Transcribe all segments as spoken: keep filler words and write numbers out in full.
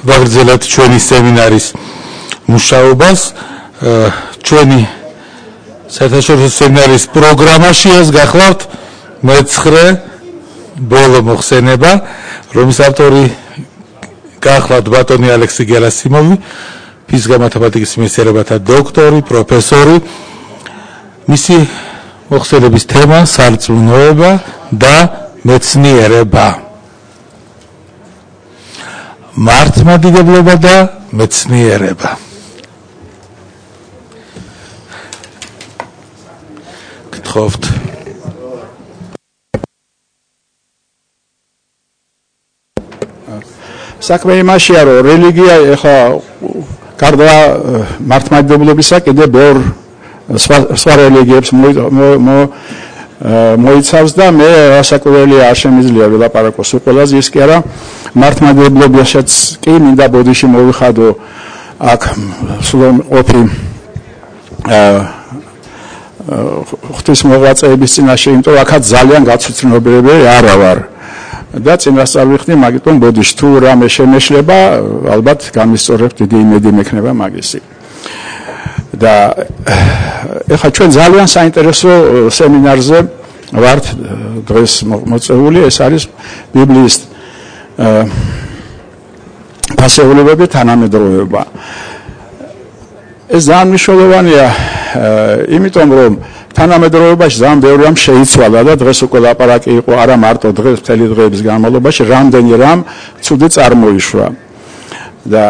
ვაგრძელოთ ჩვენი სემინარის მუშაობას. ჩვენი საერთაშორისო სემინარის პროგრამაში ეს გახლავთ მეცხრე ბოლო მოხსენება, რომლის ავტორი გახლავთ ბატონი ალექსი გერასიმოვი, ფიზიკა მათემატიკის მეცნიერებათა დოქტორი, პროფესორი. მისი მოხსენების თემა სარწმუნოება და მეცნიერება. მართლმადიდებლობა და მეცნიერება. გთხოვთ. საქმე იმაშია, რომ რელიგია ეხლა გარდა მართლმადიდებლობისა კიდევ ბევრ სხვა რელიგიებს მოიცავს და მე ასაკურველი არ შემიძლია ვილაპარაკოს უყველაზე, ის კი არა მართლმადიდებლობაშიც კი მინდა ბოდიში მოვიხადო აქ სრულყოფი ღვთის მოღვაწეების წინაშე, იმიტომ რომ აქაც ძალიან გაცვლილებები არა ვარ და წინასწარ ვიხდი, მაგიტომ ბოდიში თუ რამე შემეშლება, ალბათ გამისწორებთ, დიდი იმედი მექნება მაგისი. და ეხლა ჩვენ ძალიან საინტერესო სემინარზე ვართ დღეს მოწვეული, ეს არის ბიბლიის ფასეულებები თანამედროვეობა. ეს ძალიან მნიშვნელოვანია, იმიტომ რომ თანამედროვეობაში ძალიან ბევრი რამ შეიცვალა და დღეს უკვე ლაპარაკი იყო არა მარტო დღეს, მთელი დღეების განმავლობაში რამდენი რამ ცუდი წარმოიშვა. და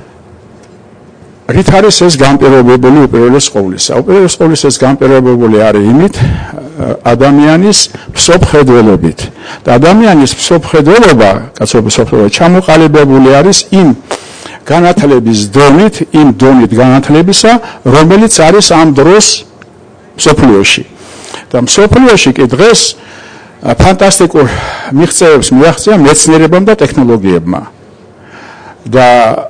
რით არის ეს განპირობებული უპირველეს ყოვლისა? უპირველეს ყოვლისა ეს განპირობებული არის იმით, ადამიანის მსოფლმხედველობით. და ადამიანის მსოფლმხედველობა, კაცოების მსოფლმხედველობა ჩამოყალიბებული არის იმ განათლების დონით, იმ დონით განათლებისა, რომელიც არის ამ დროს მსოფლიოში. და მსოფლიოში კი დღეს ფანტასტიკურ მიღწევებს მიაღწია მეცნიერებამ და ტექნოლოგიებმა. და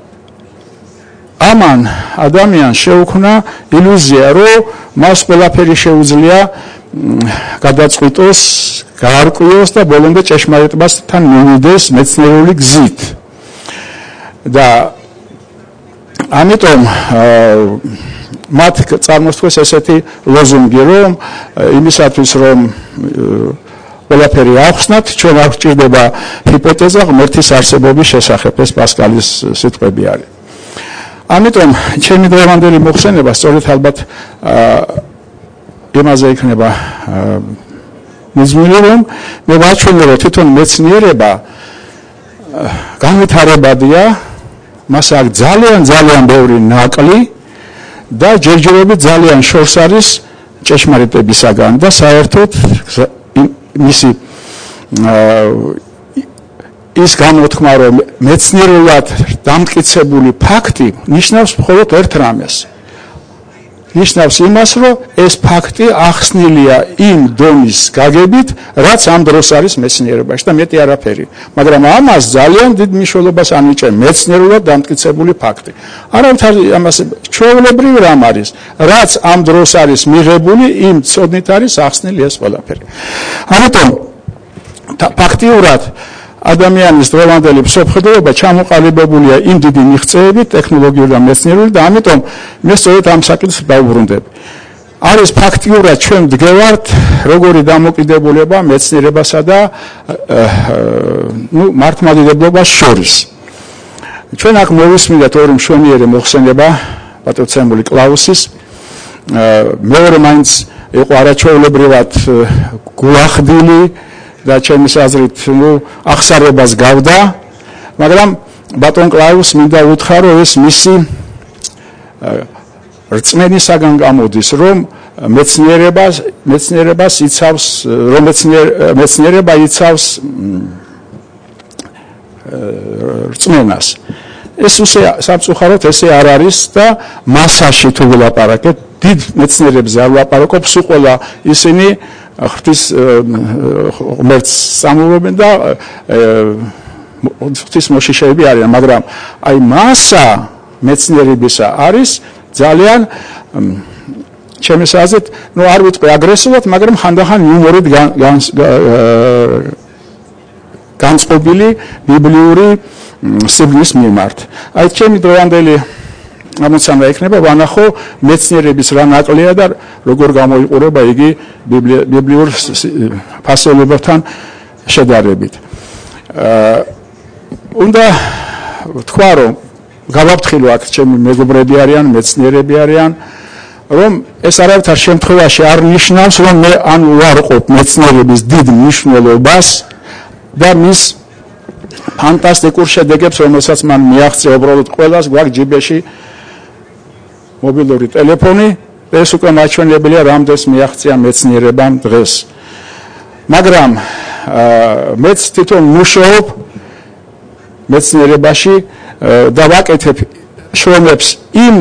ამან ადამიანს შეუქმნა ილუზია, რომ მას ყველაფერი შეუძლია გადაწყვიტოს, გაარკვიოს და ბოლომდე ჭეშმარიტებასთან მივიდეს მეცნიერული გზით. და ამიტომ მათ წარმოსთქვეს ესეთი ლოზუნგი, რომ იმისათვის, რომ ყველაფერი ახსნათ, ჩვენ არ გვჭირდება ჰიპოთეზა ღმერთის არსებობის შესახებ, ეს პასკალის სიტყვები არის. ამიტომ ჩემი დღევანდელი მოხსენება სწორედ ალბათ იმაზე იქნება მიზნული, რომ მე ვაჩვენო, რომ თვითონ მეცნიერება განვითარებადია, მას აქვს ძალიან ძალიან ბევრი ნაკლი და ჯერჯერობით ძალიან შორს არის ჭეშმარიტებისაგან და საერთოდ მისი ის გამოთქმა, რომ მეცნიერულად დამტკიცებული ფაქტი ნიშნავს მხოლოდ ერთ რამეს. ნიშნავს იმას, რომ ეს ფაქტი ახსნილია იმ დონის გაგებით, რაც ამ დროს არის მეცნიერებაში და მეტი არაფერი. მაგრამ ამას ძალიან დიდ მნიშვნელობას ანიჭებს მეცნიერულად დამტკიცებული ფაქტი. არავითარ ამას ჩვეულებრივი რამ არის, რაც ამ დროს არის მიღებული, იმ ცოდნით არის ახსნილი ეს ყველაფერი. ამიტომ ფაქტიურად ადამიანის დღევანდელი მსოფლმხედველობა ჩამოყალიბებულია იმ დიდი მიღწევებით, ტექნოლოგიური და მეცნიერული და ამიტომ მე სწორედ ამ საკითხს დავუბრუნდები. არის ფაქტიურად ჩვენ ვდგევართ როგორი დამოკიდებულება მეცნიერებასა და ნუ მართლმადიდებლობას შორის. ჩვენ აქ მოვისმინეთ ორი მშვენიერი მოხსენება პატრიცემული კლაუსის. მეორე მაინც იყო არაჩვეულებრივად გულახდილი და ჩემის აზრით, ნუ ახსარებას გავდა, მაგრამ ბატონ კლაუს მინდა უთხრა, რომ ეს მისი რწმენისაგან გამოდის, რომ მეცნიერებას მეცნიერებას იცავს, რომ მეცნიერება იცავს რწმენას. ეს უსე სამწუხაროდ ესე არ არის და მასაში თუ ვილაპარაკეთ, დიდ მეცნიერებზე არ ვილაპარაკობ, სულ ყველა ისინი ღვთის ღმერთს სამულებენ და ღვთის მოშიშეები არიან, მაგრამ აი მასა მეცნიერებისა არის ძალიან ჩემს აზრით, ნუ არ ვიტყვი აგრესიულად, მაგრამ ხანდახან იუმორით განწყობილი ბიბლიური სიბნის მიმართ. აი ჩემი დროანდელი ამოცანა იქნება ვანახო მეცნიერების რა ნაკლია და როგორ გამოიყურება იგი ბიბლიურ ფასეულებთან შედარებით. უნდა თქვა რომ გავაფრთხილო აქ ჩემი მეგობრები არიან, მეცნიერები არიან, რომ ეს არავითარ შემთხვევაში არ ნიშნავს, რომ მე ან ვარყოფ მეცნიერების დიდ მნიშვნელობას და მის ფანტასტიკურ შედეგებს, რომელსაც მან მიაღწია უბრალოდ ყველას გვაქვს ჯიბეში მობილური ტელეფონი, ეს უკვე მაჩვენებელია რამდენს მიაღწია მეცნიერებამ დღეს. მაგრამ მეც თვითონ მუშაობ მეცნიერებაში და ვაკეთებ შრომებს იმ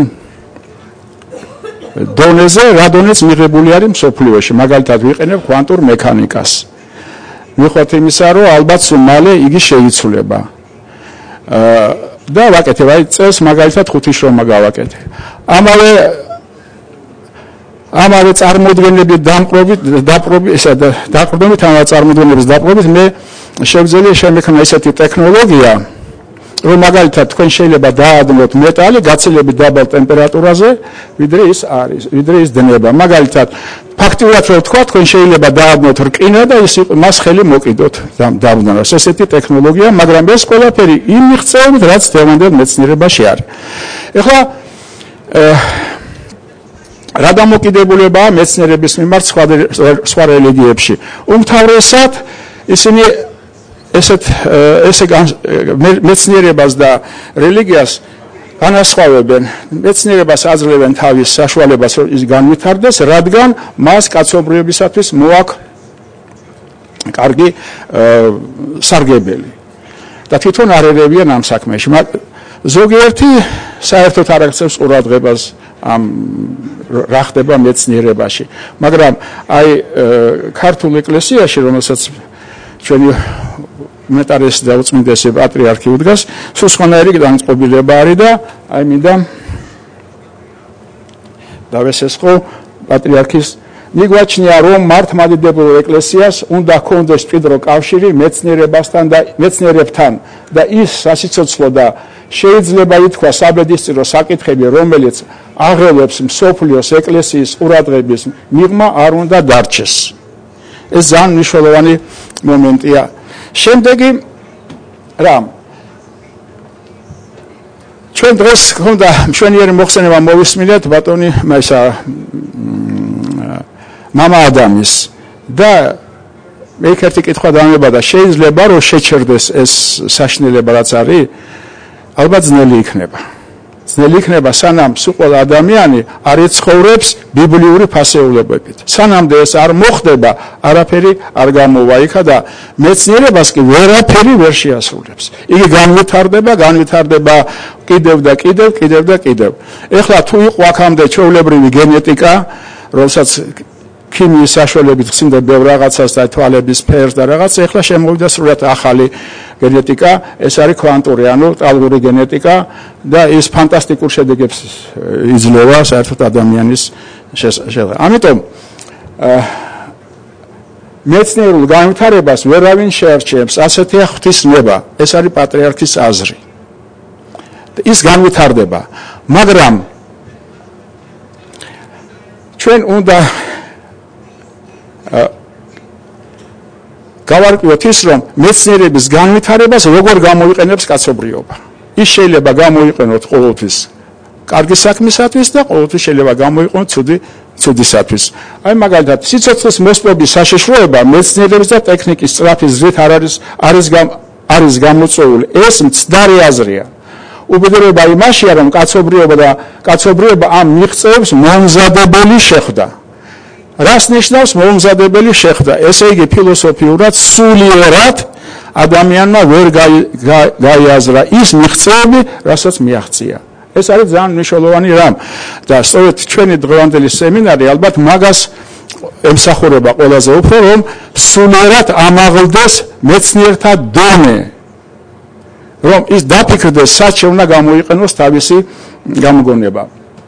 დონეზე, რა დონეც მიღებული არის მსოფლიოში. მაგალითად ვიყენებ კვანტურ მექანიკას. მიუხედავად იმისა, რომ ალბათ სულ მალე იგი შეიცვლება. და ვაკეთებ აი წელს მაგალითად ხუთი შრომა გავაკეთე. ამავე ამავე წარმოდგენების დამყრობით დაპრობით ესა დაპრობით ამავე წარმოდგენების დაპრობით მე შევძელე შემექნა ესეთი ტექნოლოგია, რომ მაგალითად თქვენ შეიძლება დაადნოთ მეტალი გაცილებით დაბალ ტემპერატურაზე, ვიდრე ის არის, ვიდრე ის დნება. მაგალითად, ფაქტიურად რო ვთქვა, თქვენ შეიძლება დაადნოთ რკინა და ის მას ხელი მოკიდოთ დაბრუნებას. ესეთი ტექნოლოგია, მაგრამ ეს ყველაფერი იმ მიღწევებით, რაც დღევანდელ მეცნიერებაში არის. ეხლა რა დამოკიდებულებაა მეცნიერების მიმართ სხვა რელიგიებში? უმთავრესად ისინი ესეთ ესე მეცნიერებას და რელიგიას განასხვავებენ. მეცნიერებას აძლევენ თავის საშუალებას, რომ ის განვითარდეს, რადგან მას კაცობრიობისათვის მოაქვს კარგი სარგებელი. და თვითონ არ ერევიან ამ საქმეში. ზოგიერთი საერთოდ არ აქცევს ყურადღებას ამ რა ხდება მეცნიერებაში. მაგრამ აი ქართულ ეკლესიაში, რომელსაც ჩვენი უმეტარესი და უწმინდესი პატრიარქი უდგას, სულ სხვანაირი განწყობილება არის და აი მინდა დავესესხო პატრიარქის მიგვაჩნია, რომ მართლმადიდებელ ეკლესიას უნდა ჰქონდეს მჭიდრო კავშირი მეცნიერებასთან და მეცნიერებთან და ის სასიცოცხლო და შეიძლება ითქვას საბედისწერო საკითხები, რომელიც აღელვებს მსოფლიოს ეკლესიის ყურადღების მიღმა არ უნდა დარჩეს. ეს ძალიან მნიშვნელოვანი მომენტია. შემდეგი რა ჩვენ დღეს გქონდა მშვენიერი მოხსენება მოვისმინეთ ბატონი ესა მამა ადამის და მე ერთი კითხვა დამებადა, შეიძლება რომ შეჩერდეს ეს საშინელება რაც არის? ალბათ ძნელი იქნება. ძნელი იქნება, სანამ სულ ადამიანი არ ეცხოვრებს ბიბლიური ფასეულებებით. სანამდე ეს არ მოხდება, არაფერი არ გამოვა იქა და მეცნიერებას კი ვერაფერი ვერ შეასრულებს. იგი განვითარდება, განვითარდება კიდევ და კიდევ, კიდევ და კიდევ. ეხლა თუ იყო აქამდე ჩვეულებრივი გენეტიკა, რომელსაც ქიმიის საშუალებით ხსნიდა ბევრ რაღაცას და თვალების ფერს და რაღაც, ეხლა შემოვიდა სრულად ახალი გენეტიკა, ეს არის კვანტური, ანუ ტალღური გენეტიკა და ის ფანტასტიკურ შედეგებს იძლევა საერთოდ ადამიანის შესაძლებლად. ამიტომ მეცნიერულ განვითარებას ვერავინ შეარჩევს, ასეთია ღვთისმება, ეს არის პატრიარქის აზრი. ის განვითარდება, მაგრამ ჩვენ უნდა გავარკვიოთ ის, რომ მეცნიერების განვითარებას როგორ გამოიყენებს კაცობრიობა. ის შეიძლება გამოიყენოთ ყოველთვის კარგი საქმისათვის და ყოველთვის შეიძლება გამოიყენოთ ცუდი ცუდისათვის. აი მაგალითად, სიცოცხლის მოსპობის საშიშროება მეცნიერების და ტექნიკის სწრაფი ზრდით არ არის არის არის გამოწვეული. ეს მცდარი აზრია. უბედურება იმაშია, რომ კაცობრიობა და კაცობრიობა ამ მიღწევებს მომზადებელი შეხვდა. რას ნიშნავს მომზადებელი შეხვდა? ესე იგი ფილოსოფიურად სულიერად ადამიანმა ვერ გაიაზრა ის მიღწევები, რასაც მიაღწია. ეს არის ძალიან მნიშვნელოვანი რამ და სწორედ ჩვენი დღევანდელი სემინარი ალბათ მაგას ემსახურება ყველაზე უფრო, რომ სულიერად ამაღლდეს მეცნიერთა დონე, რომ ის დაფიქრდეს, სად შეუნა გამოიყენოს თავისი გამოგონება.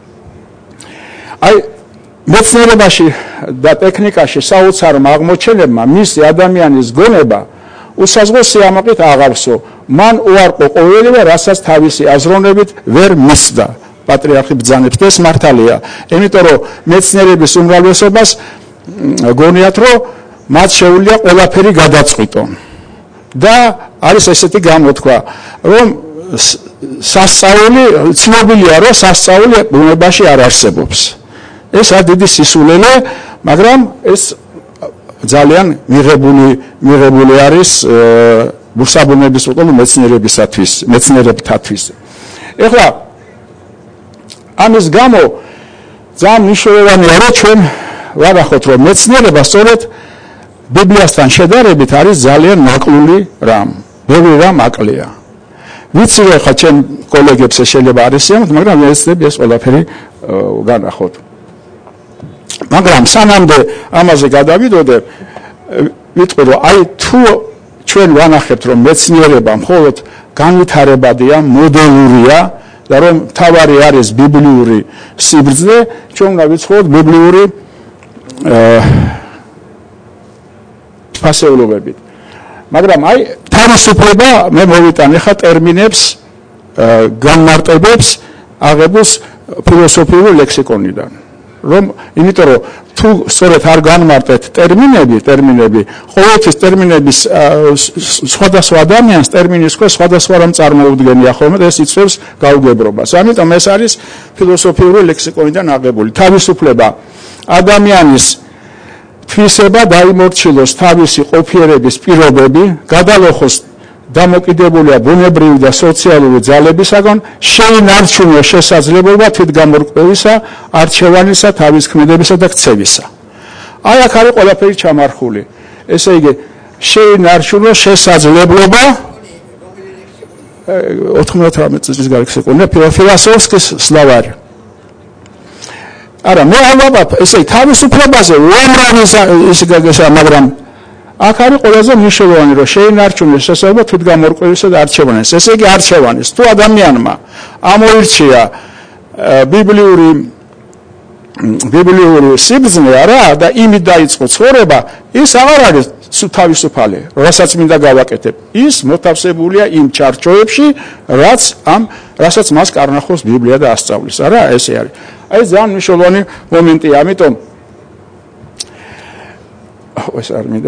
აი მეცნიერებაში და ტექნიკაში საოცარმა აღმოჩენებმა მისი ადამიანის გონება უსაზღრო სიამაყით აღავსო. მან უარყო ყოველივე, რასაც თავისი აზროვნებით ვერ მისდა. პატრიარქი ბრძანებს და ეს მართალია. იმიტომ რომ მეცნიერების უმრავლესობას გონიათ, რომ მათ შეუძლია ყველაფერი გადაწყვიტონ. და არის ესეთი გამოთქვა, რომ სასწაული ცნობილია, რომ სასწაული ბუნებაში არ არსებობს. ეს არის დიდი სისულელე, მაგრამ ეს ძალიან მიღებული მიღებული არის საბუნების უყოლო მეცნიერებისათვის, მეცნიერებთათვის. ეხლა ამის გამო ძალიან მნიშვნელოვანია, რომ ჩვენ ვარახოთ, რომ მეცნიერება სწორედ ბიბლიასთან შედარებით არის ძალიან მაკლული რამ. ბევრი რამ აკლია. ვიცი რომ ხა ჩემ კოლეგებს შეიძლება არ ისიამთ, მაგრამ მე ეცდები ეს ყველაფერი განახოთ. მაგრამ სანამდე ამაზე გადავიდოდე, ვიტყვი რომ აი თუ ჩვენ ვანახებთ რომ მეცნიერება მხოლოდ განვითარებადია, მოდელურია და რომ თავარი არის ბიბლიური სიბრძნე, ჩვენ უნდა ვიცხოვოთ ბიბლიური ფასეულობებით. მაგრამ აი თავისუფლება მე მოვიტანე ხა ტერმინებს განმარტებებს აღებულს ფილოსოფიური ლექსიკონიდან. რომ იმიტომ რომ თუ სწორედ არ განმარტეთ ტერმინები, ტერმინები, ყოველთვის ტერმინების სხვადასხვა ადამიანს ტერმინის ქვეშ სხვადასხვა რამ წარმოუდგენია ხოლმე და ეს იწვევს გაუგებრობას. ამიტომ ეს არის ფილოსოფიური ლექსიკონიდან აღებული. თავისუფლება ადამიანის თვისება დაიმორჩილოს თავისი ყოფიერების პირობები, გადალოხოს დამოკიდებულია ბუნებრივი და სოციალური ძალებისაგან, შეინარჩუნოს შესაძლებლობა თვითგამორკვევისა, არჩევანისა, თავის ქმედებისა და ქცევისა. აი აქ არის ყველაფერი ჩამარხული. ესე იგი, შეინარჩუნოს შესაძლებლობა ოთხმოცდაოთხ წლის გარეკსიკონია ფილოსოფიის სლავარი. არა, მე ალბათ ესე თავისუფლებაზე უამრავი ის გაგესა, მაგრამ აქ არის ყველაზე მნიშვნელოვანი, რომ შეინარჩუნოს შესაძლებლობა თვითგამორკვევისა და არჩევანის. ესე იგი, არჩევანის. თუ ადამიანმა ამოირჩია ბიბლიური ბიბლიური სიბრძნე არა და იმით დაიწყო ცხოვრება, ის აღარ არის თავისუფალი, რასაც მინდა გავაკეთებ. ის მოთავსებულია იმ ჩარჩოებში, რაც ამ რასაც მას კარნახობს ბიბლია და ასწავლის. არა, ესე არის. აი ძალიან მნიშვნელოვანი მომენტია, ამიტომ ეს არ მინდა.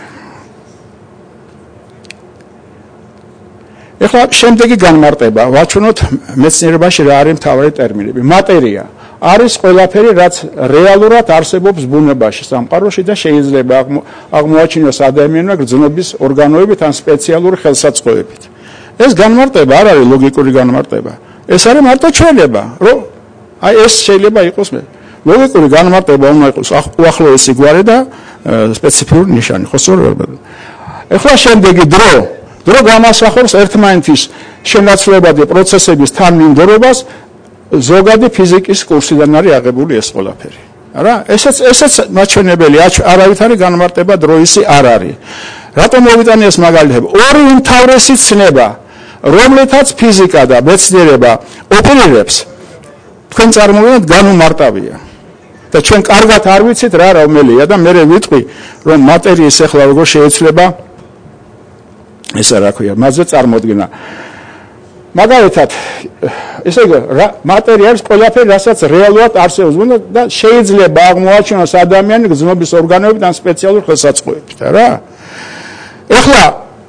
ეხლა შემდეგი განმარტება, ვაჩვენოთ მეცნიერებაში რა არის მთავარი ტერმინები. მატერია არის ყველაფერი, რაც რეალურად არსებობს ბუნებაში, სამყაროში და შეიძლება აღმოაჩინოს ადამიანმა გრძნობის ორგანოებით ან სპეციალური ხელსაწყოებით. ეს განმარტება არ არის ლოგიკური განმარტება. ეს არის მარტო ჩვენება, რომ აი ეს შეიძლება იყოს მე. ლოგიკური განმარტება უნდა იყოს უახლოესი გვარი და სპეციფიური ნიშანი, ხო სწორად? ეხლა შემდეგი დრო, დრო გამასახავს ერთმანეთის შენაცვლებადი პროცესების თანმიმდევრობას ზოგადი ფიზიკის კურსიდან არის აღებული ეს ყველაფერი. არა? ესეც ესეც მაჩვენებელია, არავითარი განმარტება დროისი არ არის. რატომ მოვიტანე ეს მაგალითები? ორი უმთავრესი ცნება, რომლითაც ფიზიკა და მეცნიერება ოპერირებს, თქვენ წარმოვიდგინეთ განუმარტავია. და ჩვენ კარგად არ ვიცით რა რომელია და მე ვიტყვი რომ მატერიის ახლა როგორ შეიძლება ესე რა ქვია მასზე წარმოდგენა. მაგალითად ესე იგი მატერია არის ყველაფერი რასაც რეალურად არსებობს და შეიძლება აღმოაჩინოს ადამიანი გრძნობის ორგანოებით ან სპეციალურ ხელსაწყოებით რა. ეხლა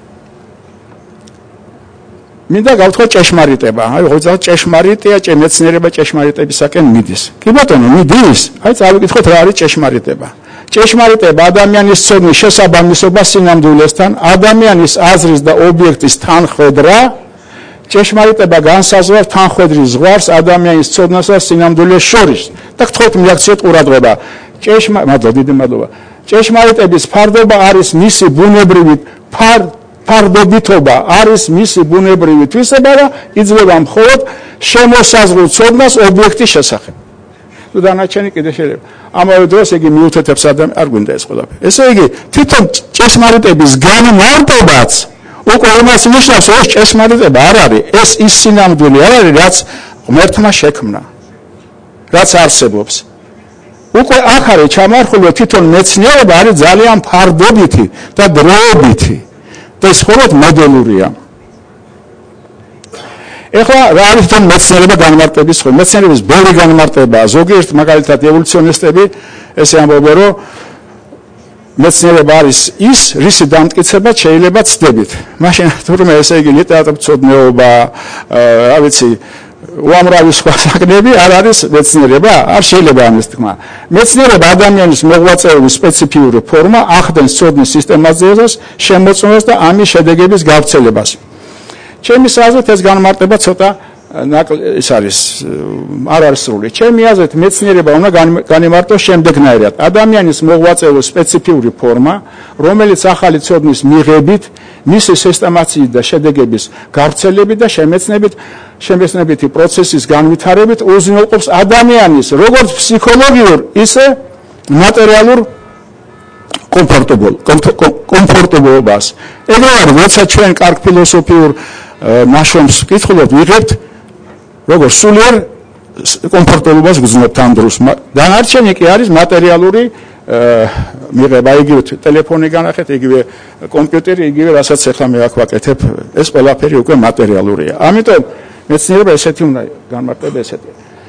მინდა გავთქვა ჭეშმარიტება. აი ხო ჭეშმარიტია, მეცნიერება ჭეშმარიტებისაკენ მიდის. კი ბატონო, მიდის. აი წავიკითხოთ რა არის ჭეშმარიტება. ჭეშმარიტება ადამიანის ცოდნის შესაბამისობა სინამდვილესთან, ადამიანის აზრის და ობიექტის თანხვედრა. ჭეშმარიტება განსაზღვრავს თანხვედრის ზღვარს ადამიანის ცოდნასა და სინამდვილეს შორის. და გთხოვთ მიაქციეთ ყურადღება. ჭეშმარიტება, მადლობა, დიდი მადლობა. ჭეშმარიტების ფარდობა არის მისი ბუნებრივი ფარ ფარდობითობა არის მისი ბუნებრივი თვისება და იძლევა მხოლოდ შემოსაზღვრულ ცოდნას ობიექტის შესახებ. თუ დანარჩენი კიდე შეიძლება. ამავე დროს იგი მიუთითებს ადამიანს, არ გვინდა ეს ყველაფერი. ესე იგი, თვითონ ჭეშმარიტების განმარტებაც უკვე იმას ნიშნავს, რომ ჭეშმარიტება არ არის, ეს ის სინამდვილე არ არის, რაც ღმერთმა შექმნა, რაც არსებობს. უკვე აქ არის ჩამარხული, რომ თვითონ მეცნიერება არის ძალიან ფარდობითი და დროებითი. და ეს მხოლოდ მოდელურია. ეხლა რა არის თან მეცნიერება განმარტების ხო? მეცნიერების ბევრი განმარტებაა. ზოგიერთ მაგალითად ევოლუციონისტები ესე ამბობენ, რომ მეცნიერება არის ის, რისი დამტკიცება შეიძლება ცდებით. მაშინ თურმე ესე იგი ლიტერატურაცოდნეობა, რა ვიცი, უამრავი სხვა საკითხები არ არის მეცნიერება, არ შეიძლება ამის თქმა. მეცნიერება ადამიანის მოღვაწეობის სპეციფიური ფორმა, ახდენს ცოდნის სისტემატიზებას, შემოწმებას და ამის შედეგების გავრცელებას. ჩემი აზრით ეს განმარტება ცოტა ის არის არ არის სრული. ჩემი აზრით მეცნიერება უნდა განიმარტოს შემდეგნაირად. ადამიანის მოღვაწეობის სპეციფიური ფორმა, რომელიც ახალი ცოდნის მიღებით, მისი სისტემატიზით და შედეგების გავრცელებით და შემეცნებით, შემეცნებითი პროცესის განვითარებით უზრუნველყოფს ადამიანის როგორც ფსიქოლოგიურ, ისე მატერიალურ კომფორტებობას. ეგრე არის, როცა ჩვენ კარგ ფილოსოფიურ ნაშრომს ვკითხულობთ, ვიღებთ როგორც სულიერ კომფორტებობას გრძნობთ ამ დროს. დანარჩენი კი არის მატერიალური მიღება, იგივე ტელეფონი განახეთ, იგივე კომპიუტერი, იგივე რასაც ახლა მე აქ ვაკეთებ, ეს ყველაფერი უკვე მატერიალურია. ამიტომ მეცნიერება ესეთი უნდა განმარტება ესეთი.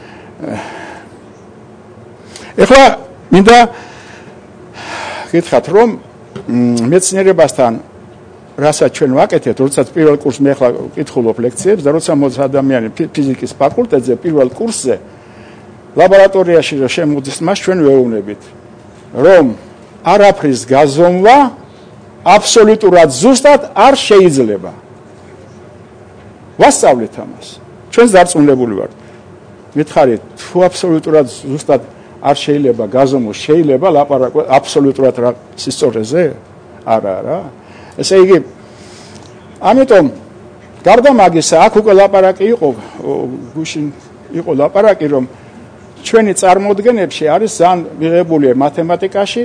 ეხლა მინდა გითხრათ, რომ მეცნიერებასთან რასაც ჩვენ ვაკეთებთ, როდესაც პირველ კურსს მე ახლა ვკითხულობ ლექციებს და როცა მოდის ადამიანი ფიზიკის ფაკულტეტზე პირველ კურსზე ლაბორატორიაში რომ შემოდის მას ჩვენ ვეუბნებით, რომ არაფრის გაზომვა აბსოლუტურად ზუსტად არ შეიძლება. ვასწავლეთ ამას. ჩვენს დარწმუნებული ვართ. მითხარით, თუ აბსოლუტურად ზუსტად არ შეიძლება გაზომოს, შეიძლება ლაპარაკო აბსოლუტურად რა სისწორეზე? არა, რა. ესე იგი, ამიტომ გარდა მაგისა, აქ უკვე ლაპარაკი იყო, გუშინ იყო ლაპარაკი, რომ ჩვენი წარმოდგენებში არის ძალიან მიღებულია მათემატიკაში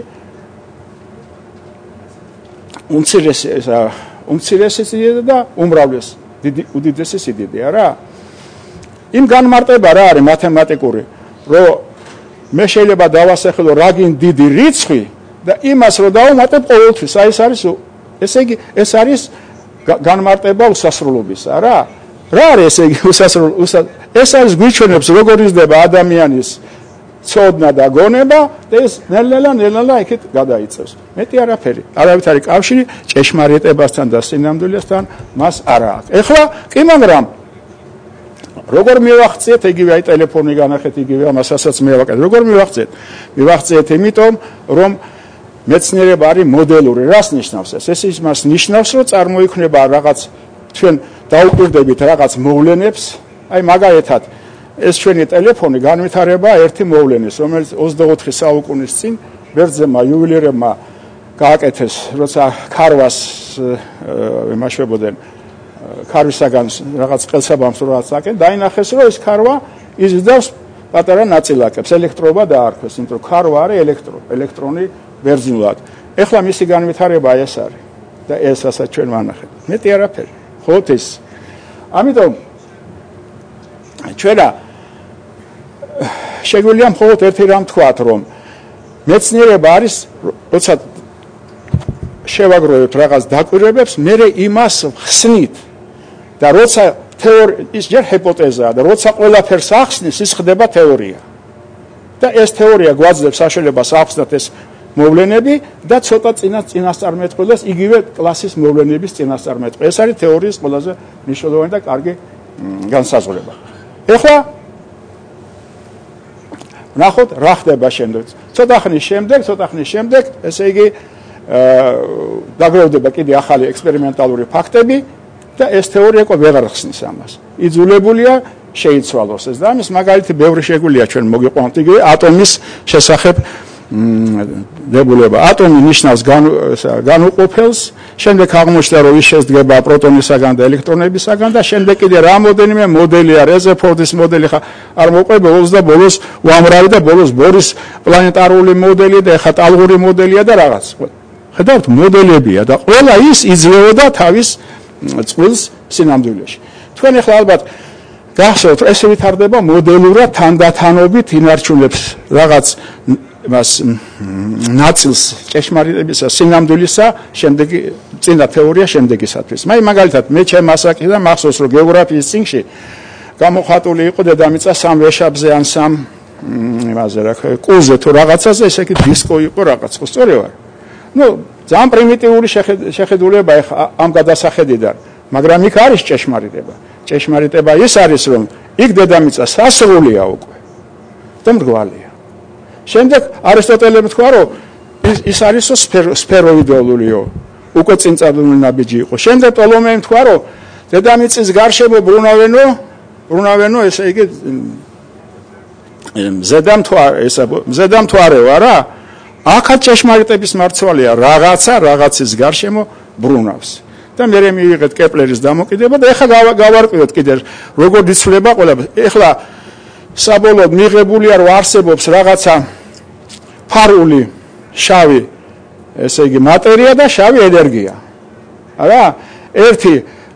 უმცირესი უმცირესი სიდიდე და უმრავლესი უდიდესი სიდიდეა რა. იმ განმარტება რა არის მათემატიკური, რომ მე შეიძლება დავასახელო რაგინ დიდი რიცხვი და იმას რომ დავუმატებ ყოველთვის, აი ეს არის ესე იგი ეს არის განმარტება უსასრულობისა რა. რა არის ესე იგი უსასრულო? ეს არის გვიჩვენებს როგორ იზრდება ადამიანის ცოდნა და გონება და ეს ნელ-ნელა ნელ-ნელა იქით გადაიწევს. მეტი არაფერი. არავით არის კავშირი ჭეშმარიტებასთან და სინამდვილესთან მას არა აქვს. ეხლა კი მაგრამ როგორ მივახციეთ, იგივე აი ტელეფონი განახეთ, იგივე ამასაც მე ვაკეთებ. როგორ მივახციეთ? მივახციეთ იმიტომ, რომ მეცნიერება არის მოდელური. რას ნიშნავს ეს? ეს იმას ნიშნავს, რომ წარმოიქმნება რაღაც ჩვენ დაუკვირდებით რაღაც მოვლენებს, აი მაგალითად ეს ჩვენი ტელეფონი განვითარება ერთი მოვლენის, რომელიც ოცდაოთხი საუკუნის წინ ბერძენმა იუველირებმა გააკეთეს, როცა ქარვას ემაშვებოდნენ, ქარვისაგან რაღაც ყელსაბამს რაღაც აკენ, დაინახეს, რომ ეს ქარვა იზრდავს პატარა ნაწილაკებს, ელექტროობა დაარქვეს, იმიტომ რომ ქარვა არის ელექტრო, ელექტრონი ბერძნულად. ეხლა მისი განვითარება ეს არის და ეს რასაც ჩვენ ვანახეთ. მეტი არაფერი. ხოთ ეს. ამიტომ ჩვენა შეგვიძლია მხოლოდ ერთი რამ თქვათ, რომ მეცნიერება არის, როცა შევაგროვებთ რაღაც დაკვირვებებს, მე იმას ხსნით და როცა თეორია ის ჯერ ჰიპოთეზაა და როცა ყველაფერს ახსნის, ის ხდება თეორია. და ეს თეორია გვაძლევს საშუალებას ახსნათ ეს მოვლენები და ცოტა წინა წინასწარმეტყველას იგივე კლასის მოვლენების წინასწარმეტყველა. ეს არის თეორიის ყველაზე მნიშვნელოვანი და კარგი განსაზღვრება. ეხლა ნახოთ რა ხდება შემდეგ. ცოტა ხნის შემდეგ, ცოტა ხნის შემდეგ, ესე იგი დაგროვდება კიდე ახალი ექსპერიმენტალური ფაქტები და ეს თეორია უკვე ვეღარ ხსნის ამას. იძულებულია შეიცვალოს ეს და ამის მაგალითი ბევრი შეგვიძლია ჩვენ მოგიყვანოთ. იგივე ატომის შესახებ დებულება. ატომი ნიშნავს განუყოფელს, შემდეგ აღმოჩნდა, რომ ის შედგება პროტონისაგან და ელექტრონებისაგან და შემდეგ კიდე რამოდენიმე მოდელია, რეზერფორდის მოდელი ხა არ მოყვებულს და ბოლოს უამრავი და ბოლოს ბორის პლანეტარული მოდელი და ეხა ტალღური მოდელია და რაღაც. ხედავთ, მოდელებია და ყველა ის იძლეოდა თავის წყვილს სინამდვილეში. თქვენ ეხლა ალბათ გახსოვთ, ეს ვითარდება მოდელურად თანდათანობით ინარჩუნებს რაღაც მას ნაწილს ჭეშმარიტებისა, სინამდვილისა, შემდეგი წინა თეორია შემდეგისათვის. მაი მაგალითად მე ჩემ ასაკიდან მახსოვს რომ გეოგრაფიის წიგნში გამოხატული იყო დედამიწა სამ ვეშაპზე ან სამ იმაზე რა კულზე თუ რაღაცაზე, ესე იგი დისკო იყო რაღაც, ხო სწორი ვარ? ნუ ძალიან პრიმიტიული შეხედულება ამ გადასახედიდან, მაგრამ იქ არის ჭეშმარიტება. ჭეშმარიტება ის არის, რომ იქ დედამიწა სასრულია უკვე და მრგვალია. შემდეგ არისტოტელემ თქვა, რომ ის არის სფეროიდეოლურიო, უკვე წინწადული ნაბიჯი იყო. შემდეგ ტოლომეიმ თქვა, რომ დედამიწის გარშემო ბრუნავენო, ბრუნავენო, ესე იგი ზედამთვარე, ესა ზედამთვარეო არა? აქაც ჭეშმარიტების მარცვალია, რაღაცა რაღაცის გარშემო ბრუნავს. და მე მივიღეთ კეპლერის დამოკიდება და ეხლა გავარკვიოთ კიდე როგორ იცვლება ყველა. ეხლა საბოლოოდ მიღებულია რომ არსებობს რაღაცა ფარული შავი, ესე იგი მატერია და შავი ენერგია. არა? ერთი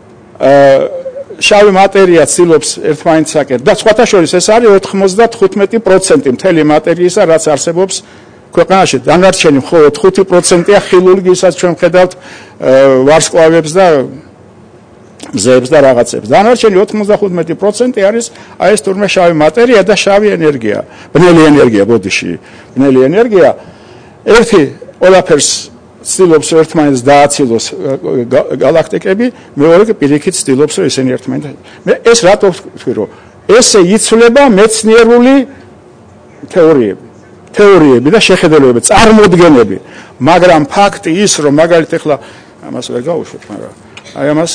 შავი მატერია ცდილობს ერთმანეთსაკენ და სხვათა შორის ეს არის ოთხმოცდათხუთმეტი პროცენტი მთელი მატერიისა, რაც არსებობს ქვეყანაში. დანარჩენი მხოლოდ ხუთი პროცენტია ხილული, ისაც ჩვენ ხედავთ ვარსკვლავებს და მზეებს და რაღაცებს. დანარჩენი ოთხმოცდათხუთმეტი პროცენტი არის აი ეს თურმე შავი მატერია და შავი ენერგია, ბნელი ენერგია, ბოდიში, ბნელი ენერგია. ერთი ყველაფერს ცდილობს ერთმანეთს დააცილოს გალაქტიკები, მეორე კი პირიქით ცდილობს რომ ისინი ერთმანეთს. მე ეს რატო ვთქვი, რომ ესე იცვლება მეცნიერული თეორიები, თეორიები და შეხედულებები, წარმოდგენები, მაგრამ ფაქტი ის, რომ მაგალითად ახლა ამას ვერ გავუშვებ, მაგრამ აი ამას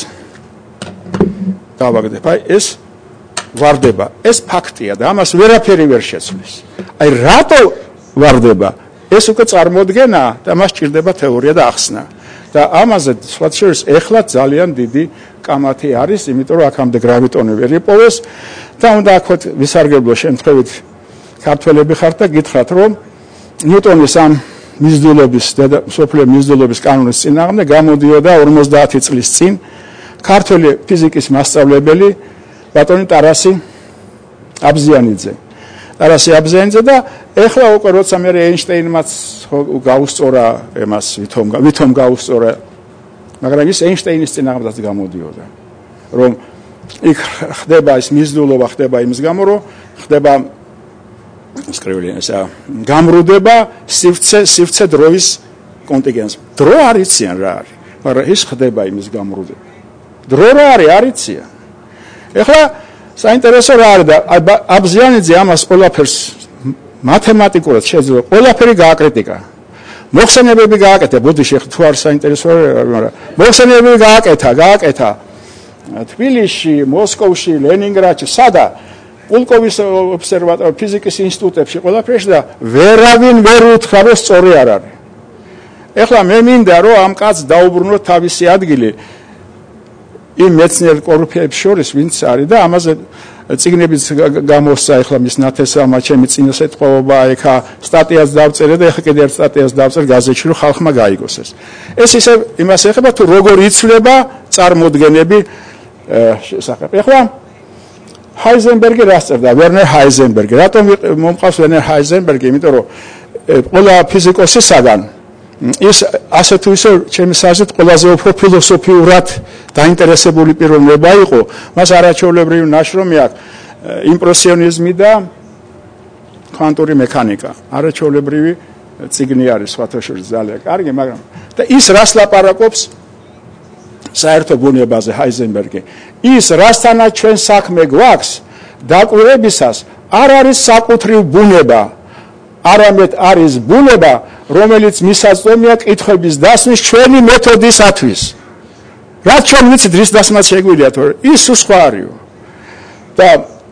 დავაგდებ. აი ეს ვარდება, ეს ფაქტია და ამას ვერაფერი ვერ შეცვლის. აი რატო ვარდება? ეს უკვე წარმოდგენაა და მას ჭირდება თეორია და ახსნა. და ამაზე სხვა შორის ეხლა ძალიან დიდი კამათი არის, იმიტომ რომ აქამდე გრავიტონი ვერ იპოვეს და უნდა აქვთ ვისარგებლო შემთხვევით ქართველები ხართ და გითხრათ, რომ ნიუტონის ამ მიზიდულობის და სოფლიო მიზიდულობის კანონის წინააღმდეგ გამოდიოდა ორმოცდაათი წლის წინ ქართველი ფიზიკის მასწავლებელი ბატონი ტარასი აბზიანიძე. ტარასი აბზიანიძე და ეხლა უკვე როცა მე ეინშტეინმაც გაუსწორა εμას ვითომ ვითომ გაუსწორა, მაგრამ ის ეინშტეინის წინააღმდეგ გამოდიოდა, რომ იქ ხდება ის მიზიდულობა, ხდება იმის გამო, რომ ხდება სკრიული ესა გამრუდება სივრცე სივრცე დროის კონტინგენტს. დრო არ იციან რა არის, მაგრამ ის ხდება იმის გამრუდება. დრო რა არის, არ იციან. ეხლა საინტერესო რა არის და აბზიანიძე ამას ყველაფერს მათემატიკურად შეიძლება ყველაფერი გააკრიტიკა. მოხსენებები გააკეთა, ბოდიში თუ არ საინტერესო არის, მაგრამ მოხსენებები გააკეთა, გააკეთა თბილისში, მოსკოვში, ლენინგრადში, სადა პულკოვის ობსერვატორ ფიზიკის ინსტიტუტებში ყველაფერში და ვერავინ ვერ უთხრა რომ სწორი არ არის. ეხლა მე მინდა რომ ამ კაცს დაუბრუნოთ თავისი ადგილი იმ მეცნიერ კორუფიებს შორის, ვინც არის და ამაზე წიგნებიც გამოსცა ეხლა მის ნათესავმა, ჩემი წინასეტყობა, ეხა სტატიას დავწერე და ეხა კიდევ ერთ სტატიას დავწერ გაზეთში, რომ ხალხმა გაიგოს ეს. ეს ისე იმას ეხება თუ როგორ იცვლება წარმოდგენები შესახებ. ეხლა ჰაიზენბერგი რას წერდა? ვერნერ ჰაიზენბერგი. რატომ მომყავს ვერნერ ჰაიზენბერგი? იმიტომ რომ ყველა ფიზიკოსისაგან ის ასე თუ ისე ჩემი საზრით ყველაზე უფრო ფილოსოფიურად დაინტერესებული პიროვნება იყო. მას არაჩვეულებრივი ნაშრომი აქვს იმპრესიონიზმი და კვანტური მექანიკა. არაჩვეულებრივი წიგნი არის სხვათა შორის ძალიან კარგი, მაგრამ და ის რას ლაპარაკობს საერთო ბუნებაზე ჰაიზენბერგი. ის რასთანაც ჩვენ საქმე გვაქვს დაკვირვებისას არ არის საკუთრივ ბუნება, არამედ არის ბუნება, რომელიც მისაწვდომია კითხვების დასმის ჩვენი მეთოდისათვის. რაც ჩვენ ვიცით, რის დასმაც შეგვიძლია, თორე ის სხვა არისო. და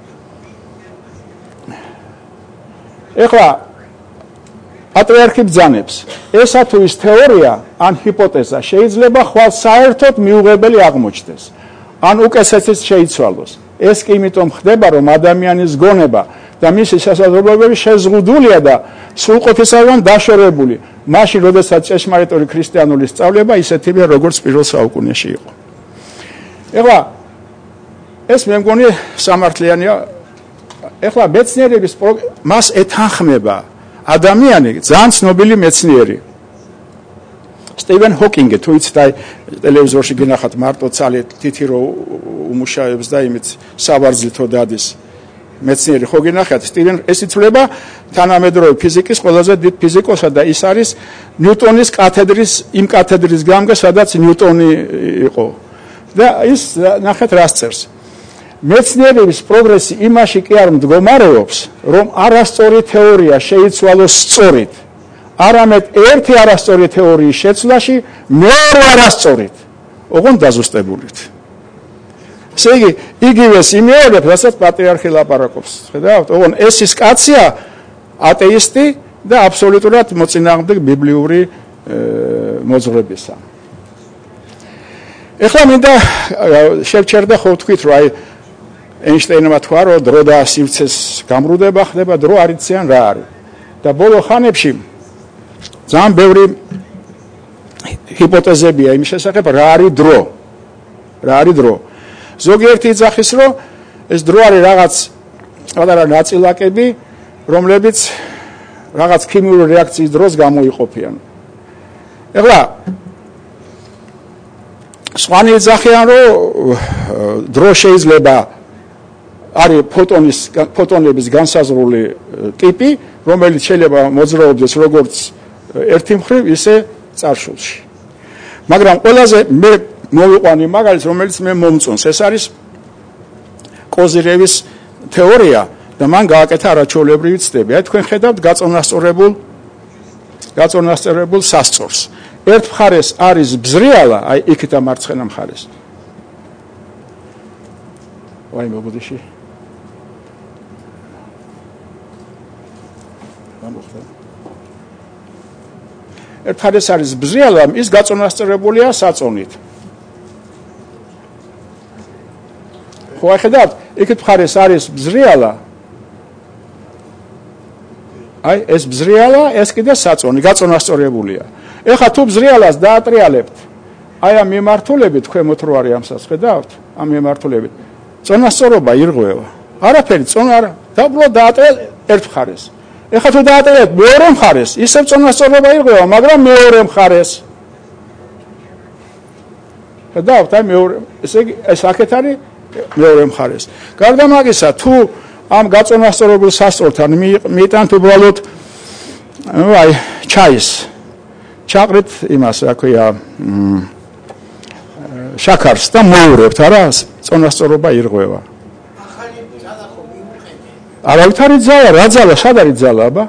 ეხლა პატრიარქი ბრძანებს, ესა თუ ის თეორია ან ჰიპოთეზა შეიძლება ხვალ საერთოდ მიუღებელი აღმოჩნდეს, ან უკეთესიც შეიცვალოს. ეს კი იმიტომ ხდება, რომ ადამიანის გონება და მისი შესაძლებლობები შეზღუდულია და სრულყოფისაგან დაშორებული. მაშინ, როდესაც ჭეშმარიტული ქრისტიანული სწავლება ისეთივე, როგორც პირველ საუკუნეში იყო. ეხლა ეს მე მგონი სამართლიანია. ეხლა მეცნიერების მას ეთანხმება ადამიანი ძალიან ცნობილი მეცნიერი სტივენ ჰოკინგი თუ იცით აი ტელევიზორში გინახავთ მარტო ცალი თითი რო უმუშავებს და იმით საბარძლითო დადის მეცნიერი ხო გინახავთ სტივენ ეს იცვლება თანამედროვე ფიზიკის ყველაზე დიდ ფიზიკოსად და ის არის ნიუტონის კათედრის იმ კათედრის გამგე სადაც ნიუტონი იყო და ის ნახეთ რას წერს მეცნიერების პროგრესი იმაში კი არ მდგომარეობს რომ არასწორი თეორია შეიცვალოს სწორით არამედ ერთი არასწორი თეორიის შეცვლაში მეორე არასწორით ოღონდ დაზუსტებულით ესე იგი იგივეს იმეორებს რასაც პატრიარქი ლაპარაკობს ხედავთ ოღონდ ეს ის კაცია ატეისტი და აბსოლუტურად მოწინააღმდეგე ბიბლიური მოძღვრებისა ეხლა მინდა შევჩერდა ხო ვთქვით რომ აი ეინშტაინმა თქვა რომ დრო და სივრცეს გამრუდება ხდება დრო არ იციან რა არის და ბოლო ხანებში ძალიან ბევრი ჰიპოთეზებია იმის შესახებ რა არის დრო რა არის დრო ზოგიერთი იძახის რომ ეს დრო არის რაღაც პატარა ნაწილაკები რომლებიც რაღაც ქიმიური რეაქციის დროს გამოიყოფიან ეხლა სხვანი იძახიან რომ დრო შეიძლება არის ფოტონის ფოტონების განსაზღვრული ტიპი რომელიც შეიძლება მოძრაობდეს როგორც ერთი მხრივ ისე წარსულში მაგრამ ყველაზე მე მოვიყვანი მაგალითს რომელიც მე მომწონს ეს არის კოზირევის თეორია და მან გააკეთა არაჩვეულებრივი ცდები აი თქვენ ხედავთ გაწონასწორებულ გაწონასწორებულ სასწორს ერთ მხარეს არის ბზრიალა აი იქით ამარცხენა მხარეს ვაი მოგდიში ერთ მხარეს არის ბზრიალა ის გაწონასწორებულია საწონით ხო ახედავთ იქით მხარეს არის ბზრიალა აი ეს ბზრიალა ეს კიდე საწონი გაწონასწორებულია ეხლა თუ ბზრიალას დაატრიალებთ აი ამ მიმართულებით ქვემოთ რო არის ამ სასწრაფო ხედავთ ამ მიმართულებით წონასწორობა ირღვევა არაფერი წონა არა დაბლო დაატრიალ ერთ მხარეს ეხლა თუ დაატრიალებ მეორე მხარეს ისევ წონასწორობა ირღვევა მაგრამ მეორე მხარეს ხედავთ აი მეორე ესე იგი ეს აქეთ არის მეორე მხარეს გარდა მაგისა თუ ამ გაწონასწორებულ სასწორთან მიიტანთ უბრალოდ ну აი ჩაის ჩაყრით იმას რა ქვია შაქარს და მოურევთ არა წონასწორობა ირღვევა ახალი ძალა ხო მიუხედავ არავითარი ძალა რა ძალა სად არის ძალა აბა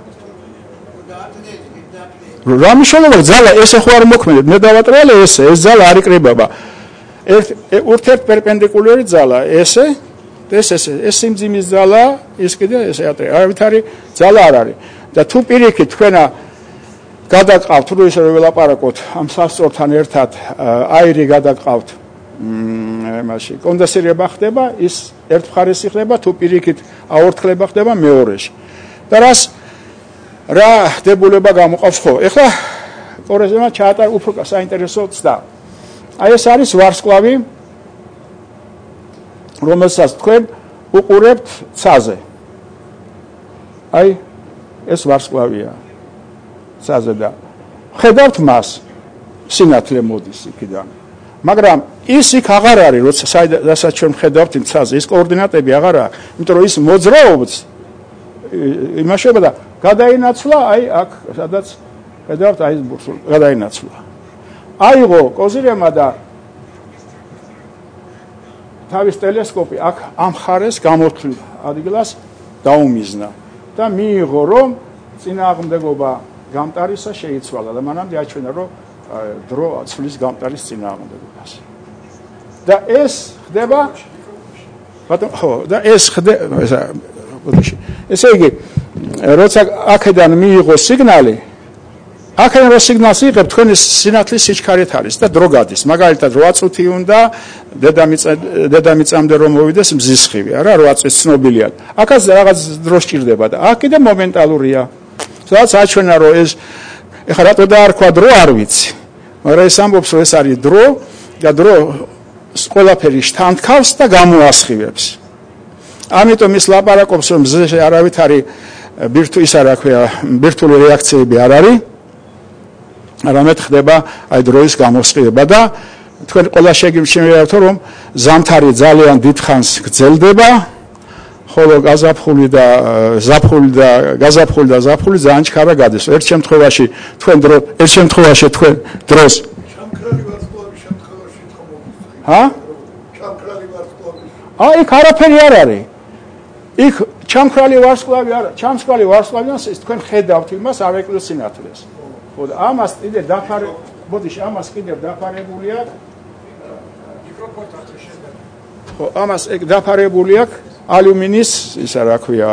რა მნიშვნელობა ძალა ესე ხო არ მოქმედებს მე დავატრიალე ესე ეს ძალა არ იკრიბება ერთ ურთიერთ პერპენდიკულარი ძალა ესე ეს ესე ეს სიმძიმის ძალა ის კიდე ესე არავითარი ძალა არ არის და თუ პირიქით თქვენა გადაყავთ რო ისე ველაპარაკოთ ამ სასწორთან ერთად აირი გადაყავთ მაშინ კონდენსირება ხდება ის ერთ მხარეს ხდება თუ პირიქით აორთქლება ხდება მეორეში და რას რა დებულება გამოყავს ხო ეხლა კორეზემა ჩაატარ უფრო საინტერესო ცდა აი ეს არის ვარსკვლავი რომელსაც თქვენ უყურებთ ცაზე აი ეს ვარსკვლავია ცაზე და ხედავთ მას სინათლე მოდის იქიდან მაგრამ ის იქ აღარ არის როცა სადაც ჩვენ ხედავთ იმ ცაზე ის კოორდინატები აღარ აქვს იმიტომ რომ ის მოძრაობს იმაშობა და გადაინაცვლა აი აქ სადაც ხედავთ აი ეს გადაინაცვლა აიღო კოზირემა და თავის ტელესკოპი აქ ამ ხარეს გამოთვლილ ადგილას დაუმიზნა და მიიღო რომ წინააღმდეგობა გამტარისა შეიცვალა და მანამდე აჩვენა რომ დრო ცვლის გამტარის წინააღმდეგობას და ეს ხდება ბატონო ხო და ეს ხდება ესე იგი როცა აქედან მიიღო სიგნალი აქედან რო სიგნალს იღებ თქვენი სინათლის სიჩქარით არის და დრო გადის მაგალითად რვა წუთი უნდა დედამიწამდე რომ მოვიდეს მზისხივი არა რვა წუთი ცნობილია აქაც რაღაც დრო სჭირდება და აქ კიდე მომენტალურია სადაც აჩვენა რომ ეს ეხლა რატო დაარქვა დრო არ ვიცი მაგრამ ეს ამბობს რომ ეს არის დრო და დრო ყველაფერი შთანთქავს და გამოასხივებს ამიტომ ის ლაპარაკობს რომ მზეში არავითარი ბირთუ ისა რა ქვია, ბირთული რეაქციები არ არის. არამედ ხდება აი დროის გამოსყიება და თქვენ ყველა შეგიმჩნევიათ რომ ზამთარი ძალიან დიდხანს გრძელდება, ხოლო გაზაფხული და ზაფხული და გაზაფხული და ზაფხული ძალიან ჩქარა გადის. ერთ შემთხვევაში თქვენ დრო ერთ შემთხვევაში თქვენ დროს ჩამქრალი ვარსკვლავის შემთხვევაში თქო. ჰა? ჩამქრალი ვარსკვლავის. აი, იქ არაფერი არ არის. იქ ჩამქრალი ვარსკვლავი არა, ჩამქრალი ვარსკვლავიდან ის თქვენ ხედავთ იმას არ ეკლოს სინათლეს. ხო, ამას კიდე დაფარე, ბოდიში, ამას კიდე დაფარებული აქვს. მიკროფონთან შეშენდა. ხო, ამას ეგ დაფარებული აქვს ალუმინის, ისა რა ქვია,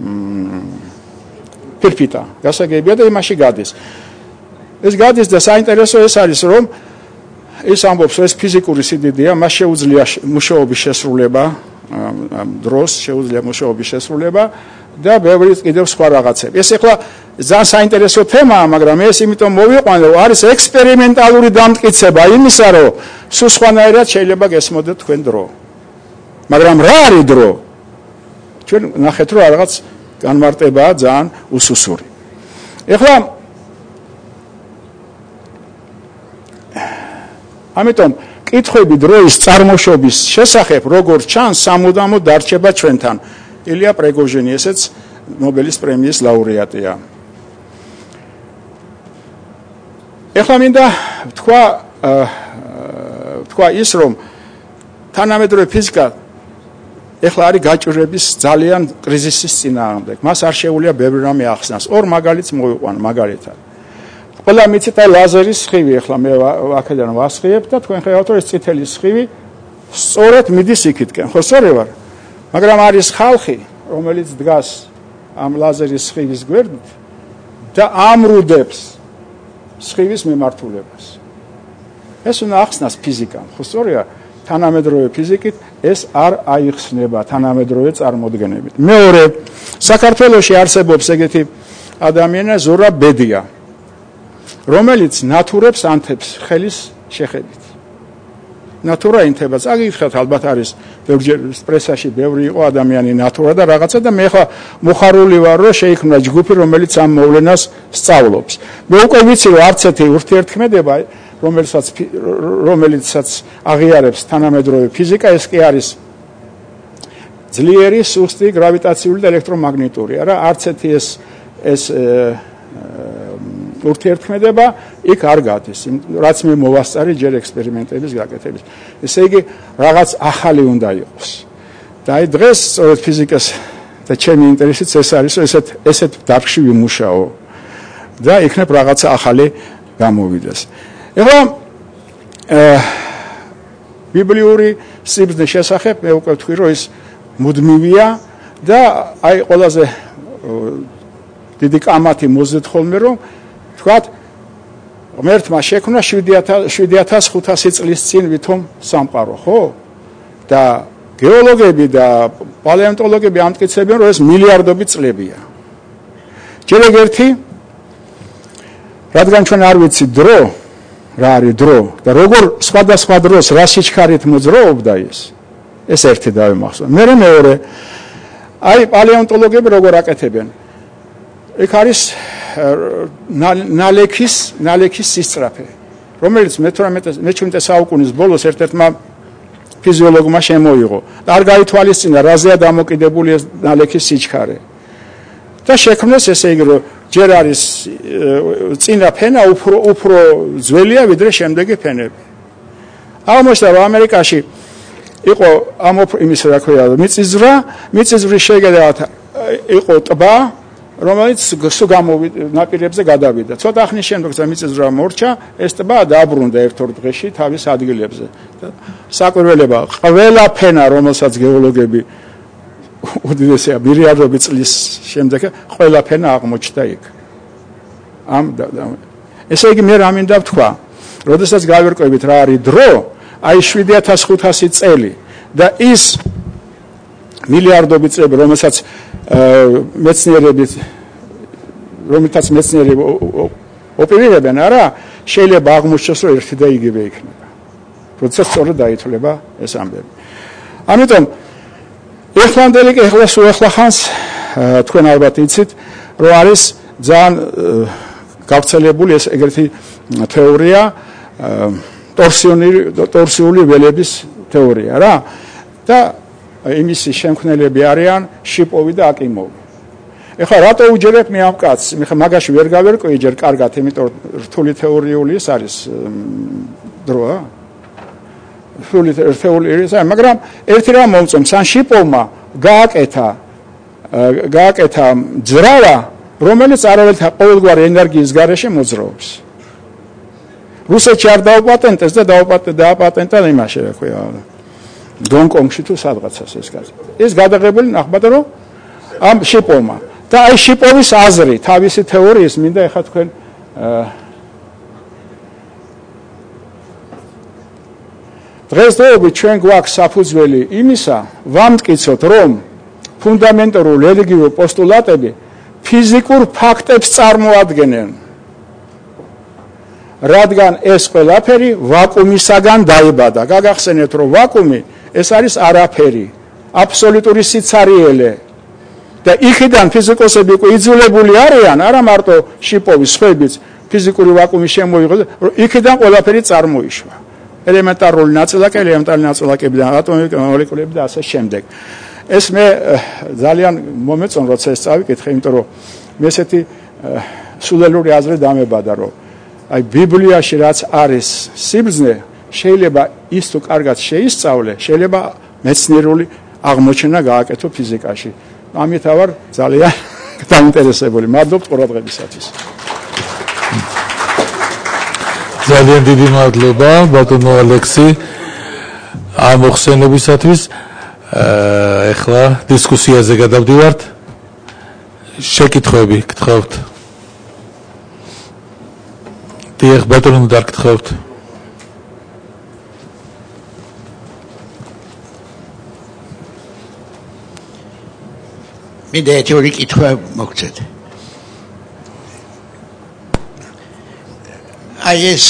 ფირფიტა. გასაგებია და იმაში გადის. ეს გადის და საინტერესო ეს არის, რომ ის ამბობს, ეს ფიზიკური სიდიდეა, მას შეუძლია მუშაობის შესრულება, დროს შეუძლია მუშაობის შესრულება და ბევრი კიდევ სხვა რაღაცები. ეს ახლა ძალიან საინტერესო თემაა, მაგრამ ეს იმიტომ მოვიყვანე, რომ არის ექსპერიმენტალური დამტკიცება იმისა, რომ სულ სხვანაირად შეიძლება გესმოდეთ თქვენ დრო. მაგრამ რა არის დრო? ჩვენ ნახეთ, რომ რაღაც განმარტებაა ძალიან უსუსური. ეხლა ამიტომ კითხვები დროის წარმოშობის შესახებ როგორ ჩანს სამუდამოდ დარჩება ჩვენთან. ილია პრეგოჟინი ესეც ნობელის პრემიის ლაურეატია. ეხლა მინდა თქვა თქვა ის რომ თანამედროვე ფიზიკა ეხლა არის გაჭირების ძალიან კრიზისის წინააღმდეგ. მას არ შეუძლია ბევრი რამე ახსნას. ორ მაგალითს მოვიყვან მაგალითად. ყველა მიცით აი ლაზერის სხივი ეხლა მე აქედან ვასხიებ და თქვენ ხედავთ რომ ეს წითელი სხივი სწორედ მიდის იქითკენ, ხო სწორი ვარ? მაგრამ არის ხალხი, რომელიც დგას ამ ლაზერის სხივის გვერდით და ამრუდებს სხივის მიმართულებას. ეს უნდა ახსნას ფიზიკამ, ხო სწორია? თანამედროვე ფიზიკით ეს არ აიხსნება თანამედროვე წარმოდგენებით. მეორე, საქართველოში არსებობს ეგეთი ადამიანი ზურაბ ბედია, რომელიც ნატურებს ანთებს ხელის შეხედით. ნატურა ინთება, წაგიხსნათ ალბათ არის ბევრჯერ პრესაში ბევრი იყო ადამიანი ნატურა და რაღაცა და მე ხა მოხარული ვარ რომ შეიქმნა ჯგუფი რომელიც ამ მოვლენას სწავლობს. მე უკვე ვიცი რომ არც ერთი ურთიერთქმედება რომელსაც რომელიცაც აღიარებს თანამედროვე ფიზიკა ეს კი არის ძლიერი სუსტი გრავიტაციული და ელექტრომაგნიტური არა არც ერთი ეს ეს ურთიერთქმედება იქ არ გადის რაც მე მოვასწარი ჯერ ექსპერიმენტების გაკეთების ესე იგი რაღაც ახალი უნდა იყოს და აი დღეს სწორედ ფიზიკას და ჩემი ინტერესიც ეს არის რომ ესეთ ესეთ დარგში ვიმუშაო და იქნებ რაღაცა ახალი გამოვიდეს ეხლა ბიბლიური სიბრძნის შესახებ მე უკვე ვთქვი რომ ის მუდმივია და აი ყველაზე დიდი კამათი მოძეთ ხოლმე რომ თქვათ ღმერთმა შექმნა შვიდი ათას ხუთასი წლის წინ ვითომ სამყარო ხო და გეოლოგები და პალეონტოლოგები ამტკიცებენ რომ ეს მილიარდობით წლებია ჯერ ერთი რადგან ჩვენ არ ვიცით დრო რა არის დრო და როგორ სხვადასხვა დროს რა სიჩქარით მოძრაობდა ის ეს ერთი დავიმახსოვრე მე მეორე აი პალეონტოლოგები როგორ აკეთებენ იქ არის ნალექის ნალექის სისწრაფე რომელიც მეცხრამეტე საუკუნის ბოლოს ერთ-ერთმა ფიზიოლოგმა შემოიღო და არ გაითვალისწინა რაზეა დამოკიდებული ეს ნალექის სიჩქარე და შექმნეს ესე იგი რომ ჯერ არის წინა ფენა უფრო უფრო ძველია ვიდრე შემდეგი ფენები აღმოჩნდა რომ ამერიკაში იყო ამ იმის რა ქვია მიწისძვრა მიწისძვრის შედეგად იყო ტბა რომელიც სულ გამოვიდა ნაპირებზე გადავიდა. ცოტა ხნის შემდეგ მიწისძვრა მორჩა, ეს ტბა დააბრუნდა ერთ-ორ დღეში თავის ადგილებზე. საკვირველება ყველა ფენა, რომელსაც გეოლოგები უდიდესია მილიარდობით წლის შემდეგ ყველა ფენა აღმოჩნდა იქ. ამ ესე იგი მე რა მინდა ვთქვა, როდესაც გავერკვევით რა არის დრო, აი შვიდი ათას ხუთასი წელი და ის მილიარდობით წელი, რომელსაც მეცნიერები რომელთაც მეცნიერები ოპერირებენ არა შეიძლება აღმოჩნდეს რომ ერთი და იგივე იქნება როდესაც სწორად დაითვლება ეს ამბები ამიტომ ეხლანდელი ეხლა სულ ეხლა ხანს თქვენ ალბათ იცით, რომ არის ძალიან გავრცელებული ეს ეგრეთი თეორია, ტორსიული ველების თეორია რა და იმის შემქმნელები არიან შიპოვი და აკიმოვი. ეხლა რატო უჯერებ მე ამ კაცს? მე ხა მაგაში ვერ გავერკვი ჯერ კარგად, იმიტომ რთული თეორიული ის არის დროა. რთული თეორიული ის არის, მაგრამ ერთი რამ მომწონს, ან შიპოვმა გააკეთა გააკეთა ძრავა, რომელიც არავითარ ყოველგვარი ენერგიის გარეშე მოძრაობს. რუსეთში არ დაუპატენტეს და დააპატენტა იმაში, რა ქვია, გონკონგში თუ სადღაცას ეს კაცი. ეს გადაღებული ნახმად რომ ამ შიპოვმა და აი შიპოვის აზრი, თავისი თეორიის მინდა ეხლა თქვენ დღესდღეობით ჩვენ გვაქვს საფუძველი იმისა, ვამტკიცოთ, რომ ფუნდამენტური რელიგიური პოსტულატები ფიზიკურ ფაქტებს წარმოადგენენ. რადგან ეს ყველაფერი ვაკუუმისაგან დაიბადა. გაგახსენეთ, რომ ვაკუუმი ეს არის არაფერი, აბსოლუტური სიცარიელე. და იქიდან ფიზიკოსები უკვე იძულებული არიან, არა მარტო შიპოვის, სხვაებიც ფიზიკური ვაკუუმი შემოიღო, იქიდან ყველაფერი წარმოიშვა. ელემენტარული ნაწილაკი, ელემენტარული ნაწილაკებიდან ატომები, მოლეკულები და ასე შემდეგ. ეს მე ძალიან მომეწონ, როცა ეს წავიკითხე, იმიტომ რომ მე ესეთი სულელური აზრი დამებადა, რომ აი ბიბლიაში რაც არის სიბრძნე, შეიძლება ის თუ კარგად შეისწავლე, შეიძლება მეცნიერული აღმოჩენა გააკეთო ფიზიკაში. ამით ვარ ძალიან დაინტერესებული. მადლობთ ყურადღებისათვის. ძალიან დიდი მადლობა ბატონო ალექსი ამ მოხსენებისათვის. ეხლა დისკუსიაზე გადავდივართ. შეკითხვები გთხოვთ. დიახ, ბატონო დაგკითხავთ. მე თეორიული კითხვა მოგცეთ. აი ეს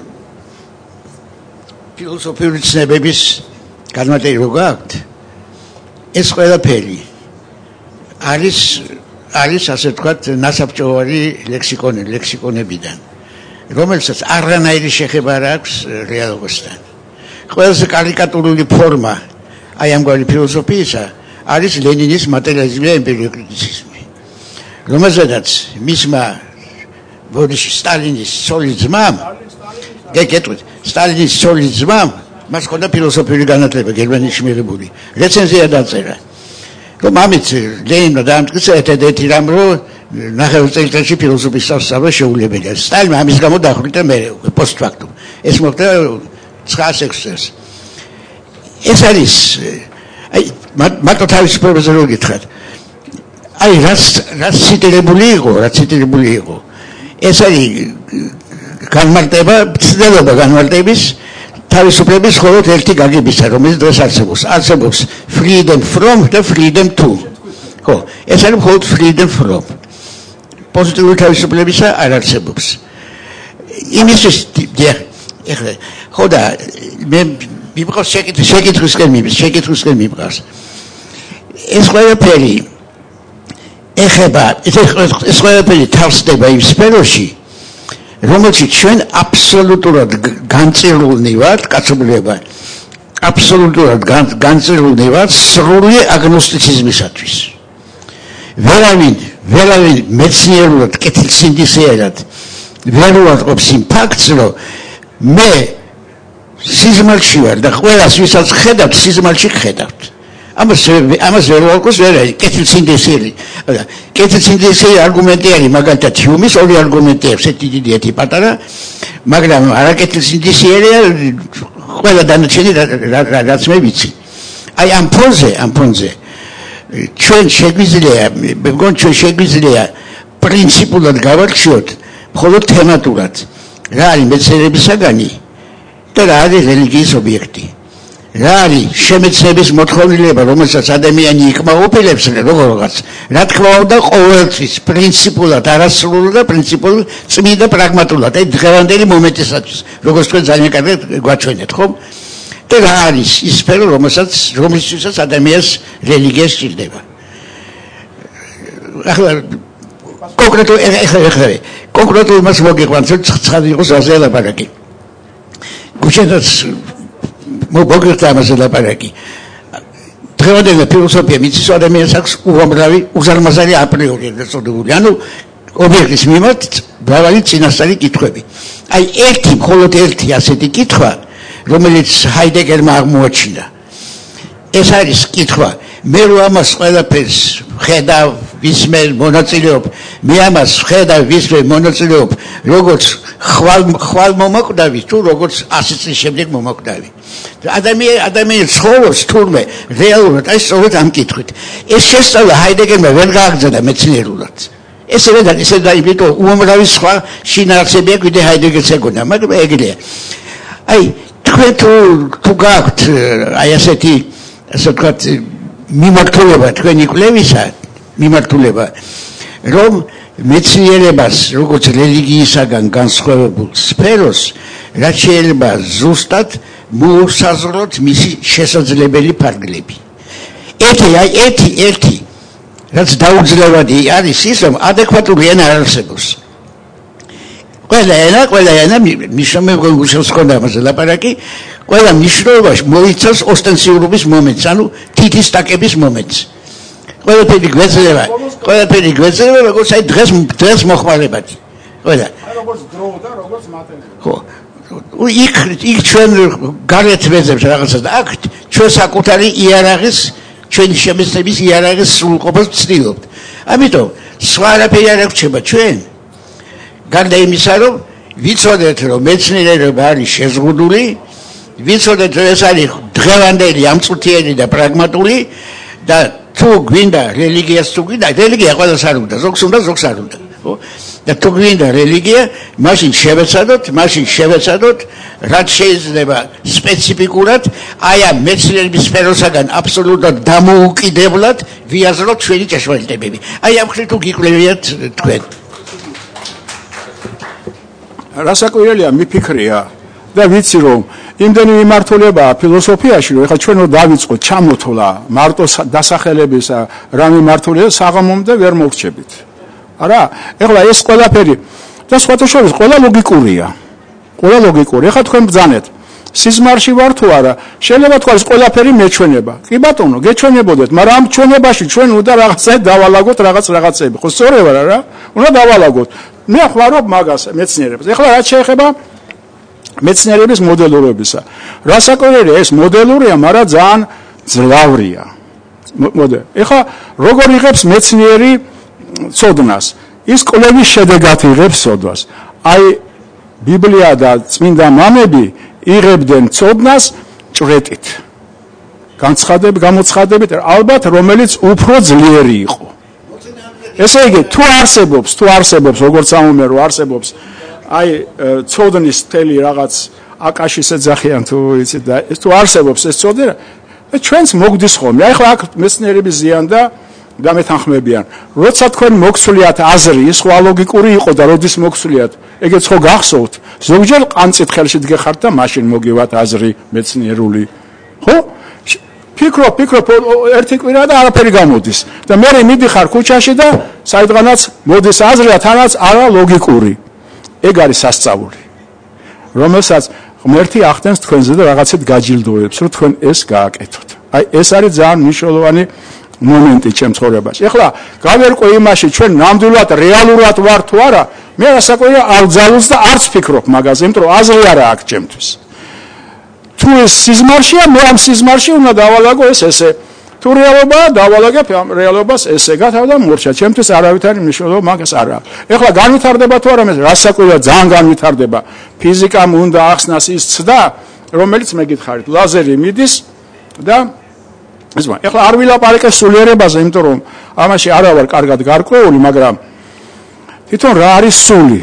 ფილოსოფიური ცნებების განმარტება გაქვთ. ეს ყველაფერი არის არის ასე ვთქვათ ნასაბჭოვარი ლექსიკონი, ლექსიკონებიდან, რომელსაც არანაირი შეხება არ აქვს რეალობასთან. ყველაზე კარიკატურული ფორმა აი ამგვარი ფილოსოფიისა არის ლენინის მატერიალიზმი და ემპირიოკრიტიციზმი, რომელზედაც მისმა ბოდიში სტალინის ცოლის ძმამ, გეკეთეთ, სტალინის ცოლის ძმამ მას ჰქონდა ფილოსოფიური განათლება გერმანიაში მიღებული. რეცენზია დაწერა, რომ ამით ლენინმა დაამტკიცა ერთ-ერთი რამ, რომ ნახევარ წელიწადში ფილოსოფიის სწავლა შეუძლებელია. სტალინმა ამის გამო დახვრიტა მე პოსტფაქტუმ. ეს მოხდა ცხრას ექვსი წელს. ეს არის აი მარტო თავისუფლებაზე რო გითხრათ. აი რაც რაც ციტირებული იყო, რაც ციტირებული იყო. ეს არის განმარტება, ცდელობა განმარტების თავისუფლების მხოლოდ ერთი გაგებისა, რომელიც დღეს არსებობს. არსებობს freedom from და freedom to. ხო, ეს არის მხოლოდ freedom from. პოზიტიური თავისუფლებისა არ არსებობს. იმისთვის ეხლა ხო და მე მიყავს შეკითხვისკენ მიბის, შეკითხვისკენ მიყავს. ეს ყველაფერი ეხება, ეს ყველაფერი თავსდება იმ სფეროში, რომელშიც ჩვენ აბსოლუტურად განწირულნი ვართ, კაცობრიობა აბსოლუტურად განწირულნი ვართ სრული აგნოსტიციზმისათვის. ვერავინ, ვერავინ მეცნიერულად, კეთილსინდისიერად ვერ უარყოფს იმ ფაქტს, რომ მე სიზმარში ვარ და ყველას ვისაც ხედავთ, სიზმარში ხედავთ. ამას ამას ვერ უარყოფს ვერავინ კეთილსინდისიერი. კეთილსინდისიერი არგუმენტი არის მაგალითად ჰიუმის ორი არგუმენტი აქვს, ერთი დიდი, ერთი პატარა, მაგრამ არაკეთილსინდისიერია ყველა დანარჩენი რაც მე ვიცი. აი ამ ფონზე, ამ ფონზე ჩვენ შეგვიძლია, მე მგონი ჩვენ შეგვიძლია პრინციპულად გავარჩიოთ მხოლოდ თემატურად რა არის მეცნიერების საგანი და რა არის რელიგიის ობიექტი. რა არის შემეცნების მოთხოვნილება, რომელსაც ადამიანი იკმაყოფილებს როგორღაც, რა თქმა უნდა ყოველთვის პრინციპულად არასრულად და პრინციპულად წმიდა პრაგმატულად, აი დღევანდელი მომენტისათვის, როგორც თქვენ ძალიან კარგად გვაჩვენეთ, ხო? და რა არის ის სფერო, რომელსაც რომლისთვისაც ადამიანს რელიგია სჭირდება. ახლა კონკრეტულ ეხლა ეხლა კონკრეტულ მას მოგიყვანს ცხადი იყოს ასე ლაპარაკი გუშინაც მოგერთა ამაზე ლაპარაკი დღევანდელი ფილოსოფია მიწის ადამიანს აქვს უამრავი უზარმაზარი აპრიორი ეწოდებული ანუ ობიექტის მიმართ მრავალი წინასწარი კითხვები აი ერთი მხოლოდ ერთი ასეთი კითხვა რომელიც ჰაიდეგერმა აღმოაჩინა ეს არის კითხვა მე რო ამას ყველაფერს ხედავ ვისმე მონაწილეობ მე ამას ხედავ ვისმე მონაწილეობ როგორც ხვალ ხვალ მომაკვდავი თუ როგორც ასი წლის შემდეგ მომაკვდავი ადამიანი ადამიანს ცხოვრობს თურმე რეალურად აი სწორედ ამ კითხვით ეს შესწავლა ჰაიდეგერმა ვერ გააგრძელა მეცნიერულად ესე ვერ ისე დაიბიტო უამრავი სხვა შინაარსები აქვს ვიდრე ჰაიდეგერს ეგონა მაგრამ ეგრეა აი თქვენ თუ თუ გაქვთ აი ასეთი ასე ვთქვათ მიმართულება თქვენი კვლევისა მიმართულება რომ მეცნიერებას როგორც რელიგიისაგან განსხვავებულ სფეროს რაც შეიძლება ზუსტად მოუსაზღვროთ მისი შესაძლებელი ფარგლები ერთი აი ერთი ერთი რაც დაუძლებადი არის ის რომ ადეკვატური ენა არ არსებობს ყველა ენა ყველა ენა მნიშვნელობა გუშავს ხონდა ამაზე ლაპარაკი ყველა მნიშვნელობა მოიცავს ოსტენსიურობის მომენტს ანუ თითის ტაკების მომენტს ყველაფერი გვეძლება ყველაფერი გვეძლება როგორც აი დღეს დღეს მოხმარებადი ყველა როგორც დრო და როგორც მატერიალი ხო იქ იქ ჩვენ გარეთ ვეძებს რაღაცა და აქ ჩვენ საკუთარი იარაღის ჩვენი შემეცნების იარაღის სრულყოფას ვცდილობთ ამიტომ სხვა არაფერი არ აღჩება ჩვენ გარდა იმისა რომ ვიცოდეთ რომ მეცნიერება არის შეზღუდული ვიცოდეთ რომ ეს არის დღევანდელი ამწუთიერი და პრაგმატული და თუ გვინდა რელიგიას თუ გვინდა რელიგია ყველას არ უნდა ზოგს უნდა ზოგს არ უნდა ხო და თუ გვინდა რელიგია მაშინ შევეცადოთ მაშინ შევეცადოთ რაც შეიძლება სპეციფიკურად აი ამ მეცნიერების სფეროსაგან აბსოლუტურად დამოუკიდებლად ვიაზროთ ჩვენი ჭეშმარიტებები აი ამ ხრი თუ გიკვლევიათ თქვენ რასაკვირველია მიფიქრია და ვიცი რომ იმდენი მიმართულებაა ფილოსოფიაში რომ ეხლა ჩვენ რო დავიწყოთ ჩამოთვლა მარტო დასახელების რა მიმართულება საღამომდე ვერ მოვრჩებით არა ეხლა ეს ყველაფერი და სხვათა შორის ყველა ლოგიკურია ყველა ლოგიკური ეხლა თქვენ ბძანეთ სიზმარში ვარ თუ არა შეიძლება თქვა ეს ყველაფერი მეჩვენება კი ბატონო გეჩვენებოდეთ მაგრამ ამ ჩვენებაში ჩვენ უნდა რაღაცა დავალაგოთ რაღაც რაღაცები ხო სწორია რა უნდა დავალაგოთ მე ხვარობ მაგას მეცნიერებს ეხლა რაც შეეხება მეცნიერების მოდელურობისა რასაკვირველია ეს მოდელურია მაგრამ ძალიან ძლავრია მოდელი ეხლა როგორ იღებს მეცნიერი ცოდნას ის კვლევის შედეგად იღებს ცოდვას აი ბიბლია და წმინდა მამები იღებდნენ ცოდნას ჭრეტით განცხადებით გამოცხადებით ალბათ რომელიც უფრო ძლიერი იყო ესე იგი თუ არსებობს თუ არსებობს როგორც ამომერო არსებობს აი ცოდნის თელი რაღაც აკაშის ეძახიან თუ იცით და ეს თუ არსებობს ეს ცოდნა ჩვენს მოგდის ხოლმე აი ხო აქ მეცნიერების ზიან და გამეთანხმებიან როცა თქვენ მოგცვლიათ აზრი ის ხო ალოგიკური იყო და როდის მოგცვლიათ ეგეც ხო გახსოვთ ზოგჯერ ყანწით ხელში დგეხართ და მაშინ მოგივათ აზრი მეცნიერული ხო ფიქრობ ფიქრობ ერთი კვირა და არაფერი გამოდის და მე მიდიხარ ქუჩაში და საიდღანაც მოდის აზრია თანაც არა ლოგიკური ეგ არის სასწაული რომელსაც ღმერთი ახდენს თქვენზე და რაღაცით გაჯილდოებს რომ თქვენ ეს გააკეთოთ აი ეს არის ძალიან მნიშვნელოვანი მომენტი ჩემ ცხოვრებაში ეხლა გავერკვე იმაში ჩვენ ნამდვილად რეალურად ვარ თუ არა მე რასაკვირველია არ ძალუს და არც ფიქრობ მაგაზე იმიტომ რომ აზრი არა აქვს ჩემთვის თუ ეს სიზმარშია მე ამ სიზმარში უნდა დავალაგო ეს ესე თუ რეალობაა დავალაგებ ამ რეალობას ესე გათავდა მორჩა ჩემთვის არავითარი მნიშვნელობა მაგას არ აქვს ეხლა განვითარდება თუ არა მე რასაკვირველია ძალიან განვითარდება ფიზიკამ უნდა ახსნას ის ცდა რომელიც მეკითხარით ლაზერი მიდის და იზმა ეხლა არ ვილაპარაკე სულიერებაზე იმიტომ რომ ამაში არა ვარ კარგად გარკვეული მაგრამ თვითონ რა არის სული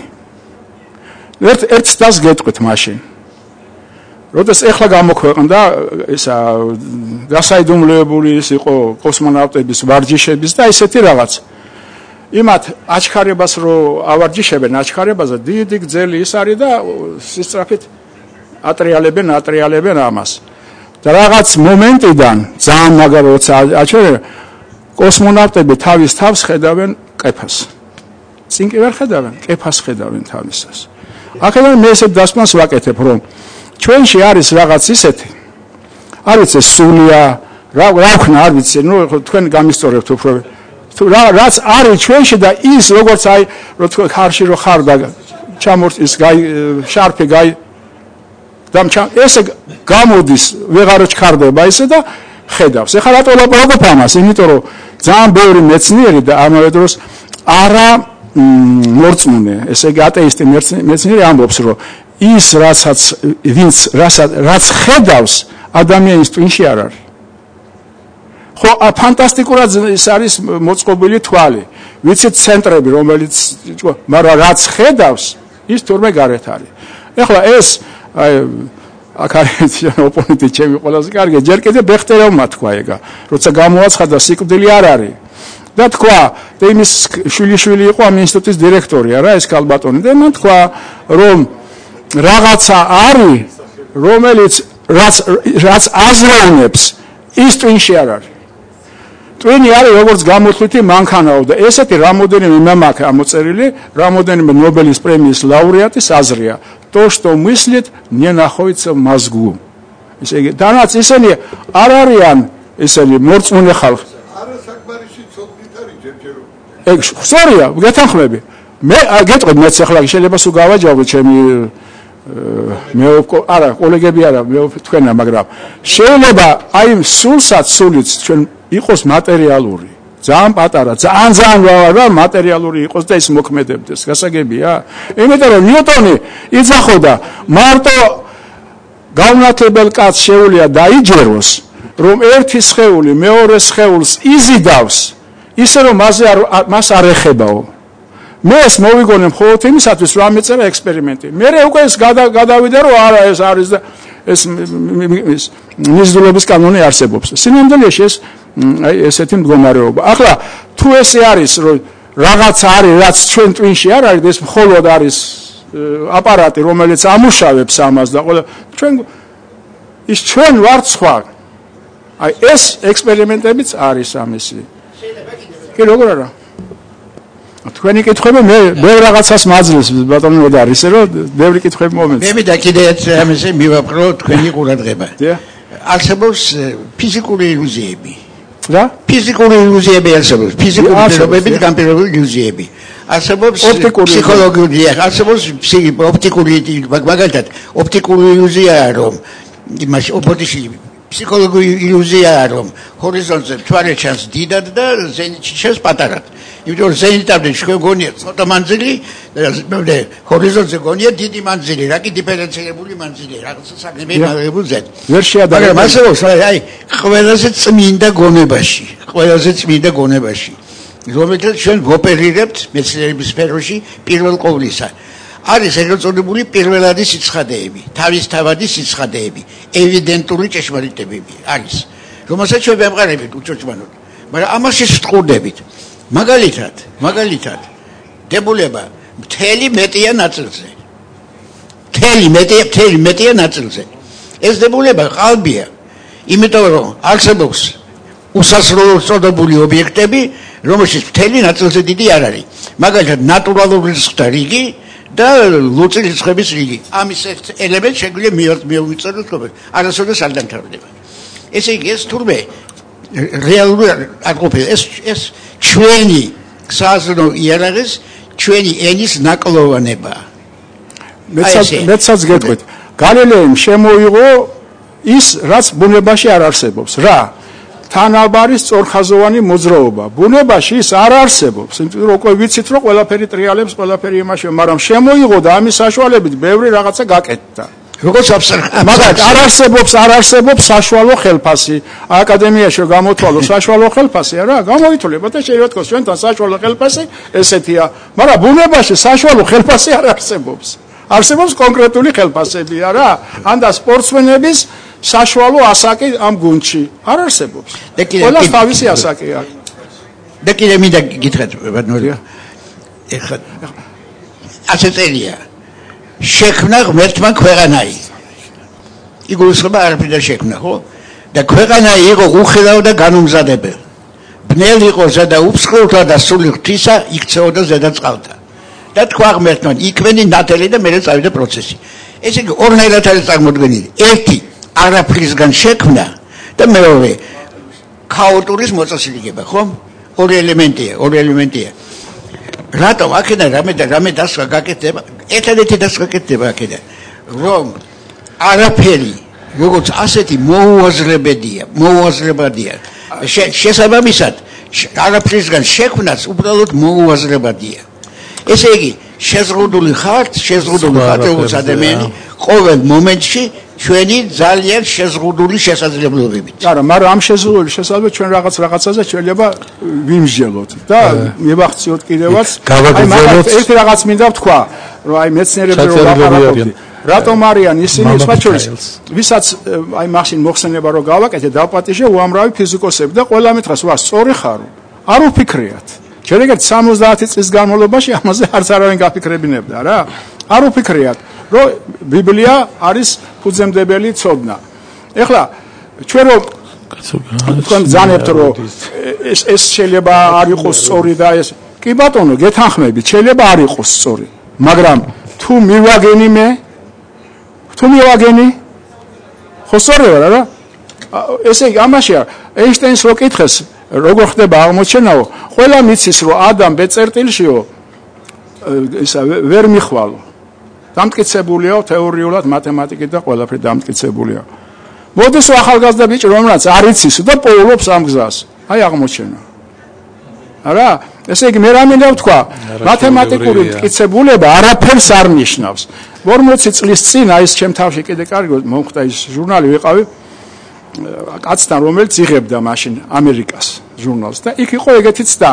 ერთ ერთ ცდას გეტყვით მაშინ როდესაც ეხლა გამოქვეყნდა ისა გასაიდუმლოებული ის იყო კოსმონავტების ვარჯიშების და ისეთი რაღაც იმათ აჩქარებას რო ავარჯიშებენ აჩქარებაზე დიდი გძელი ის არის და სისწრაფით ატრიალებენ ატრიალებენ ამას და რაღაც მომენტიდან ძალიან მაგარი როცა აჩვენე კოსმონავტები თავის თავს ხედავენ კეფას. წინ კი ვერ ხედავენ, კეფას ხედავენ თავისას. აქედან მე ესე დასკვნას ვაკეთებ, რომ ჩვენში არის რაღაც ისეთი, არ ვიცი სულია, რა რა ვქნა, არ ვიცი, ნუ თქვენ გამისწორებთ უფრო. თუ რაც არის ჩვენში და ის როგორც აი რო თქვენ ხარში რო ხარ და ჩამორწის გაი შარფი გაი და ესე გამოდის, ვეღარო ჩქარდება ისე და ხედავს. ეხლა რატო ლაპარაკობ ამას? იმიტომ რომ ძალიან ბევრი მეცნიერი და ამავე დროს არა მორწმუნე, ესე იგი ატეისტი მეცნიერი ამბობს, რომ ის რასაც ვინც რაც ხედავს ადამიანის ტვინში არ არის. ხო, ფანტასტიკურად ის არის მოწყობილი თვალი. ვიცით ცენტრები, რომელიც მაგრამ რაც ხედავს, ის თურმე გარეთ არის. ეხლა ეს აი აქ არის ოპონენტი ჩემი ყველაზე კარგი, ჯერ კიდე ბეხტეროვმა თქვა ეგა, როცა გამოაცხადა სიკვდილი არ არის. და თქვა, და იმის შვილი-შვილი იყო ამ ინსტიტუტის დირექტორი, არა ეს კალბატონი, და მან თქვა, რომ რაღაცა არის, რომელიც რაც რაც აზროვნებს, ის ტვინში არ არის. ტვინი არის როგორც გამოთვლითი მანქანაო და ესეთი რამოდენიმე მემაქე ამოწერილი, რამოდენიმე ნობელის პრემიის ლაურეატის აზრია. То, что мыслит, не находится в мозгу. ესე იგი, დანაც ისინი არ არიან ისინი მორწმუნე ხალხი. არა საკმარისი ცოდნით არის ჯერჯერობით. ეგ სწორია, გეთანხმები. მე გეტყვით მეც ახლა შეიძლება სულ გავაჯავოთ ჩემი მე არა, კოლეგები არა, მე თქვენა, მაგრამ შეიძლება აი სულსაც სულიც ჩვენ იყოს მატერიალური. ძალიან პატარა, ძალიან ძალიან ვარ მატერიალური იყოს და ის მოქმედებდეს. გასაგებია? იმიტომ რომ ნიუტონი იძახოდა, მარტო გაუნათებელ კაცს შეუძლია დაიჯეროს, რომ ერთი სხეული მეორე სხეულს იზიდავს, ისე რომ მასზე მას არ ეხებაო. მე ეს მოვიგონე მხოლოდ იმისათვის, რომ ამეწერა ექსპერიმენტი. მე უკვე ეს გადავიდა, რომ არა ეს არის და ეს მიზნულობის კანონი არსებობს. სინამდვილეში ეს აი ესეთი მდგომარეობა. ახლა თუ ესე არის, რომ რაღაც არის, რაც ჩვენ ტვინში არ არის, ეს მხოლოდ არის აპარატი, რომელიც ამუშავებს ამას და ყველა ჩვენ ის ჩვენ ვართ სხვა. აი ეს ექსპერიმენტებიც არის ამისი. კი როგორ არა? თქვენი კითხვები მე მე რაღაცას მაძლევს ბატონო და ისე რომ ბევრი კითხვები მომეც. მე მინდა კიდე ამაზე მივაპყრო თქვენი ყურადღება. არსებობს ფიზიკური ილუზიები. რა? ფიზიკური ილუზიები არსებობს, ფიზიკური პირობებით განპირობებული ილუზიები. არსებობს ფსიქოლოგიური, არსებობს ოპტიკური, მაგალითად, ოპტიკური ილუზიაა, რომ იმაში ოპტიკაში ფსიქოლოგიური ილუზიაა, რომ ჰორიზონტზე თვალე ჩანს დიდად და ზენიტში ჩანს პატარად. იმიტომ რომ ზენიტამდე ჩვენ გონია ცოტა მანძილი და ჰორიზონტზე გონია დიდი მანძილი, რა კი დიფერენცირებული მანძილი, რაღაცა საკმაოდ ზედ. ვერ შეადაგებია. მაგრამ არსებობს აი ყველაზე წმინდა გონებაში, ყველაზე წმინდა გონებაში, რომელთაც ჩვენ ვოპერირებთ მეცნიერების სფეროში პირველ ყოვლისა. არის ეგრეთ წოდებული პირველადი სიცხადეები, თავისთავადი სიცხადეები, ევიდენტური ჭეშმარიტებები არის, რომელსაც ჩვენ ვემყარებით უჩოჩმანოდ, მაგრამ ამაში ვტყურდებით. მაგალითად, მაგალითად, დებულება მთელი მეტია ნაწილზე. მთელი მეტია, მთელი მეტია ნაწილზე. ეს დებულება ყალბია, იმიტომ რომ არსებობს უსასრულო წოდებული ობიექტები, რომელშიც მთელი ნაწილზე დიდი არ არის. მაგალითად, ნატურალური რიცხვთა რიგი და ლუწი რიცხვების რიგი. ამის ერთ ელემენტს შეგვიძლია მივიწოდოთ, რომ არასოდეს არ დამთავრდება. ესე იგი, ეს თურმე რეალური არ ყოფილა. ეს ეს ჩვენი საზრო იარაღის, ჩვენი ენის ნაკლოვანება. მეცაც მეცაც გეტყვით. გალილეიმ შემოიღო ის, რაც ბუნებაში არ არსებობს. რა? თანაბარი სწორხაზოვანი მოძრაობა. ბუნებაში ის არ არსებობს. იმიტომ რომ უკვე ვიცით, რომ ყველაფერი ტრიალებს, ყველაფერი იმაში, მაგრამ შემოიღო და ამის საშუალებით ბევრი რაღაცა გაკეთდა. როგორც აბსტრაქტ მაგათ არ არსებობს, არ არსებობს საშუალო ხელფასი. აკადემიაში გამოთვალო საშუალო ხელფასი, არა, გამოითვლება და შეიძლება თქოს ჩვენთან საშუალო ხელფასი ესეთია, მაგრამ ბუნებაში საშუალო ხელფასი არ არსებობს. არსებობს კონკრეტული ხელფასები, არა? ან და სპორტსმენების საშუალო ასაკი ამ გუნდში არ არსებობს. ყველას თავისი ასაკი აქვს. და კიდე მინდა გითხრათ, ბატონო. ეხლა ასე წერია. შექმნა ღმერთმა ქვეყანայի. იგულისხმება არაფერდა შექმნა, ხო? და ქვეყანայի იყო უხილავ და განუმზადებელ. ბნელი იყო ზედა უფსხლთა და სული ღვთისა იქცეოდა ზედა წყალთა. და თქვა ღმერთმა, იკვენი ნათელი და მერე წავიდა პროცესი. ესე იგი ორნაირად არის წარმოდგენილი. ერთი არაფრისგან შექმნა და მეორე ქაოტურის მოწესრიგება, ხო? ორი ელემენტია, ორი ელემენტია. რატომ აქედან რამე და რამე დასვა გაკეთდება? ერთადერთი დასვა გაკეთდება აქედან, რომ არაფერი როგორც ასეთი მოუაზრებელია, მოუაზრებადია. შესაბამისად, არაფრისგან შექმნას უბრალოდ მოუაზრებადია. ესე იგი, შეზღუდული ხართ, შეზღუდული ხართ როგორც ადამიანი, ყოველ მომენტში ჩვენი ძალიან შეზღუდული შესაძლებლობებით. არა, მაგრამ ამ შეზღუდული შესაძლებლობებით ჩვენ რაღაც რაღაცაზე შეიძლება ვიმსჯელოთ და მივახციოთ კიდევაც. აი, მაგათ ერთი რაღაც მინდა ვთქვა, რომ აი მეცნიერები რომ ლაპარაკობენ. რატომ არიან ისინი, სხვა შორის, ვისაც აი მაშინ მოხსენება რომ გავაკეთე, დავპატიჟე უამრავი ფიზიკოსები და ყველა მითხრას, ვა, სწორი ხარო. არ უფიქრიათ. შეიძლება სამოცდაათი წლის განმავლობაში ამაზე არც არავინ გაფიქრებინებდა რა. არ უფიქრიათ, რომ ბიბლია არის ფუძემდებელი ცოდნა. ეხლა ჩვენ რომ თქვენ ზანებთ რომ ეს ეს შეიძლება არ იყოს სწორი და ეს კი ბატონო, გეთანხმებით, შეიძლება არ იყოს სწორი, მაგრამ თუ მივაგენი მე თუ მივაგენი ხო სწორი ვარ რა? ესე იგი ამაშია ეინშტაინს რო კითხეს როგორ ხდება აღმოჩენაო, ყველა მიცის რომ ადამ ბეწერტილშიო ისა ვერ მიხვალო. დამტკიცებულია თეორიულად მათემატიკით და ყველაფერი დამტკიცებულია. მოდის ახალგაზრდა ბიჭი რომელიც არ იცის და პოულობს ამ გზას. აი აღმოჩენა. არა? ესე იგი მე რა მინდა ვთქვა, მათემატიკური მტკიცებულება არაფერს არ ნიშნავს. ორმოცი წლის წინ აი ეს ჩემ თავში კიდე კარგი მომხდა ის ჟურნალი ვიყავი კაცთან რომელიც იღებდა მაშინ ამერიკას ჟურნალს და იქ იყო ეგეთი ცდა.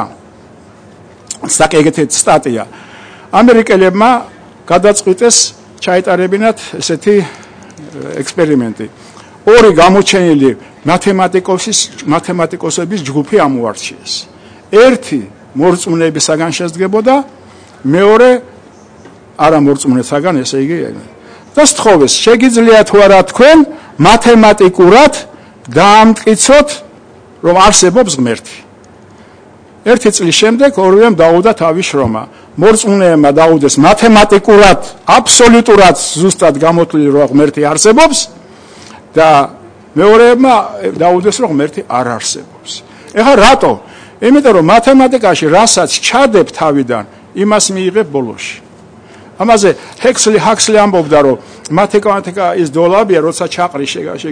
ცდა ეგეთი სტატია. ამერიკელებმა გადაწყვიტეს ჩაეტარებინათ ესეთი ექსპერიმენტი. ორი გამოჩენილი მათემატიკოსის მათემატიკოსების ჯგუფი ამოარჩიეს. ერთი მორწმუნეებისაგან შედგებოდა, მეორე არა მორწმუნესაგან, ესე იგი და სთხოვეს, შეგიძლიათ თუ არა თქვენ მათემატიკურად დაამტკიცოთ, რომ არსებობს ღმერთი. ერთი წლის შემდეგ ორივემ დაუდა თავის შრომა. მორწმუნეებმა დაუდეს მათემატიკურად, აბსოლუტურად ზუსტად გამოთვლილი, რომ ღმერთი არსებობს და მეორეებმა დაუდეს, რომ ღმერთი არ არსებობს. ეხლა რატო? იმიტომ რომ მათემატიკაში რასაც ჩადებ თავიდან, იმას მიიღებ ბოლოში. ამაზე ჰექსლი ჰაქსლი ამბობდა, რომ მათემატიკა ის დოლაბია, როცა ჩაყრი შეგაში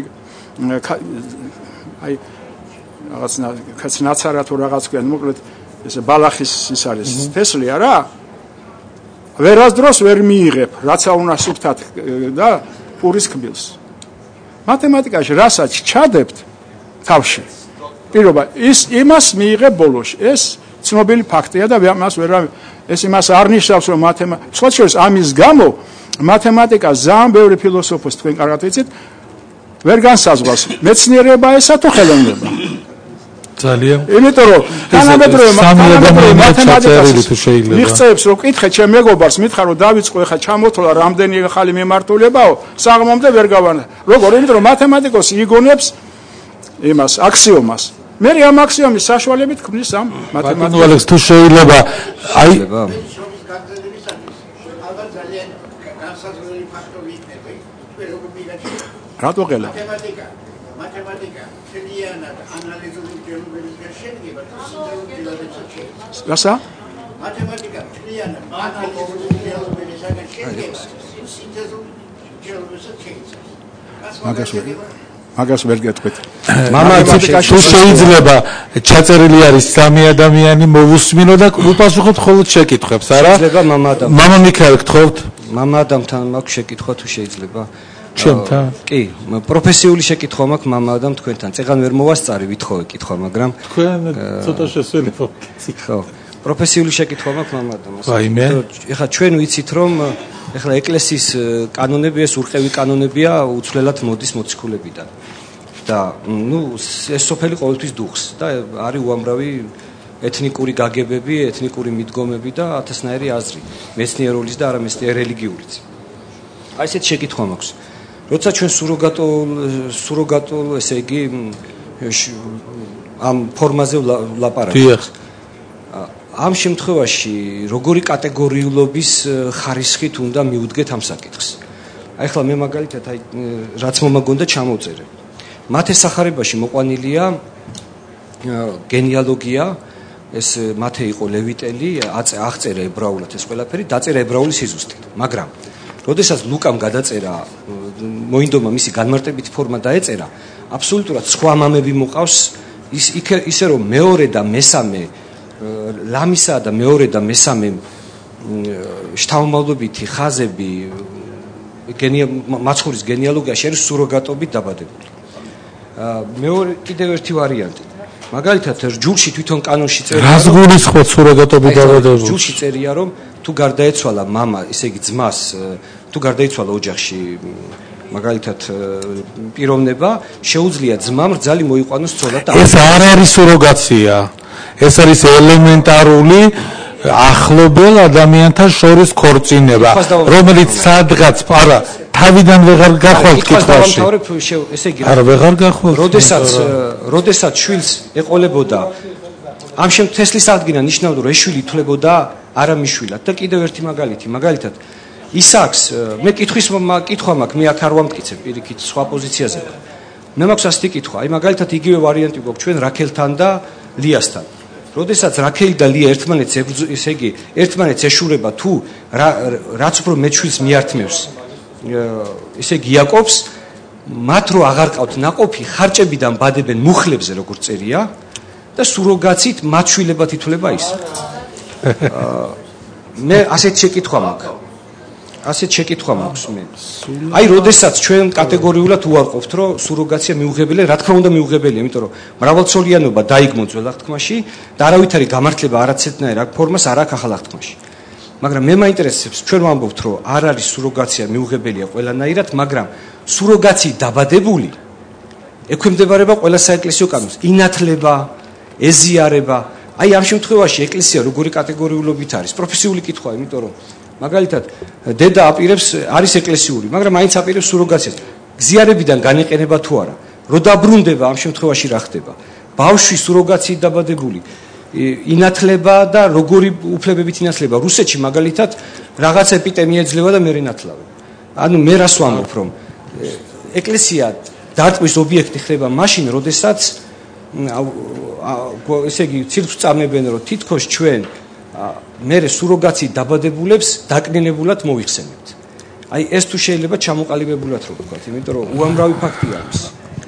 აი რაღაც კაც ნაცარა თუ რაღაც ქვია, მოკლედ ესე ბალახის ის არის თესლია რა. ვერასდროს ვერ მიიღებ, რაც აუნა სუფთად და პურის კბილს. მათემატიკაში რასაც ჩადებთ თავში, პირობა ის იმას მიიღებ ბოლოში. ეს ცნობილი ფაქტია და მას ვერ ეს იმას არ ნიშნავს, რომ მათემატიკა სხვა შორის ამის გამო მათემატიკა ძალიან ბევრი ფილოსოფოსი თქვენ კარგად ვიცით ვერ განსაზღვრავს მეცნიერება ესა თუ ხელოვნება. ძალიან. იმიტომ რომ თანამედროვე მათემატიკაში თუ შეიძლება. მიღწევს რომ კითხე ჩემ მეგობარს მითხრა რომ დავიწყო ეხა ჩამოთვლა რამდენი ხალი მემართულებაო, საღმომდე ვერ გავანა. როგორ? იმიტომ რომ მათემატიკოსი იგონებს იმას აქსიომას. მე ამ აქსიომის საშუალებით ქმნის ამ მათემატიკას. ალექს თუ შეიძლება აი რატო ყელა? მათემატიკა, მათემატიკა, შედიანად ანალიზური მდგომარეობისგან შედგება და სინთეზურადაც შედგება. რასა? მათემატიკა, შედიანად ანალიზური მდგომარეობისგან შედგება და სინთეზური მდგომარეობისგან შედგება. მაგას ვერ მაგას ვერ გეტყვით. მათემატიკაში შეიძლება ჩაწერილი არის სამი ადამიანი მოვუსმინო და უპასუხოთ მხოლოდ შეკითხვებს, არა? შეიძლება მამა ადამ. მამა მიქაელ გთხოვთ? მამა ადამთან მაქვს შეკითხვა თუ შეიძლება? ჩემთან? კი, პროფესიული შეკითხვა მაქვს მამა ადამ თქვენთან. წეგან ვერ მოვასწარი ვითხოვე კითხვა, მაგრამ თქვენ ცოტა შესვენებო. ხო. პროფესიული შეკითხვა მაქვს მამა ადამ. ვაიმე. ეხლა ჩვენ ვიცით რომ ეხლა ეკლესიის კანონები ეს ურყევი კანონებია უცვლელად მოდის მოციქულებიდან. და ნუ ეს სოფელი ყოველთვის დუხს და არის უამრავი ეთნიკური გაგებები, ეთნიკური მიდგომები და ათასნაირი აზრი, მეცნიერულის და არამეცნიერ რელიგიურიც. აი ესეთ შეკითხვა მაქვს. როცა ჩვენ სუროგატულ სუროგატულ, ესე იგი ამ ფორმაზე ვლაპარაკობთ. ამ შემთხვევაში როგორი კატეგორიულობის ხარისხით უნდა მიუდგეთ ამ საკითხს. აი ახლა მე მაგალითად აი რაც მომაგონდა ჩამოვწერე. მათ ესახარებაში მოყვანილია გენეალოგია, ეს მათე იყო ლევიტელი, აღწერა ებრაულად ეს ყველაფერი, დაწერა ებრაული სიზუსტით. მაგრამ როდესაც ლუკამ გადაწერა, მოინდომა მისი განმარტებითი ფორმა დაეწერა, აბსოლუტურად სხვა მამები მოყავს, ის ისე რომ მეორე და მესამე ლამისა და მეორე და მესამე შთამომავლობითი ხაზები მაცხოვრის გენეალოგიაში არის სუროგატობით დაბადებული. მეორე კიდევ ერთი ვარიანტი. მაგალითად ჯულში თვითონ კანონში წერია. რას გულისხმობთ სუროგატობით დაბადებული? ჯულში წერია რომ თუ გარდაეცვალა მამა, ისე იგი ძმას, თუ გარდაეცვალა ოჯახში მაგალითად პიროვნება, შეუძლია ძმამ რძალი მოიყვანოს ცოლად და ეს არ არის სუროგაცია. ეს არის ელემენტარული ახლობელ ადამიანთა შორის ქორწინება, რომელიც სადღაც არა თავიდან ვეღარ გახვალთ კითხვაში. ესე იგი არა ვეღარ გახვალთ. როდესაც როდესაც შვილს ეყოლებოდა ამ შემთხვევაში თესლის აღდგენა ნიშნავდა რომ ეს შვილი ითვლებოდა არამიშვილად და კიდევ ერთი მაგალითი, მაგალითად ისააკს მე კითხვის კითხვა მაქვს, მე აქ არ ვამტკიცებ პირიქით სხვა პოზიციაზე. მე მაქვს ასეთი კითხვა, აი მაგალითად იგივე ვარიანტი გვაქვს ჩვენ რაქელთან და ლიასთან. როდესაც რაქელი და ლია ერთმანეთს ესე იგი ერთმანეთს ეშურება თუ რაც უფრო მეჩვილს მიართმევს ესე იგი იაკობს მათ რო აღარ ყავთ ნაყოფი ხარჭებიდან ბადებენ მუხლებზე როგორც წერია და სუროგაცით მათ შვილებად ითვლება ის. მე ასეთ შეკითხვა მაქვს. ასეთ შეკითხვა მაქვს მე. აი, როდესაც ჩვენ კატეგორიულად უარყოფთ, რომ სუროგაცია მიუღებელია, რა თქმა უნდა მიუღებელია, იმიტომ რომ მრავალცოლიანობა დაიგმო ძველ აღთქმაში და არავითარი გამართლება არაცეთნაირ აქ ფორმას არ აქვს ახალ აღთქმაში. მაგრამ მე მაინტერესებს, ჩვენ ვამბობთ, რომ არ არის სუროგაცია მიუღებელია ყველანაირად, მაგრამ სუროგაციით დაბადებული ექვემდებარება ყველა საეკლესიო კანონს. ინათლება, ეზიარება. აი, ამ შემთხვევაში ეკლესია როგორი კატეგორიულობით არის? პროფესიული კითხვაა, იმიტომ რომ მაგალითად დედა აპირებს არის ეკლესიური, მაგრამ აიც აპირებს სუროგაციას. გზიარებიდან განეყენება თუ არა? რო დაბრუნდება ამ შემთხვევაში რა ხდება? ბავშვი სუროგაციით დაბადებული ინათლება და როგორი უფლებებით ინათლება? რუსეთში მაგალითად რაღაც ეპიდემია ეძლევა და მე ინათლავენ. ანუ მე რას ვამბობ, რომ ეკლესია დარტყმის ობიექტი ხდება მაშინ, როდესაც ესე იგი ცირკს წამებენ, რომ თითქოს ჩვენ მერე სუროგაციით დაბადებულებს დაკნინებულად მოიხსენებთ. აი ეს თუ შეიძლება ჩამოყალიბებულად რო ვთქვათ, იმიტომ რომ უამრავი ფაქტია ის.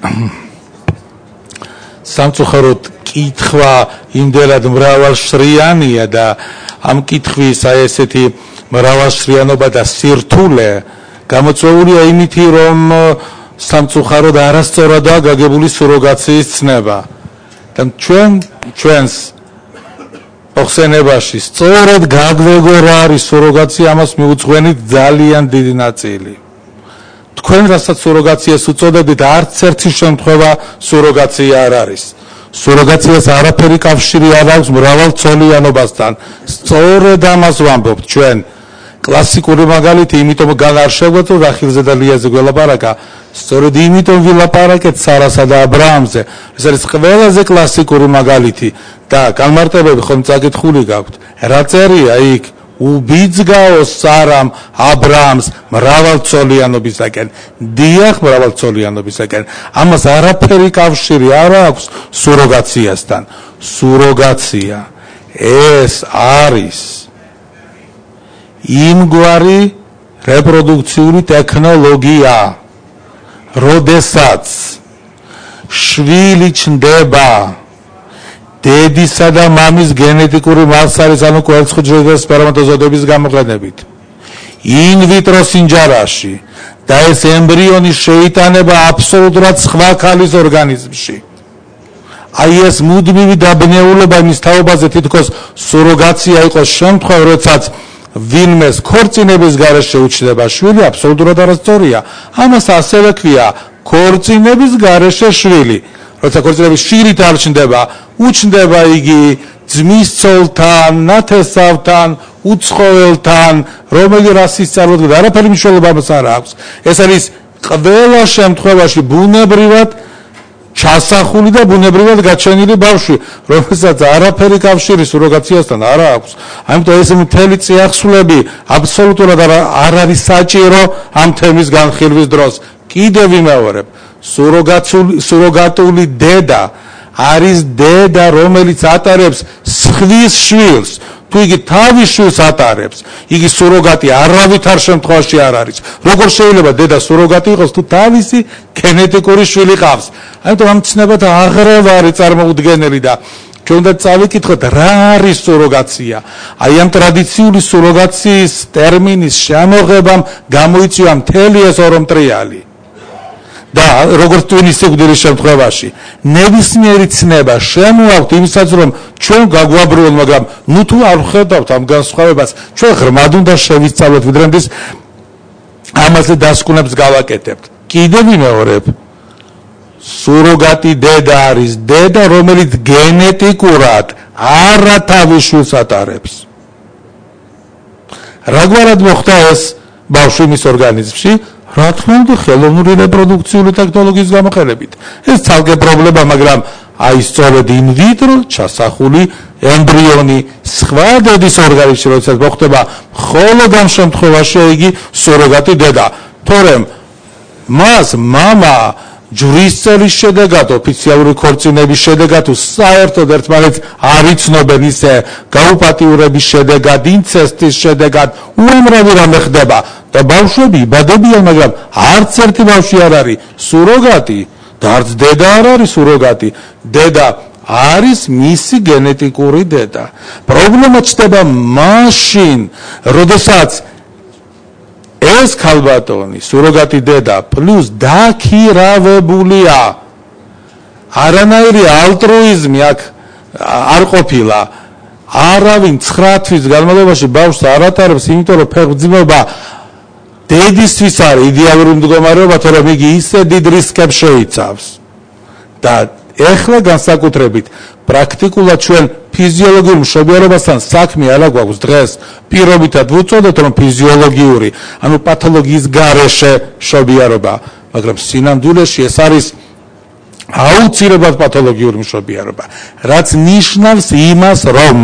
სამწუხაროდ კითხვა იმდენად მრავალშრიანია და ამ კითხვის აი ესეთი მრავალშრიანობა და სირთულე გამოწვეულია იმითი, რომ სამწუხაროდ არასწორადაა გაგებული სუროგაციის ცნება. და ჩვენ ჩვენს ოხსენებაში სწორედ გაგვეგო რა არის სუროგაცია, ამას მიუძღვენით ძალიან დიდი ნაწილი. თქვენ რასაც სუროგაციას უწოდებით, არც ერთი შემთხვევა სუროგაცია არ არის. სუროგაციას არაფერი კავშირი არ აქვს მრავალცოლიანობასთან. სწორედ ამას ვამბობთ ჩვენ. კლასიკური მაგალითი, იმიტომ გან არ შეგვეძლო რახილზე და ლიაზე გველაპარაკა. სწორედ იმიტომ ვილაპარაკეთ სარასა და აბრაამზე. ეს არის ყველაზე კლასიკური მაგალითი და განმარტებები ხომ წაკითხული გაქვთ. რა წერია იქ? უბიძგაო სარამ აბრაამს მრავალცოლიანობისაკენ. დიახ, მრავალცოლიანობისაკენ. ამას არაფერი კავშირი არ აქვს სუროგაციასთან. სუროგაცია ეს არის იმგვარი რეპროდუქციული ტექნოლოგია, როდესაც შვილი ჩნდება დედისა და მამის გენეტიკური მასალის, ანუ კვერცხუჯრედის სპერმატოზოიდების გამოყენებით ინვიტრო სინჯარაში და ეს ემბრიონი შეიტანება აბსოლუტურად სხვა ქალის ორგანიზმში. აი ეს მუდმივი დაბნეულება იმის თაობაზე, თითქოს სუროგაცია იყოს შემთხვევა, როდესაც ვინმეს ქორწინების გარეშე უჩნდება შვილი, აბსოლუტურად არასწორია. ამას ასევე ქვია ქორწინების გარეშე შვილი. როცა ქორწინების შვილი არ ჩნდება, უჩნდება იგი ძმის ცოლთან, ნათესავთან, უცხოელთან, რომელი რასის წარმოდგენა, არაფერი მნიშვნელობა ამას არ აქვს. ეს არის ყველა შემთხვევაში ბუნებრივად ჩასახული და ბუნებრივად გაჩენილი ბავშვი, რომელსაც არაფერი კავშირი სუროგაციასთან არ აქვს. ამიტომ ეს მთელი წიაღსვლები აბსოლუტურად არ არის საჭირო ამ თემის განხილვის დროს. კიდევ ვიმეორებ, სუროგატული დედა არის დედა, რომელიც ატარებს სხვის შვილს. თუ იგი თავის შვილს ატარებს, იგი სუროგატი არავითარ შემთხვევაში არ არის. როგორ შეიძლება დედა სუროგატი იყოს, თუ თავისი გენეტიკური შვილი ყავს? ამიტომ ამ ცნებათა აღრევა არის წარმოუდგენელი და ჩვენ უნდა წავიკითხოთ, რა არის სუროგაცია. აი ამ ტრადიციული სუროგაციის ტერმინის შემოღებამ გამოიწვია მთელი ეს ორომტრიალი. და როგორც ტვინის სიკვდილის შემთხვევაში ნებისმიერი ცნება შემოაქვთ იმისაც რომ ჩვენ გაგვაბრუნოთ, მაგრამ ნუ თუ არ ვხედავთ ამ განსხვავებას, ჩვენ ღრმად უნდა შევისწავლოთ, ვიდრე ამის ამაზე დასკვნებს გავაკეთებთ. კიდევ ვიმეორებ, სუროგატი დედა არის დედა, რომელიც გენეტიკურად არა თავის შვილს ატარებს. რაგვარად მოხდა ეს ბავშვი მის ორგანიზმში? რა თქმა უნდა, ხელოვნური რეპროდუქციული ტექნოლოგიის გამოყენებით. ეს ცალკე პრობლემა, მაგრამ აი სწორედ in vitro ჩასახული ემბრიონი სხვა დედის ორგანიზმში, როდესაც მოხდება, მხოლოდ ამ შემთხვევაში იგი სუროგატი დედა. თორემ მას მამა ჯვრის წერის შედეგად, ოფიციალური ქორწინების შედეგად, საერთოდ ერთმანეთს არ იცნობენ, ისე გაუპატიურების შედეგად, ინცესტის შედეგად უამრავი რამე ხდება. და ბავშვები იბადებიან, მაგრამ არც ერთი ბავშვი არ არის სუროგატი და არც დედა არ არის სუროგატი. დედა არის მისი გენეტიკური დედა. პრობლემა ჩნდება მაშინ, როდესაც ეს ქალბატონი სუროგატი დედა პლუს დაქირავებულია. არანაირი ალტრუიზმი აქ არ ყოფილა. არავინ ცხრა თვის განმავლობაში ბავშვს არ ატარებს, იმიტომ რომ ფეხმძიმება დედისთვის არის იდეალური მდგომარეობა, თორემ იგი ისე დიდ რისკებს შეიცავს. და ეხლა განსაკუთრებით პრაქტიკულად ჩვენ ფიზიოლოგიურ მშობიარობასთან საქმე არ გვაქვს დღეს. პირობითად ვუწოდოთ, რომ ფიზიოლოგიური, ანუ პათოლოგიის გარეშე მშობიარობა, მაგრამ სინამდვილეში ეს არის აუცილებლად პათოლოგიური მშობიარობა, რაც ნიშნავს იმას, რომ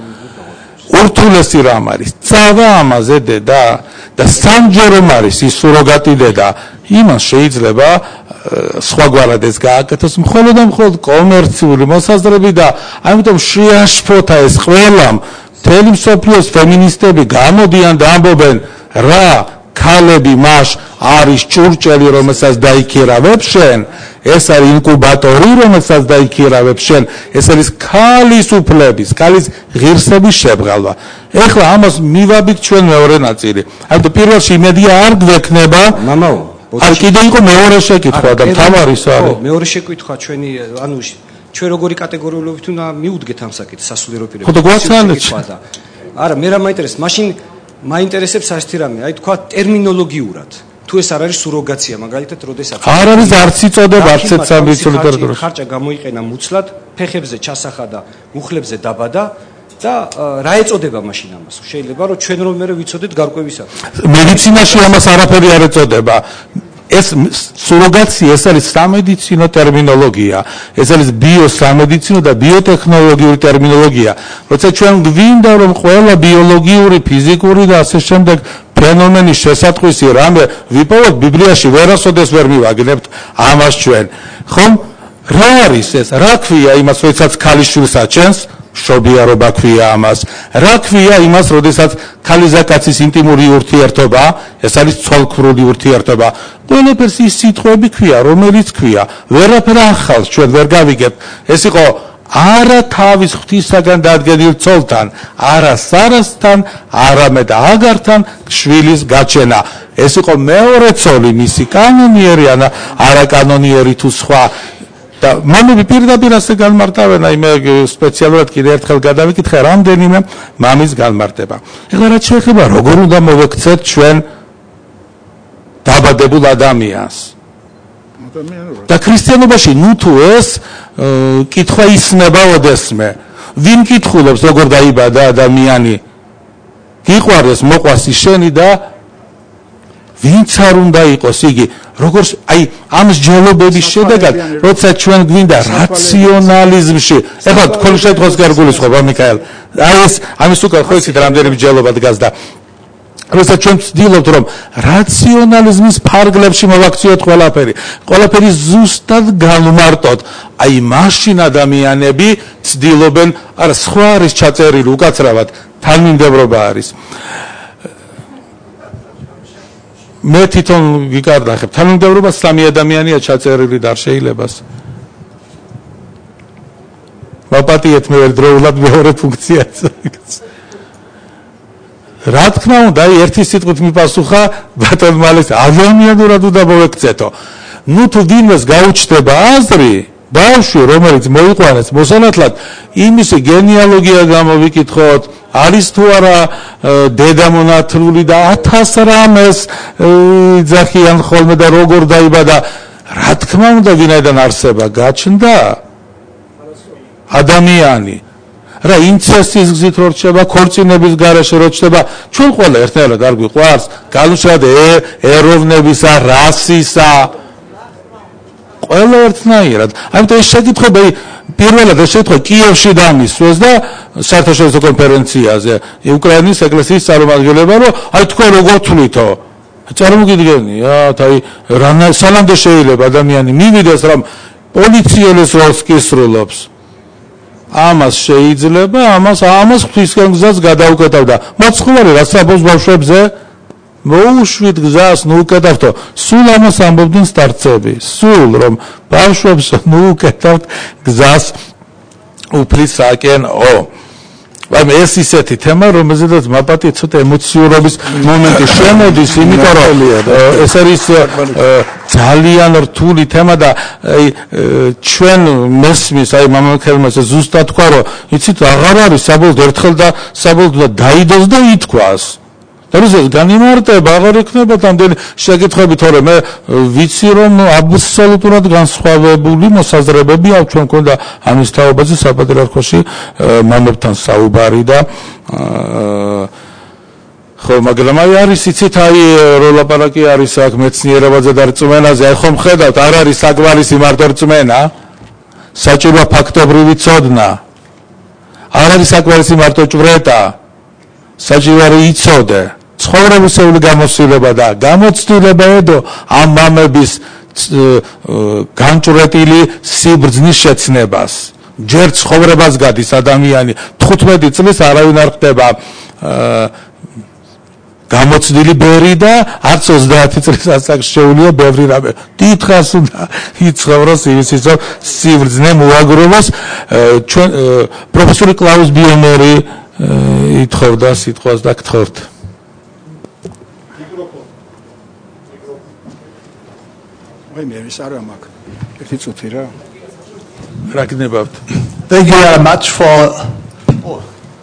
ურთულესი რამ არის, წავა ამაზე დედა და სამჯერ რომ არის ის სუროგატი დედა, იმას შეიძლება სხვაგვარად ეს გააკეთოს მხოლოდ და მხოლოდ კომერციული მოსაზრები და ამიტომ შეაშფოთა ეს ყველამ. მთელი მსოფლიოს ფემინისტები გამოდიან და ამბობენ, რა ქალები მას არის ჭურჭელი, რომელსაც დაიქირავებ შენ, ეს არის ინკუბატორი, რომელსაც დაიქირავებ შენ, ეს არის ქალის უფლების, ქალის ღირსების შებრალვა. ეხლა ამას მივაბით ჩვენ მეორე ნაწილი. ამიტომ პირველში იმედია არ გვექნება. მამაო, არ კიდე იყო მეორე შეკითხვა და თამარის არის. ხო, მეორე შეკითხვა ჩვენი, ანუ ჩვენ როგორი კატეგორიულობით უნდა მიუდგეთ ამ საკითხს სასულიერო პირებთან. ხო და გვაცანეთ. არა, მე რა მაინტერესებს, მაშინ მაინტერესებს ასეთი რამე, აი თქვა ტერმინოლოგიურად. თუ ეს არ არის სუროგაცია, მაგალითად, როდესაც არ არის არც იწოდება, არც სამეცნიერო ლიტერატურაში. ხარჭა გამოიყენა მუცლად, ფეხებზე ჩასახა და მუხლებზე დაბადა და რა ეწოდება მაშინ ამას? შეიძლება რომ ჩვენ რომ მე ვიცოდეთ გარკვევისას. მედიცინაში ამას არაფერი არ ეწოდება. ეს სუროგაცია, ეს არის სამედიცინო ტერმინოლოგია, ეს არის ბიოსამედიცინო და ბიოტექნოლოგიური ტერმინოლოგია. როცა ჩვენ გვინდა რომ ყველა ბიოლოგიური, ფიზიკური და ასე შემდეგ ფენომენის შესატყვისი რამე ვიპოვოთ ბიბლიაში, ვერასოდეს ვერ მივაგნებთ ამას ჩვენ. ხომ? რა არის ეს? რა ქვია იმას, როდესაც ქალიშვილს აჩენს? მშობიარობა ქვია ამას. რა ქვია იმას, როდესაც ქალის და კაცის ინტიმური ურთიერთობა, ეს არის ცოლქმრული ურთიერთობა. ყველაფერს ის სიტყვები ქვია, რომელიც ქვია. ვერაფერ ახალს ჩვენ ვერ გავიგებთ. ეს იყო არა თავის ღვთისაგან დადგენილ ცოლთან, არა სარასთან, არამედ აგართან შვილის გაჩენა. ეს იყო მეორე ცოლი, მისი კანონიერი ან არაკანონიერი თუ სხვა. და მამები პირდაპირ ასე განმარტავენ, აი მე სპეციალურად კიდე ერთხელ გადავიკითხე რამდენიმე მამის განმარტება. ეხლა რაც შეეხება როგორ უნდა მოვექცეთ ჩვენ დაბადებულ ადამიანს. და ქრისტიანობაში ნუ თუ ეს კითხვა ისნება ოდესმე. ვინ კითხულობს როგორ დაიბადა ადამიანი? გიყვარდეს, მოყვასი შენი და ვინც არ უნდა იყოს იგი როგორც აი ამ მსჯელობების შედეგად როცა ჩვენ გვინდა რაციონალიზმში ეხლა თქვენ შემთხვევას გარგულისხმობა მიქაელ აი ეს ამის უკან ხო იცით რამდენი მსჯელობა დგას და როცა ჩვენ ვცდილობთ რომ რაციონალიზმის ფარგლებში მოვაქციოთ ყველაფერი ყველაფერი ზუსტად განმარტოთ აი მაშინ ადამიანები ცდილობენ არა სხვა არის ჩაწერილი უკაცრავად თანმიმდევრობა არის მე თვითონ ვიკარდახებ თანმიმდევრობა სამი ადამიანია ჩაწერილი და არ შეიძლება მაპატიეთ მე ერთდროულად მეორე ფუნქციაც რა თქმა უნდა ერთი სიტყვით მიპასუხა ბატონმა ალექსი ადამიანურად უნდა მოვექცეთო ნუ თუ ვინმეს გაუჩნდება აზრი ბავშვი რომელიც მოიყვანეს მოსანათლად იმისი გენეალოგია გამოვიკითხოთ არის თუ არა დედა მონათლული და ათას რამეს ძახიან ხოლმე და როგორ დაიბადა რა თქმა უნდა ვინაიდან არსება გაჩნდა ადამიანი რა ინცესტის გზით რო რჩება ქორწინების გარეშე რო რჩება ჩვენ ყველა ერთნაირად არ გვიყვარს განუცდად ეროვნებისა რასისა ყველა ერთნაირად ამიტომ ეს შეკითხები პირველად ეს შეკითხვა კიევში დამისვეს და საერთაშორისო კონფერენციაზე უკრაინის ეკლესიის წარმომადგენლებმა რომ აი თქვენ როგორ თვლითო წარმოგიდგენიათ აი რა სანამდე შეიძლება ადამიანი მივიდეს რომ პოლიციელის როლს კისრულობს ამას შეიძლება ამას ამას ღვთისგან გზას გადაუკეტავდა მოცხوارი რა საბოს ბავშვებზე მოუშვით გზას ნუ უკეტავთო სულ ამას ამბობდნენ სტარცები სულ რომ ბავშვებს ნუ უკეტავთ გზას უფლისაკენო მაგრამ ეს ისეთი თემა რომელზედაც მაპატი ცოტა ემოციურობის მომენტი შემოდის იმიტომ რომ ეს არის ძალიან რთული თემა და ჩვენ მესმის აი მამაკაცმა ზუსტად თქვა რომ იცით აღარ არის საბოლოოდ ერთხელ და საბოლოოდ დაიდოს და ითქვას და ეს განიმარტება აღარ იქნება თამდენი შეკითხები თორე მე ვიცი რომ აბსოლუტურად განსხვავებული მოსაზრებები აქვს ჩვენ მქონდა ამის თაობაზე საპატრიარქოში მამებთან საუბარი და ხო მაგრამ აი არის იცით აი როლაპარაკი არის აქ მეცნიერებაზე და რწმენაზე აი ხომ ხედავთ არ არის საკმარისი მარტო რწმენა საჭიროა ფაქტობრივი ცოდნა არ არის საკმარისი მარტო ჭვრეტა საჭიროა იცოდე ცხოვრებისეული გამოცდილება და გამოცდილება ედო ამ მამების განჭვრეტილი სიბრძნის შეცნებას ჯერ ცხოვრებას გადის ადამიანი თხუთმეტი წლის არავინ არ ხდება გამოცდილი ბერი და არც ოცდაათი წლის ასაკში შეუძლია ბევრი რამე დიდხანს უნდა იცხოვროს ისიც რომ სიბრძნე მოაგროვოს ჩვენ პროფესორი კლაუს ბიომერი ითხოვდა სიტყვას და გთხოვთ მე ის არ მაქვს ერთი წუთი რა რა გნებავთ Thank you very much for oh.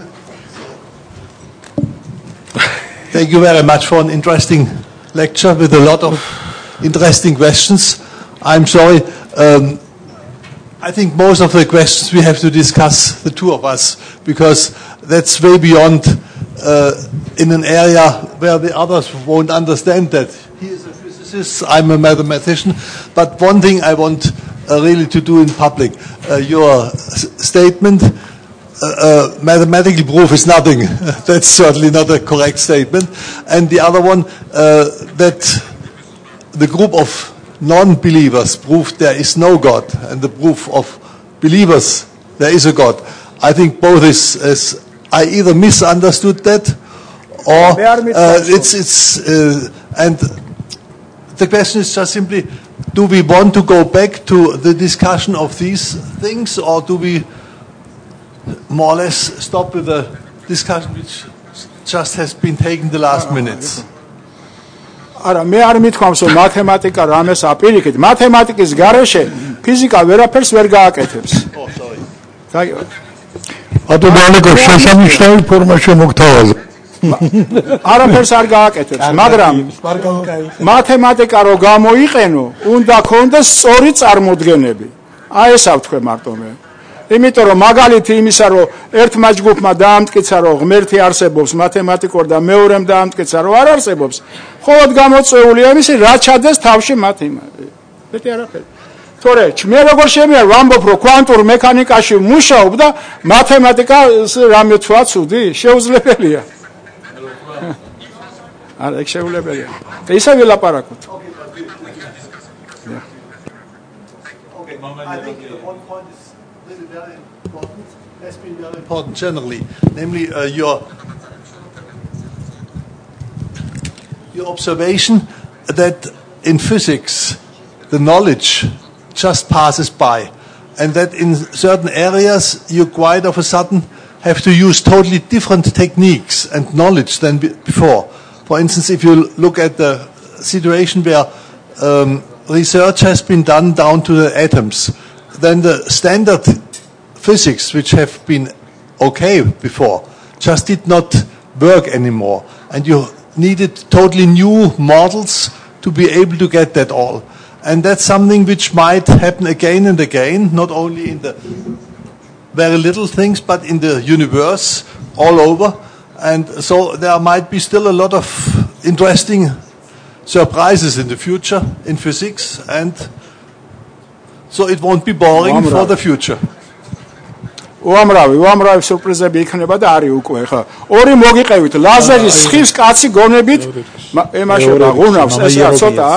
Thank you very much for an interesting lecture with a lot of interesting questions. I'm sorry um, I think most of the questions we have to discuss, the two of us, because that's way beyond uh, in an area where the others won't understand that. He is a physicist, I'm a mathematician, but one thing I want uh, really to do in public, uh, your s- statement, uh, uh, mathematical proof is nothing. That's certainly not a correct statement. And the other one, uh, that the group of non-believers proved there is no God, and the proof of believers there is a God. I think both is, is I either misunderstood that, or uh, it's it's uh, and the question is just simply: do we want to go back to the discussion of these things, or do we more or less stop with the discussion which just has been taken the last minutes? არა მე არ მithქვამს რომ მათემატიკა რამეს აპირიქით მათემატიკის გარეშე ფიზიკა ვერაფერს ვერ გააკეთებს Oh, sorry. ატო დალეკო შესანიშნავი ფორმა შემოგთავაზა არაფერს არ გააკეთებს მაგრამ მათემატიკა რო გამოიყენო უნდა ქონდეს სწორი წარმოდგენები აი ესა ვთქვე მარტო მე იმიტომ რომ მაგალითი იმისა რომ ერთმა ჯგუფმა დაამტკიცა რომ ღმერთი არსებობს მათემატიკურ და მეორემ დაამტკიცა რომ არ არსებობს მხოლოდ გამოწვეულია იმისი რა ჩადეს თავში მათ იმ მეტი არაფერი თორე მე როგორ შემიძლია ვამბობ რომ კვანტურ მექანიკაში მუშაობ და მათემატიკა რამე თქვა ცუდი შეუძლებელია არა ეგ შეუძლებელია ისე ვილაპარაკოთ I think one point is really very important, has been very important generally, namely uh, your your observation that in physics the knowledge just passes by, and that in certain areas you quite of a sudden have to use totally different techniques and knowledge than be- before. For instance, if you look at the situation where um, research has been done down to the atoms, then the standard physics, which have been okay before, just did not work anymore. And you needed totally new models to be able to get that all. And that's something which might happen again and again, not only in the very little things, but in the universe all over. And so there might be still a lot of interesting surprises in the future in physics, and so it won't be boring for the future. უამრავი, უამრავი სურპრიზები იქნება და არის უკვე ხა. ორი მოგიყევით ლაზერის სხის კაცი გონებით ემაშება ღუნავს ეს რა ცოტა.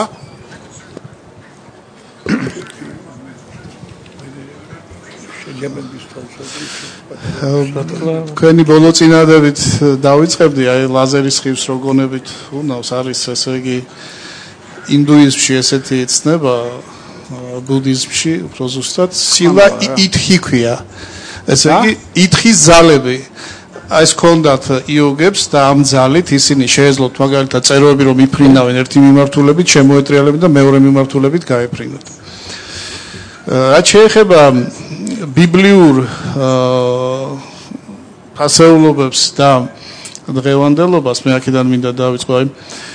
თქვენი ბოლო წინადებით დავიწყებდი აი ლაზერის სხის რო გონებით ღუნავს არის ესე იგი ინდუიზმში ესეთი ცნება ბუდიზმში უფრო ზუსტად სილა ითქი ქვია ესე იგი ითქის ძალები აი ეს კონდათ იოგებს და ამ ძალით ისინი შეეძლოთ მაგალითად წეროები რომ იფრინავენ ერთი მიმართულებით შემოეტრიალებენ და მეორე მიმართულებით გაეფრინოთ რაც შეეხება ბიბლიურ ფასეულობებს და დღევანდელობას მე აქედან მინდა დავიწყო აი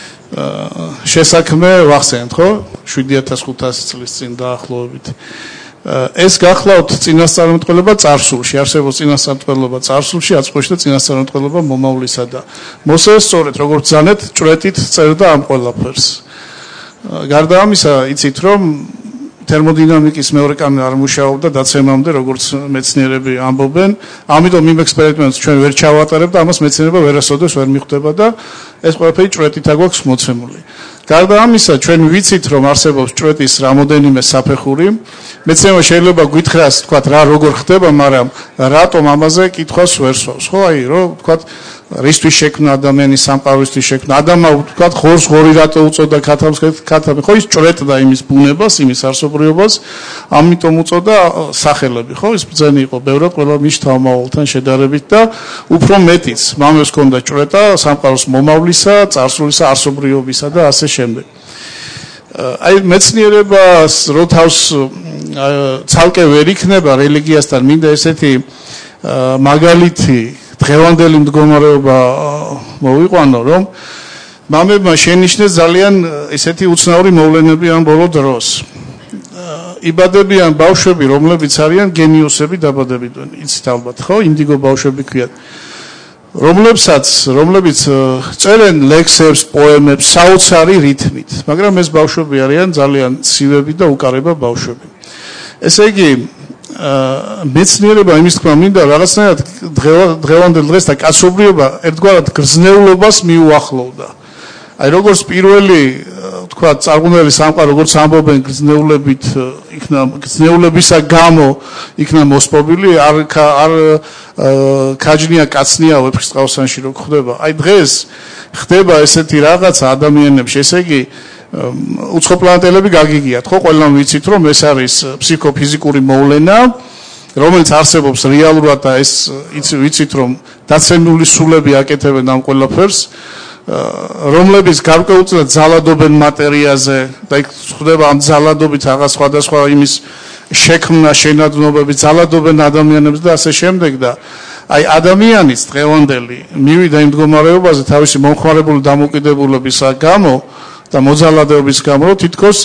შესაქმე ვახსენეთ ხო შვიდი ათას ხუთასი წლის წინ დაახლოებით ეს გახლავთ წინასწარმეტყველება წარსულში არსებობს წინასწარმეტყველება წარსულში აწყვეში და წინასწარმეტყველება მომავლისა და მოსე სწორედ როგორც ზანეთ ჭრეტით წერდა ამ ყველაფერს გარდა ამისა იცით რომ თერმოდინამიკის მეორე კანონი არ მუშაობდა დაცემამდე როგორც მეცნიერები ამბობენ ამიტომ იმ ექსპერიმენტს ჩვენ ვერ ჩავატარებთ და ამას მეცნიერება ვერასოდეს ვერ მიხვდება და ეს ყველაფერი ჭრეტით აგვაქვს მოცემული გარდა ამისა ჩვენ ვიცით რომ არსებობს ჭრეტის რამოდენიმე საფეხური მეცნიერება შეიძლება გითხრას თქვა რა როგორ ხდება მაგრამ რატომ ამაზე კითხვას ვერ სვავს ხო აი რომ თქვა რისთვის შექმნა ადამიანის სამყაროსთვის შექმნა ადამა თქვა ხორს ღორი რატო უწოდა ქათამს ქათამი ხო ის ჭრეტდა იმის ბუნებას იმის არსობრიობას ამიტომ უწოდა სახელები ხო ის ბრძენი იყო ბევრად ყველა მის თავმავალთან შედარებით და უფრო მეტიც მამებს ჰქონდა ჭრეტა სამყაროს მომავლისა წარსულისა არსობრიობისა და ასე შემდეგ აი მეცნიერებას რო თავს ცალკე ვერ იქნება რელიგიასთან მინდა ესეთი მაგალითი დღევანდელი მდგომარეობა მოვიყვანო რომ მამებმა შენიშნეს ძალიან ესეთი უცნაური მოვლენები ამ ბოლო დროს იბადებიან ბავშვები რომლებიც არიან გენიოსები დაბადებიდან იცით ალბათ ხო ინდიგო ბავშვები ქვიათ რომლებსაც რომლებიც წერენ ლექსებს პოემებს საოცარი რითმით მაგრამ ეს ბავშვები არიან ძალიან ცივები და უკარება ბავშვები ესე იგი მეცნიერება იმის თქმა მინდა რაღაცნაირად დღევანდელ დღეს და კაცობრიობა ერთგვარად გრძნეულობას მიუახლოვდა. აი როგორც პირველი თქვა წარღუნველი სამყარო როგორც ამბობენ გრძნეულებით იქნა გრძნეულებისა გამო იქნა მოსპობილი არ არ კაჯნია კაცნია ვეფხისტყაოსანში რო ხდება. აი დღეს ხდება ესეთი რაღაცა ადამიანებში ესე იგი უცხოპლანეტელები გაგიგიათ ხო ყველამ ვიცით რომ ეს არის ფსიქოფიზიკური მოვლენა რომელიც არსებობს რეალურად და ეს ვიცით რომ დაცემული სულები აკეთებენ ამ ყველაფერს რომლებიც გარკვეულწილად ძალადობენ მატერიაზე და იქ ხდება ამ ძალადობით რაღაც სხვადასხვა იმის შექმნა შენადნობები ძალადობენ ადამიანებს და ასე შემდეგ და აი ადამიანის დღევანდელი მივიდა იმ მდგომარეობაზე თავისი მომხმარებული დამოკიდებულებისა გამო და მოძალადეობის გამო თითქოს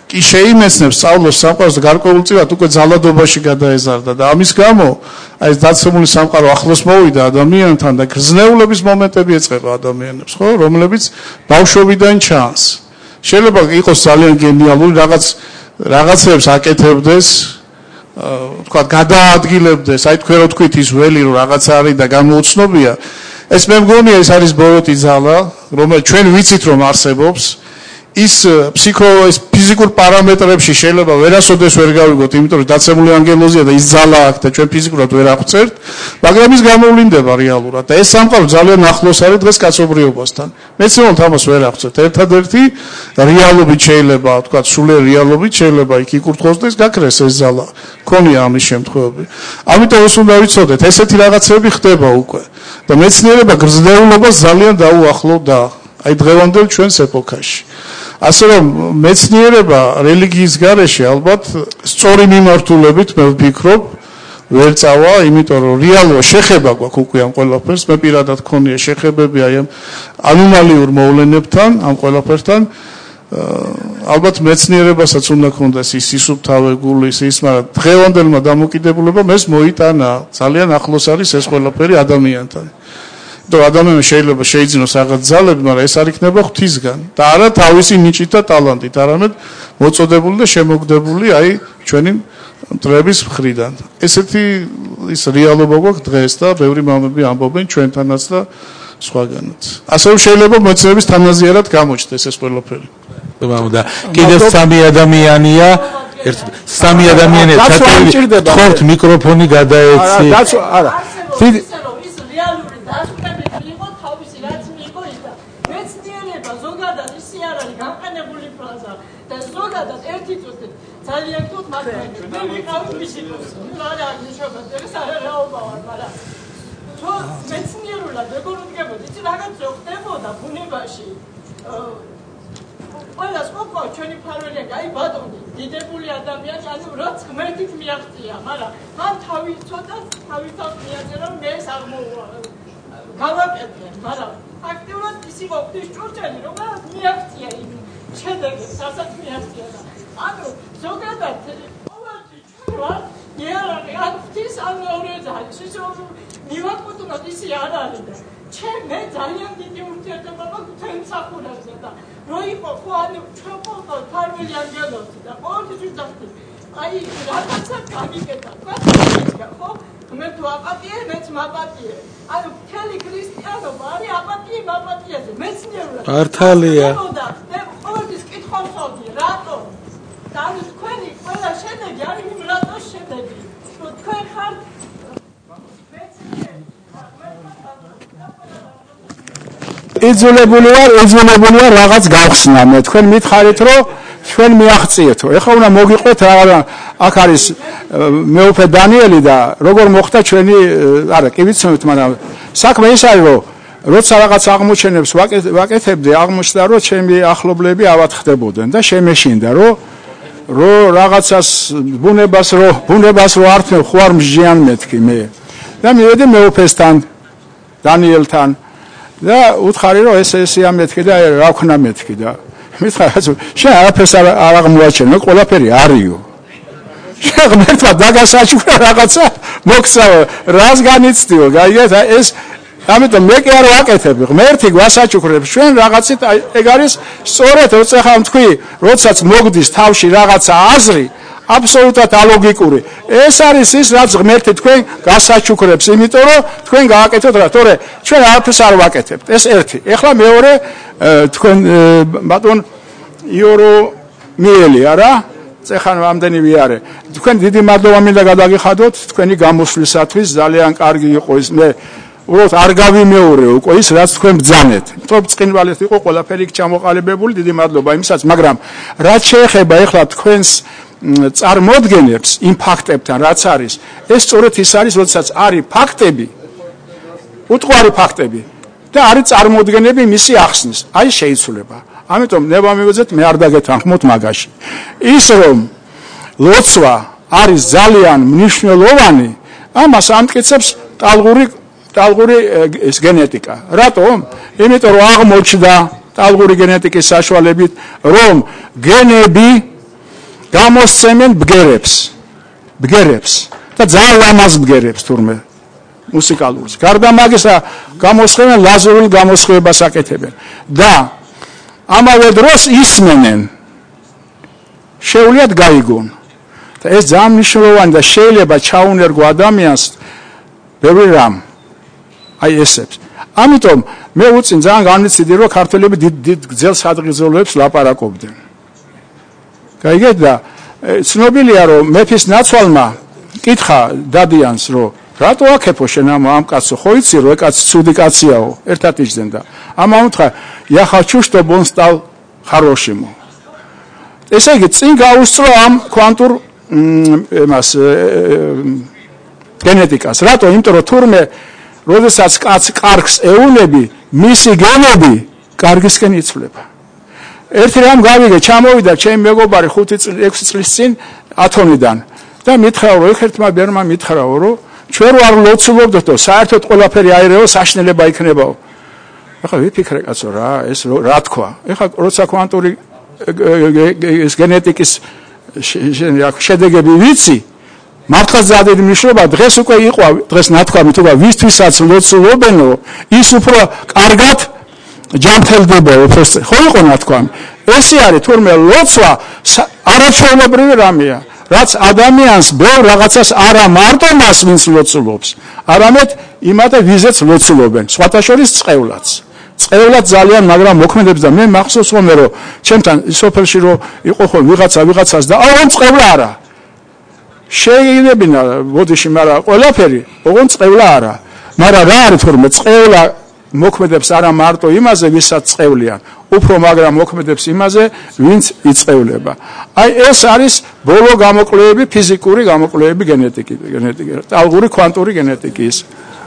კი შეიმეცნებს სწავლოს სამყაროს და გარკვეულწილად უკვე ძალადობაში გადაეზარდა და ამის გამო აი ეს დაცემული სამყარო ახლოს მოვიდა ადამიანთან და გრძნეულების მომენტები ეწყება ადამიანებს, ხო, რომლებიც ბავშვობიდან ჩანს. შეიძლება იყოს ძალიან გენიალური რაღაც რაღაცებს აკეთებდეს, თქვა გადაადგილებდეს, აი თქვენ რო თქვით ის ველი რომ რაღაც არის და გამოუცნობია. ეს მე მგონია ეს არის ბოროტი ძალა, რომელიც ჩვენ ვიცით რომ არსებობს. ის ფსიქო ეს ფიზიკურ პარამეტრებში შეიძლება ვერასოდეს ვერ გავიგოთ, იმიტომ რომ დაცემული ანგელოზია და ის ძალა აქვს და ჩვენ ფიზიკურად ვერ აღწერთ, მაგრამ ის გამოვლინდება რეალურად და ეს სამყარო ძალიან ახლოს არის დღეს კაცობრიობასთან. მეცნიერულად ამას ვერ აღწერთ. ერთადერთი რეალობით შეიძლება, თქვა, სულიერ რეალობით შეიძლება იქ იკურთხოს და ის გაქრეს ეს ძალა. ქონია ამის შემთხვევები. ამიტომ ეს უნდა ვიცოდეთ, ესეთი რაღაცები ხდება უკვე და მეცნიერება გრძნეულობას ძალიან დაუახლოვდა აი დღევანდელ ჩვენს ეპოქაში. ასე რომ მეცნიერება რელიგიის გარეშე ალბათ სწორი მიმართულებით მე ვფიქრობ ვერ წავა, იმიტომ რომ რეალურად შეხება გვაქვს უკვე ამ ყველაფერს, მე პირადად ქონია შეხებები აი ამ ანომალიურ მოვლენებთან, ამ ყველაფერთან. ალბათ მეცნიერებასაც უნდა ქონდეს ის სისუფთავე გულის ის, მაგრამ დღევანდელმა დამოკიდებულებამ ეს მოიტანა, ძალიან ახლოს არის ეს ყველაფერი ადამიანთან. და ადამიანმა შეიძლება შეიძინოს რაღაც ძალები, მაგრამ ეს არ იქნება ღვთისგან და არა თავისი ნიჭით და ტალანტით, არამედ მოწოდებული და შემოგდებული აი ჩვენი მტრების მხრიდან. ესეთი ის რეალობა გვაქვს დღეს და ბევრი მამები ამბობენ ჩვენთანაც და სხვაგანაც. ასე რომ შეიძლება მეცნიერების თანაზიარად გამოჩნდეს ეს ყველაფერი. და კიდევ სამი ადამიანია, ერთ სამი ადამიანია, თქორთ მიკროფონი გადაეცი. არა, ძალიან თუთ მაგალითად მე ვიყავი ფიზიკოსი. რა ნიშნავს ეს არა რაობა ვარ, მაგრამ თუ მეცნიერულად ეგოროდგებოდი, იცი რაღაცა ხდებოდა ბუნებაში. ყველას მოყვა ჩვენი ფარველია, აი ბატონი, დიდებული ადამიანი, ანუ რაც ღმერთით მიაღწია, მაგრამ მან თავი ცოტა თავისთავად მიაწერა, მე ეს აღმოვა. გავაკეთე, მაგრამ აქტიურად ის იყო ღვთის ჭურჭელი, რომელიც მიაღწია იმ შედეგებს, რასაც მიაღწია და ანუ ზოგადად ყოველთვის ჩვენ ვარ იარაღი ან ღვთის ან მეორეზე არის ის რომ მივაკვირდოთ ისი არ არის და ჩვენ მე ძალიან დიდი ურთიერთობა მაქვს თქვენ მსახურებზე და რო იყო ხო ანუ ჩვენ ყოველ ფარველი ანგელოზი და ყოველთვის ვიძახდი აი რაღაცა გამიგედა ხო მე თუ აპატიე მეც მაპატიე ანუ მთელი ქრისტიანობა არის აპატიე მაპატიაზე მეცნიერულად მართალია ყოველთვის კითხავსავდი რატო ანუ თქვენი ყველა შედეგი არის იმ რატოს შედეგი რომ თქვენ ხართ იძულებული ვარ, იძულებული ვარ რაღაც გავხსნა მე თქვენ მითხარით რომ ჩვენ მიაღწიეთო. ეხლა უნდა მოგიყვეთ რა აქ არის მეუფე დანიელი და როგორ მოხდა ჩვენი არა კი ვიცნობთ, მაგრამ საქმე ის არის რომ როცა რაღაც აღმოჩენებს ვაკეთებდი, აღმოჩნდა რომ ჩემი ახლობლები ავად ხდებოდნენ და შემეშინდა რომ რო რაღაცას ბუნებას რო ბუნებას რო ართმევ ხო არ მსჯიან მეთქი მე და მივედი მეუფესთან დანიელთან და უთხარი რომ ეს ესია მეთქი და რა ვქნა მეთქი და მითხარ შენ არაფერს არ აღმოაჩენ მე ყველაფერი არისო შენ ღმერთმა დაგასაჩუქრა რაღაცა მოგცა რას განიცდიო გაიგეთ ეს ამიტომ მე კი არ ვაკეთებ ღმერთი გვასაჩუქრებს ჩვენ რაღაცით ეგ არის სწორედ როცა ხამ თქვი როდესაც მოგდის თავში რაღაცა აზრი აბსოლუტურად ალოგიკური ეს არის ის რაც ღმერთი თქვენ გასაჩუქრებს იმიტომ რომ თქვენ გააკეთოთ რა თორე ჩვენ არაფერს არ ვაკეთებთ ეს ერთი ეხლა მეორე თქვენ ბატონ იორო მიელი არა წეხან ამდენი ვიარე თქვენ დიდი მადლობა მინდა გადაგიხადოთ თქვენი გამოსვლისათვის ძალიან კარგი იყო ის მე უბრალოდ არ გავიმეორე უკვე ის რაც თქვენ ბძანეთ. იმიტომ წკინვალეთ იყო ყველაფერი ჩამოყალიბებული, დიდი მადლობა იმისაც, მაგრამ რაც შეეხება ეხლა თქვენს წარმოდგენებს იმ ფაქტებთან, რაც არის, ეს სწორედ ის არის, როდესაც არის ფაქტები, უტყვარი ფაქტები და არის წარმოდგენები მისი ახსნის. აი შეიცვლება. ამიტომ ნება მივეძეთ მე არ დაგეთანხმოთ მაგაში. ის რომ ლოცვა არის ძალიან მნიშვნელოვანი, ამას ამტკიცებს ტალღური ტალღური ეს გენეტიკა. რატომ? იმიტომ რომ აღმოჩნდა ტალღური გენეტიკის საშუალებით, რომ გენები გამოსცემენ ბგერებს. ბგერებს და ძალიან ლამაზ ბგერებს თურმე მუსიკალურს. გარდა მაგისა გამოსხევენ ლაზერულ გამოსხივებას აკეთებენ და ამავე დროს ისმენენ. შეუძლიათ გაიგონ. და ეს ძალიან მნიშვნელოვანი და შეიძლება ჩაუნერგო ადამიანს ბევრი რამ. აი ესეც. ამიტომ მე უწინ ძალიან განვიცდი რომ ქართველები დიდ დიდ გრძელ სადღიზოლოებს ლაპარაკობდნენ. გაიგეთ და ცნობილია რომ მეფის ნაცვალმა კითხა დადიანს რომ რატო აქეფო შენ ამ ამ კაცო ხო იცი რომ ეკაც ცუდი კაციაო ერთად იჯდნენ და ამან უთხრა я хочу чтобы он стал хорошим. ესე იგი წინ გაუსწრო ამ კვანტურ იმას გენეტიკას. რატო? იმიტომ რომ თურმე როდესაც კაცს კარგს ეუნები, მისი გენები კარგისკენ იცვლება. ერთი რამ გავიგე, ჩამოვიდა ჩემი მეგობარი ხუთი ექვსი წლის წინ ათონიდან და მითხრა რომ ერთ-ერთმა ბერმა მითხრა რომ ჩვენ ვარ ლოცულობდით და საერთოდ ყველაფერი აირეო, საშნელება იქნებაო. ახლა ვიფიქრე კაცო რა, ეს რა თქვა? ახლა როცა კვანტური ეს გენეტიკის შედეგები ვიცი, მართლაც ძალიან მნიშვნელობა დღეს უკვე იყო დღეს ნათქვამი თუ ვისთვისაც ლოცულობენო ის უფრო კარგად ჯანმრთელდება უბრალოდ ხო იყო ნათქვამი ესე არის თურმე ლოცვა არაჩვეულებრივი რამეა რაც ადამიანს ბევრ რაღაცას არა მარტო მას ვინც ლოცულობს არამედ იმათა ვიზეც ლოცულობენ სხვათა შორის წყევლაც წყევლად ძალიან მაგრამ მოქმედებს და მე მახსოვს ხოლმე რომ ჩემთან სოფელში რომ იყო ხო ვიღაცა ვიღაცას და აუ წყევლა არა შეიძლება ბოდიში მაგრამ ყველაფერი ოღონდ წყევლა არა მაგრამ რა არის თორმე წყევლა მოქმედებს არა მარტო იმაზე ვისაც წყევლიან უფრო მაგრამ მოქმედებს იმაზე ვინც იწევლება აი ეს არის ბოლო გამოკვლევები ფიზიკური გამოკვლევები გენეტიკის გენეტიკის ალგური კვანტური გენეტიკის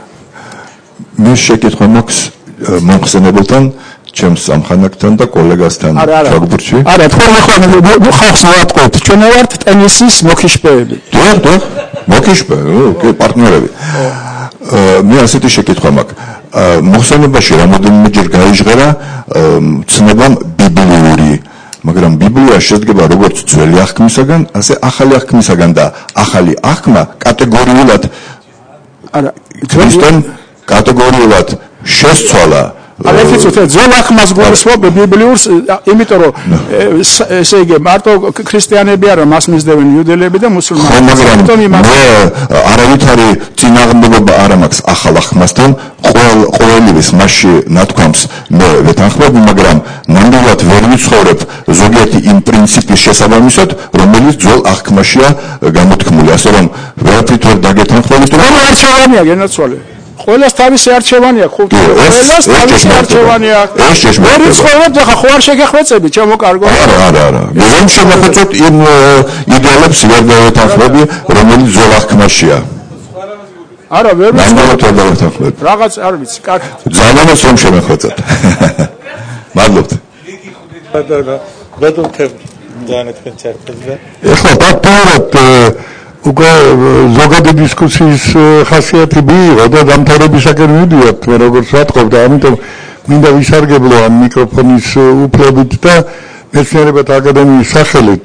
მე შეკითხვა მაქვს მომხსენებელთან ჩემს სამხანაკთან და კოლეგასთან ჩაგბურჩი არა თქვენ ხო ხალხს ვატყობთ ჩვენ ვართ ტენისის მოქიშპეები დიახ დიახ მოქიშპე კი პარტნიორები მე ასეთი შეკითხვა მაქვს მოხსენებაში რამოდენიმეჯერ გაიჟღერა ცნობამ ბიბლიური მაგრამ ბიბლია შედგება როგორც ძველი აღქმისაგან ასე ახალი აღქმისაგან და ახალი აღქმა კატეგორიულად არა ქრისტემ კატეგორიულად შესცვალა არა ეს უცებ ძველ აღქმას გულისხმობ ბიბლიურს იმიტომ რომ ესე იგი მარტო ქრისტიანები არა მას მისდევენ იუდეელები და მუსულმანები ამიტომ იმას არავითარი წინააღმდეგობა არ მაქვს ახალ აღქმასთან ყოველივეს მასში ნათქვამს მე ვეთანხმებ მაგრამ ნამდვილად ვერ ვიცხოვრებ ზოგიერთი იმ პრინციპის შესაბამისად რომელიც ძველ აღქმაშია გამოთქმული ასე რომ ვერაფრით ვერ დაგეთანხმებით რომ არჩევანია გენაცვალე ყველას თავისი არჩევანი აქვს ხო ყველას თავისი არჩევანი აქვს ვერ იცხოვრებთ ახლა ხო არ შეგეხვეწები ჩემო კარგო არა არა არა მე შემოხვეწოთ იმ იდეალებს ვერ დავეთანხმები რომელიც ძველ აღქმაშია არა ვერ ვიცი რაღაც არ ვიცი კარგი ძალიანაც რომ შემოხვეწოთ მადლობთ ბატონ თემ ძალიან თქვენ ჩართებდა ეხლა ფაქტობრივად უკვე ზოგადი დისკუსიის ხასიათი მიიღო და დამთავრებისაკენ მივდივართ მე როგორც ვატყობ და ამიტომ მინდა ვისარგებლო ამ მიკროფონის უფლებით და მეცნიერებათა აკადემიის სახელით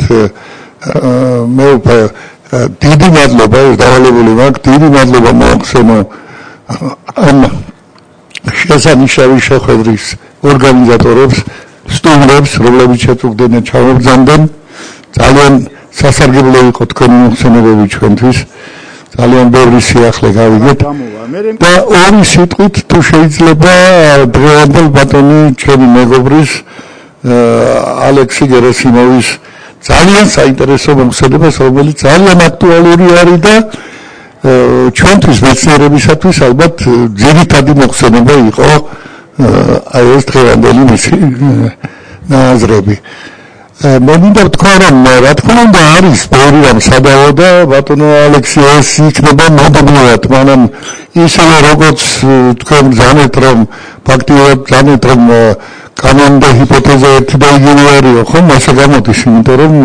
მე უკვე დიდი მადლობა ეს დავალებული მაქვს დიდი მადლობა მოახსენო ამ შესანიშნავი შეხვედრის ორგანიზატორებს სტუმრებს რომლებიც შეწუხდნენ ჩამოგზავნდნენ ძალიან სასარგებლო იყო თქვენი მოხსენებები ჩვენთვის ძალიან ბევრი სიახლე გავიგეთ და ორი სიტყვით თუ შეიძლება დღევანდელ ბატონი ჩვენი მეგობრის ალექსი გერასიმოვის ძალიან საინტერესო მოხსენებას რომელიც ძალიან აქტუალური არის და ჩვენთვის მეცნიერებისათვის ალბათ ძირითადი მოხსენება იყო აი ეს დღევანდელი მისი ნაზრები მე მინდა ვთქვა რომ რა თქმა უნდა არის ბევრი რამ სადავო და ბატონო ალექსიეს იქნება მოდებლად მაგრამ ისევე როგორც თქვენ გზავნეთ რომ ფაქტიურად გზავნეთ რომ კანონი და ჰიპოთეზა ერთი და იგივე არისო ხომ ასე გამოდის იმიტომ რომ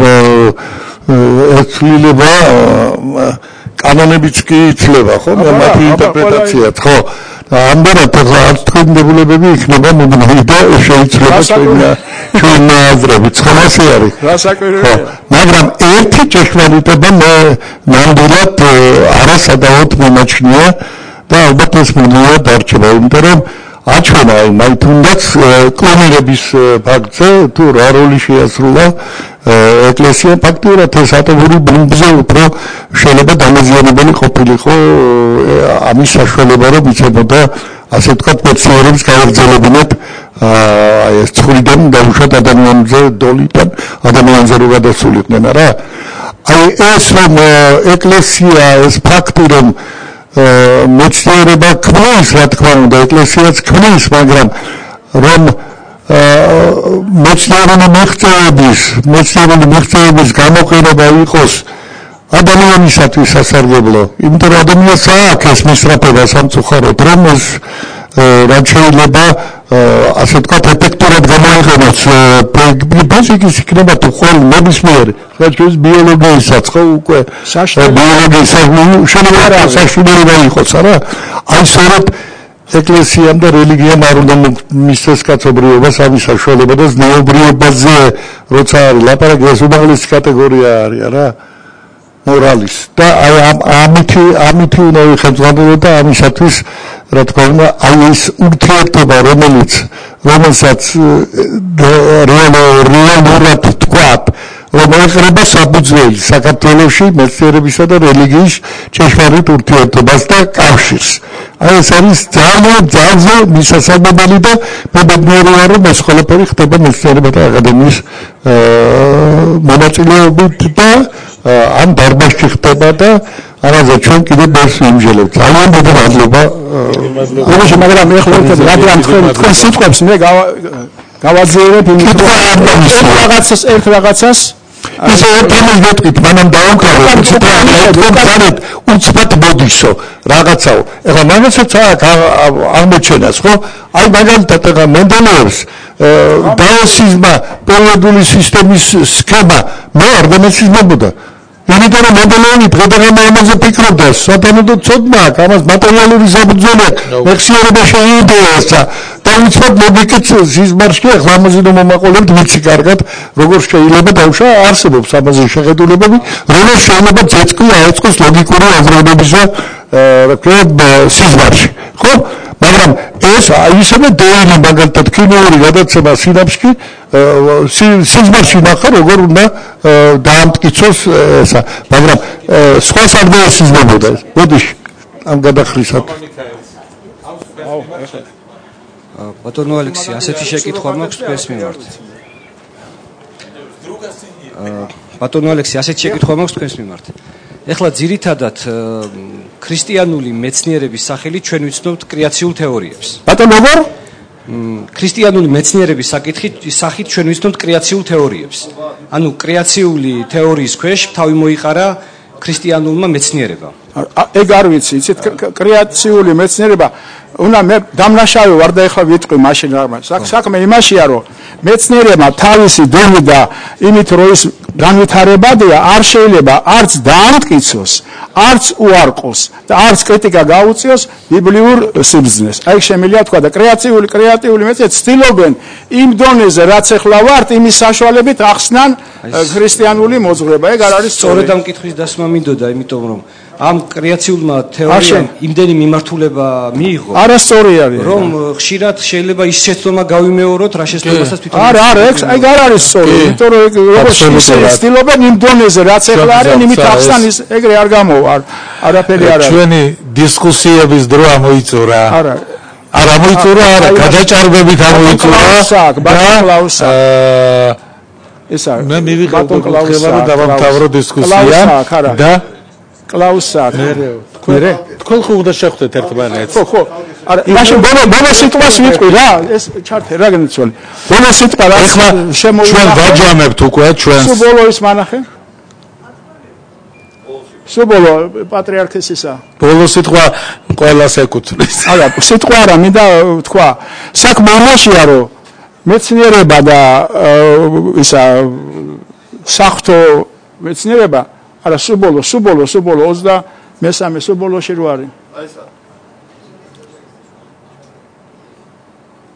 ეცვლილება კანონებიც კი იცლება ხო მათი ინტერპრეტაციაც ხო ამდენად არც თქვენი დებულებები იქნება მუდმივი და შეიძლება ჩვენი ჩვენი აზრები ცხელასი არის. რასაკვირველია. მაგრამ ერთი ჭეშმარიტება მე ნამდვილად არასადავოდ მომაჩნია და ალბათ ეს მომია დარჩება, იმიტომ რომ აჩვენა აი თუნდაც კლონირების ფაქტზე თუ რა როლი შეასრულა ეკლესია ფაქტურად ეს ატომური ბომბზე უფრო შეიძლება დამაზიანებელი ყოფილიყო ამის საშუალება რომ იცებოდა ასე ვთქვათ მეცნიერებს გააგრძელებინათ აი ეს ცხრიდან დაუშვათ ადამიანზე დოლიდან ადამიანზე რო გადასულიყვნენ არა აი ეს რომ ეკლესია ეს ფაქტი რომ მეცნიერება ქმნის რა თქმა უნდა ეკლესიაც ქმნის მაგრამ რომ მეცნიერული მიღწევების მეცნიერული მიღწევების გამოყენება იყოს ადამიანისათვის სასარგებლო იმიტომ რომ ადამიანს აქვს ეს მისწრაფება სამწუხაროდ რომ ეს რაც შეიძლება ასე ვთქვათ ეფექტურად გამოიყენოს ფიზიკის იქნება თუ ყოველ ნებისმიერი რაც ეს ბიოლოგიასაც ხო უკვე ბიოლოგიის შეიძლება საშუალება იყოს არა აი სწორედ ეკლესიამ და რელიგიამ არ უნდა მისცეს კაცობრიობას ამის საშუალება და ზნეობრიობაზე როცა არის ლაპარაკი ეს უმაღლესი კატეგორია არის არა მორალის და აი ამითი ამითი უნდა ვიხსენოთ და ამისათვის რა თქმა უნდა აი ეს ურთიერთობა რომელიც რომელსაც რეალურად თქვათ რომ ეხება საფუძველი საქართველოში მეცნიერებისა და რელიგიის ჭეშმარიტ ურთიერთობას და კავშირს. აი ეს არის ძალიან ძალიან მისასალმებელი და მებედნიერია რომ ეს ყველაფერი ხდება მეცნიერებათა აკადემიის მონაწილეობით და ამ დარბაზში ხდება და არაზე ჩვენ კიდევ ბევრს ვიმსჯელებთ. ძალიან დიდი მადლობა. ომში მაგრამ ეხლა რადგან თქვენ თქვენ სიტყვებს მე გავაძლიერებ იმით რომ რაღაცას ერთ რაღაცას ის ერთმანეთს ვეტყვით, მაგრამ დავამყაროთ, უცბად უცბად მოდისო, რაღაცაო. ეხლა მაგასაც აღმოჩენას, ხო? აი მაგალითად ეხლა მენდელეევს დაოსიზმა პერიოდული სისტემის სქემა მე არ დამეცნობოდა. იმიტომ რომ მენდელეევი დღედაღამე ამაზე ფიქრობდა, სათანადო ცოდნა აქვს, ამას მატერიალური საფუძველი აქვს, მეხსიერება შეიდეასა და უცბად ლოგიკით სიზმარში ახლა ამაზე რომ მომაყოლებთ ვიცი კარგად, როგორ შეიძლება დაუშვა არსებობს ამაზე შეხედულებები, როგორ შეიძლება ძეწკი აეწყოს ლოგიკური აზროვნებისა რა ქვია სიზმარში, ხო? მაგრამ ეს ისევე დეილი მაგალითად ქიმიური გადაცემა სინაფსში სიზმარში ნახა როგორ უნდა დაამტკიცოს ესა მაგრამ სხვა საგდეოს სიზმებოდა მოდი ამ გადახრისად ბატონო ალექსი ასეთი შეკითხვა მაქვს თქვენს მიმართ ბატონო ალექსი ასეთი შეკითხვა მაქვს თქვენს მიმართ ეხლა ძირითადად ქრისტიანული მეცნიერების სახელით ჩვენ ვიცნობთ კრეაციულ თეორიებს. ბატონო როგორ? ქრისტიანული მეცნიერების საკითხით სახით ჩვენ ვიცნობთ კრეაციულ თეორიებს. ანუ კრეაციული თეორიის ქვეშ თავი მოიყარა ქრისტიანულმა მეცნიერებამ. ეგ არ ვიცი, იცით კრეაციული მეცნიერება უნდა მე დამნაშავე ვარ და ეხლა ვიტყვი მაშინ რა საქმე იმაშია რომ მეცნიერებმა თავისი დონე და იმით რომ ის განვითარებადია არ შეიძლება არც დაამტკიცოს არც უარყოს და არც კრიტიკა გაუწიოს ბიბლიურ სიბრძნეს. აი შემიძლია თქვა და კრეაციული კრეატიული მეცნიერები ცდილობენ იმ დონეზე რაც ეხლა ვართ იმის საშუალებით ახსნან ქრისტიანული მოძღვრება. ეგ არ არის სწორედ ამ კითხვის დასმა მინდოდა, იმიტომ რომ ამ კრეაციულმა თეორიამ იმდენი მიმართულება მიიღო. არასწორი არის. რომ ხშირად შეიძლება ის შეცდომა გავიმეოროთ, რა შესაძლებელსაც თვითონ. არა, არა, ეგ არ არის სწორი. იმიტომ რომ ეგ როგორც ცდილობენ იმ დონეზე რაც ეხლა არის, იმით ახსნან ის ეგრე არ გამოვა. არაფერი არ არის. ჩვენი დისკუსიების დრო ამოიწურა. არა. არ ამოიწურა, არა, გადაჭარბებით ამოიწურა. აა ესა მე მივიღებ ხება რომ დავამთავრო დისკუსია და კლაუსა თქვენ თქვენ ხო უნდა შეხვდეთ ერთმანეთს ხო ხო არა მაშინ ბოლო ბოლო სიტყვას ვიტყვი რა ეს ჩარტე რა გენიცვალე ბოლო სიტყვა რა ეხლა ჩვენ ვაჯამებთ უკვე ჩვენს სულ ბოლო ის მანახე სულ ბოლო პატრიარქის ისა ბოლო სიტყვა ყველას ეკუთვნის არა სიტყვა არა მინდა თქვა საქმე იმაშია რომ მეცნიერება და ისა საფრთხო მეცნიერება არა სუბოლო სუბოლო სუბოლო ოცდამესამე სუბოლოში რო არის აი ესა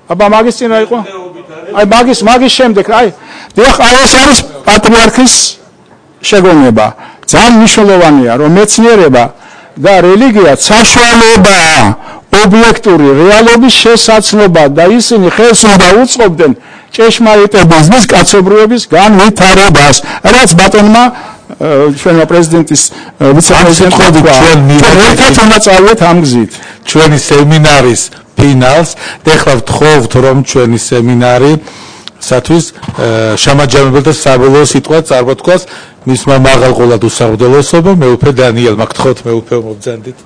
აბა მაგის წინა იყო აი მაგის მაგის შემდეგ აი დიახ აი ეს არის პატრიარქის შეგონება ძალიან მნიშვნელოვანია რომ მეცნიერება და რელიგია საშუალებაა ობიექტური რეალობის შესაძლებლობა და ისინი ხელს უნდა უწყობდნენ ჭეშმარიტების კაცობრიობის განვითარებას რაც ბატონმა ჩვენმა პრეზიდენტის ვიცე-პრეზიდენტმა ჩვენ ერთად უნდა წავიდეთ ამ გზით ჩვენი სემინარის ფინალს და ახლა ვთხოვთ რომ ჩვენი სემინარი სათვის შემაჯამებელ და საბოლოო სიტყვა წარმოთქვას მისმა მაღალყოლად უსაღვდელოსობა მეუფე დანიელმა გთხოვთ მეუფე მობძანდით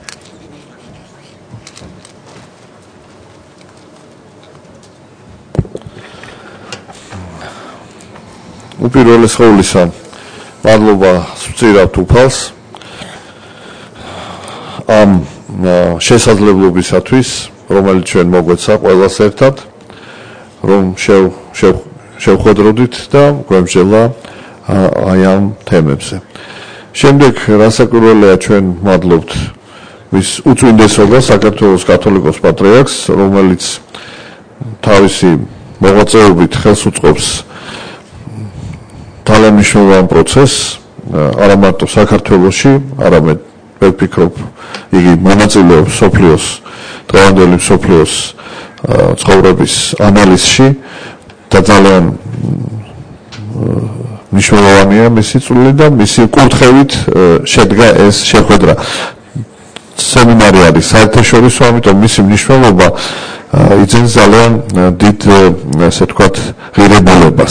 უპირველეს ყოვლისა მადლობა ვწირავთ უფალს ამ შესაძლებლობისათვის რომელიც ჩვენ მოგვეცა ყველას ერთად რომ შევხვედროდით და გვემსჯელა აი ამ თემებზე შემდეგ რასაკვირველია ჩვენ მადლობთ მის უწმინდესობას საქართველოს კათოლიკოს პატრიარქს რომელიც თავისი მოღვაწეობით ხელს უწყობს ძალიან მნიშვნელოვან პროცესს არა მარტო საქართველოში, არამედ მე ვფიქრობ, იგი მონაწილეობს სოფლიოს დღევანდელი სოფლიოს ცხოვრების ანალიზში და ძალიან მნიშვნელოვანია მისი წვლილი და მისი კურთხევით შედგა ეს შეხვედრა. სემინარი არის საერთაშორისო, ამიტომ მისი მნიშვნელობა იძენს ძალიან დიდ, ასე ვთქვათ, ღირებულებას.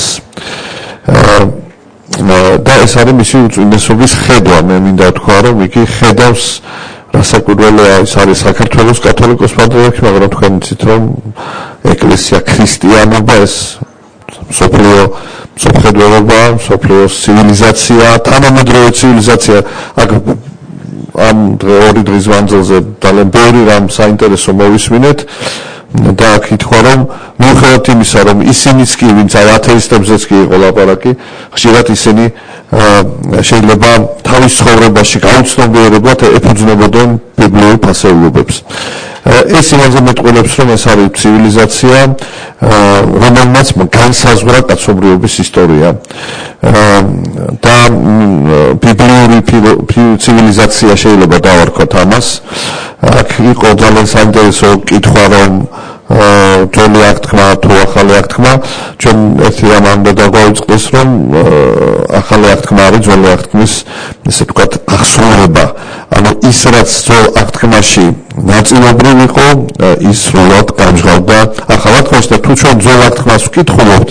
და ეს არის მისი უწმინდესობის ხედვა, მე მინდა ვთქვა, რომ იგი ხედავს რასაკვირველია ის არის საქართველოს კათოლიკოს პატრიარქი, მაგრამ თქვენ იცით, რომ ეკლესია ქრისტიანობა ეს სოფლიო სოფხედველობა, სოფლიოს ცივილიზაცია, თანამედროვე ცივილიზაცია აქ ამ ორი დღის მანძილზე ძალიან ბევრი რამ საინტერესო მოვისმინეთ და აქ ითქვა რომ მიუხედავად იმისა რომ ისინიც კი ვინც აი ათეისტებზეც კი იყო ლაპარაკი ხშირად ისინი შეიძლება თავის ცხოვრებაში გაუცნობიერებლად ეფუძნებოდნენ ბიბლიურ ფასეულობებს ეს იმაზე მეტყველებს რომ ეს არის ცივილიზაცია რომელმაც განსაზღვრა კაცობრიობის ისტორია და ბიბლიური ცივილიზაცია შეიძლება დავარქვათ ამას აქ იყო ძალიან საინტერესო კითხვა რომ ძველი აღთქმა თუ ახალი აღთქმა ჩვენ ერთი რამ უნდა დაგვაუწყდეს რომ ახალი აღთქმა არის ძველი აღთქმის ესე ვთქვათ აღსრულება ანუ ის რაც ძველ აღთქმაში ნაწილობრივ იყო ის სრულად გამჟღავდა ახალ აღთქმაში და თუ ჩვენ ძველ აღთქმას ვკითხულობთ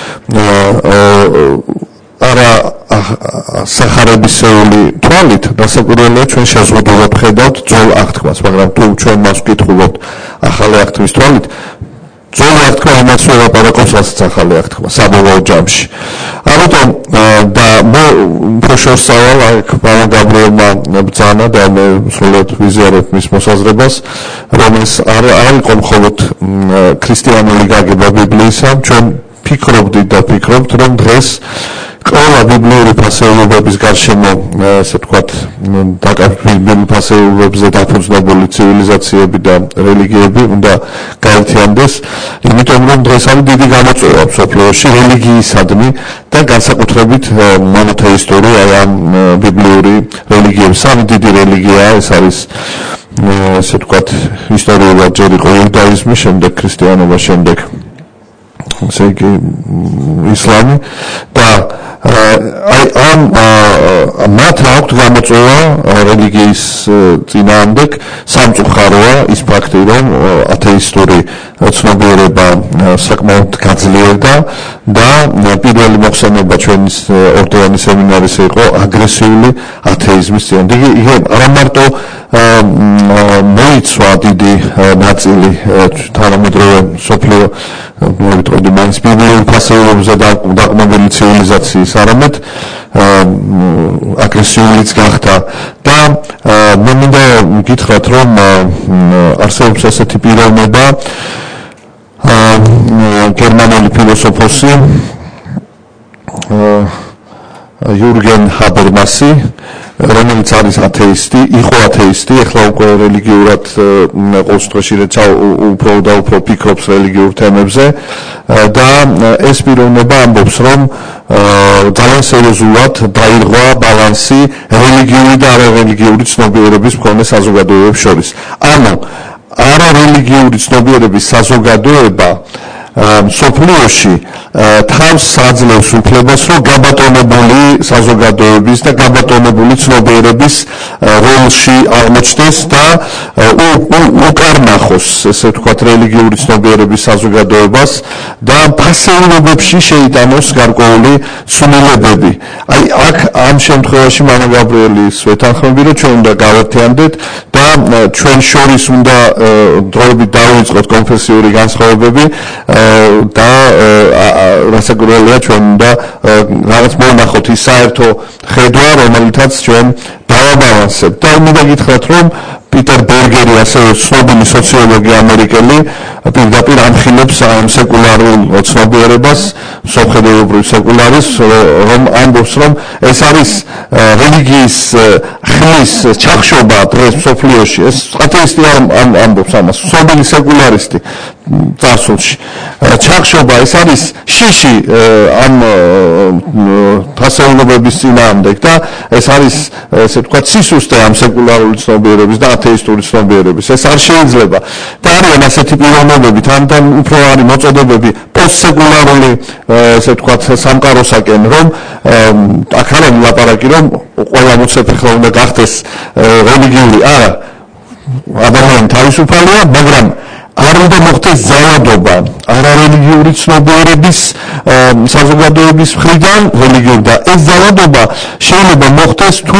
არა სახარებისეული თვალით დასაკვირველია ჩვენ შეზღუდულად ვხედავთ ძველ აღთქმას მაგრამ თუ ჩვენ მას ვკითხულობთ ახალი აღთქმის თვალით ძველი აღთქმა იმას ველაპარაკობს რასაც ახალი აღთქმა საბოლოო ჯამში ამიტომ და მე უფრო სწავალ აქ პავლე გაბრიელმა ბრძანა და მე სრულად ვიზიარებ მის მოსაზრებას რომ ეს არ იყო მხოლოდ ქრისტიანული გაგება ბიბლიისა ჩვენ ფიქრობდით და ფიქრობთ რომ დღეს ყველა ბიბლიური ფასეულობების გარშემო ასე ვთქვათ დაკავშირებული ფასეულობებზე დაფუძნებული ცივილიზაციები და რელიგიები უნდა გაერთიანდეს იმიტომ რომ დღეს არის დიდი გამოწვევა მსოფლიოში რელიგიისადმი და განსაკუთრებით მონოთეისტური აი ამ ბიბლიური რელიგიების სამი დიდი რელიგიაა ეს არის ასე ვთქვათ ისტორიულად ჯერ იყო იუდაიზმი შემდეგ ქრისტიანობა შემდეგ ასე იგი ისლამი და აი ამ მათ აქვთ გამოწვევა რელიგიის წინააღმდეგ სამწუხაროა ის ფაქტი რომ ათეისტური ცნობიერება საკმაოდ გაძლიერდა და პირველი მოხსენება ჩვენის ორდოვანი სემინარის იყო აგრესიული ათეიზმის წინააღმდეგ იგი არა მარტო მოიცვა დიდი ნაწილი თანამედროვე სოფლიო მოვიტყოდი მაინც ბიბლიურ ფასეულობებზე დაყრდნობილი ცივილიზაციის არამედ აგრესიულიც გახდა და მე მინდა გითხრათ რომ არსებობს ასეთი პიროვნება გერმანელი ფილოსოფოსი იურგენ ჰაბერმასი, რომელიც არის ათეისტი, იყო ათეისტი, ეხლა უკვე რელიგიურად ყოველ შემთხვევაში რეცა უფრო და უფრო ფიქრობს რელიგიურ თემებზე და ეს პიროვნება ამბობს, რომ ძალიან სერიოზულად დაირღვა ბალანსი რელიგიური და არარელიგიური ცნობიერების მქონე საზოგადოებებს შორის. ანუ არარელიგიური ცნობიერების საზოგადოება სოფლიოში თავს აძლევს უფლებას, რომ გაბატონებული საზოგადოების და გაბატონებული ცნობიერების როლში აღმოჩნდეს და უკარნახოს, ესე ვთქვათ, რელიგიური ცნობიერების საზოგადოებას და ფასეულობებში შეიტანოს გარკვეული ცვლილებები. აი, აქ ამ შემთხვევაში მამა გაბრიელის ვეთანხმები, რომ ჩვენ უნდა გავერთიანდეთ და ჩვენ შორის უნდა დროებით დავიწყოთ კონფესიური განსხვავებები და რასაკვირველია ჩვენ უნდა რაღაც მოვნახოთ ის საერთო ხედვა, რომელთაც ჩვენ დავაბალანსებთ. და მინდა გითხრათ, რომ პიტერ ბერგერი, ასევე ცნობილი სოციოლოგი ამერიკელი, პირდაპირ ამხილებს ამ სეკულარულ ცნობიერებას, სამხედროებრივ სეკულარის, რომ ამბობს, რომ ეს არის რელიგიის ხმის ჩახშობა დღეს სოფლიოში. ეს ათეისტი ამბობს ამას, ცნობილი სეკულარისტი წარსულში. ჩახშობა ეს არის შიში ამ ფასეულობების წინააღმდეგ და ეს არის, ესე ვთქვათ, სისუსტე ამ სეკულარული ცნობიერების და ათეისტური ცნობიერების. ეს არ შეიძლება. და არიან ასეთი პიროვნებები, თან უფრო არის მოწოდებები პოსტსეკულარული, ესე ვთქვათ, სამყაროსაკენ, რომ აქ არ არის ლაპარაკი, რომ ყველა მოცეფეხლა უნდა გახდეს რელიგიური. არა, ადამიანი თავისუფალია, მაგრამ არ უნდა მოხდეს ძალადობა არარელიგიური ცნობიერების საზოგადოების მხრიდან რელიგიური და ეს ძალადობა შეიძლება მოხდეს თუ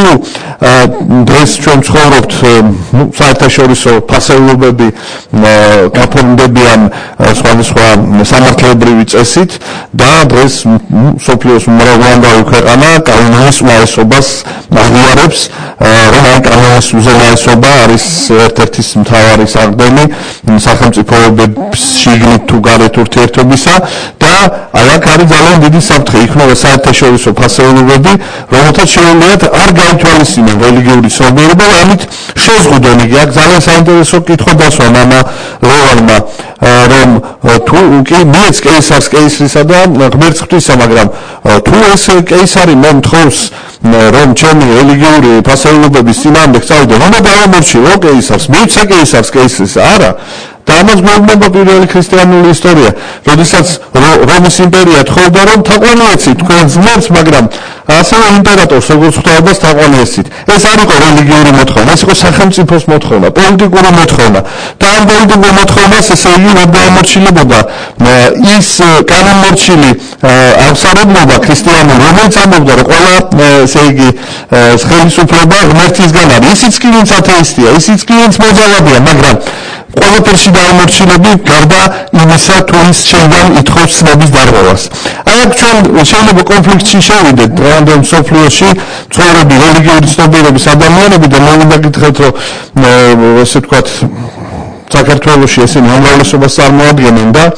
დღეს ჩვენ ცხოვრობთ საერთაშორისო ფასეულობები გაფორმდებიან სხვადასხვა სამართლებრივი წესით და დღეს სოფლიოს მრავალგვარი ქვეყანა კანონის უმრავლესობას აღიარებს, რომ ამ კანონის უზენაესობა არის ერთ-ერთი მთავარი საგდენი სახელმწიფოების შიგნით თუ გარეთ ურთიერთობისა და აი აქ არის ძალიან დიდი საფრთხე, იქნება საერთაშორისო ფასეულობები, რომელთაც შეუძლიათ არ გაითვალისწინონ რელიგიური ცნობიერება, ამით შეზღუდონ. იგი აქ ძალიან საინტერესო კითხვა დასვა მამა როვალმა, რომ თუ კი მიეც კეისარს კეისრისა და ღმერთს ღვთისა, მაგრამ თუ ეს კეისარი მომთხოვს რომ ჩემი რელიგიური ფასეულობების წინააღმდეგ წავიდე, რომ დავამორჩილო კეისარს, მივცე კეისარს კეისრისა, არა. და ამას მოუგმობა პირველი ქრისტიანული ისტორია, როდესაც რომის იმპერია თხოვდა, რომ თაყვანიეცით თქვენ ღმერთს, მაგრამ ასევე იმპერატორს, როგორც ღვთაებას თაყვანიეცით. ეს არ იყო რელიგიური მოთხოვნა, ეს იყო სახელმწიფოს მოთხოვნა, პოლიტიკური მოთხოვნა. და ამ პოლიტიკურ მოთხოვნას ესე იგი რომ დაამორჩილებოდა ის კანონმორჩილი აღსარებლობა ქრისტიანული, რომელიც ამბობდა, რომ ყველა ესე იგი ხელისუფლება ღმერთისგან არის. ისიც კი ვინც ათეისტია, ისიც კი ვინც მოძალადია, მაგრამ ყველაფერში დაამორჩილები გარდა იმისა, თუ ის შენგან ითხოვს ცნობის დარღვევას. აი აქ ჩვენ შეიძლება კონფლიქტში შევიდეთ დღევანდელ მსოფლიოში ცხოვრები რელიგიური ცნობიერების ადამიანები და მოვიდა გითხრათ, რომ ესე ვთქვათ საქართველოში ესენი უმრავლესობას წარმოადგენენ და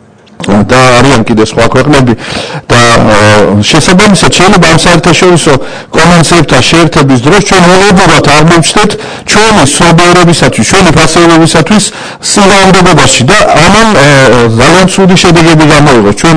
და არიან კიდე სხვა ქვეყნები და შესაბამისად შეიძლება ამ საერთაშორისო კონვენციებთან შეერთების დროს ჩვენ მოუგებობათ აღმოჩნდეთ ჩვენი ცნობიერებისათვის, ჩვენი ფასეულობისათვის სილამდებობაში და ამან ძალიან ცუდი შედეგები გამოიღოს. ჩვენ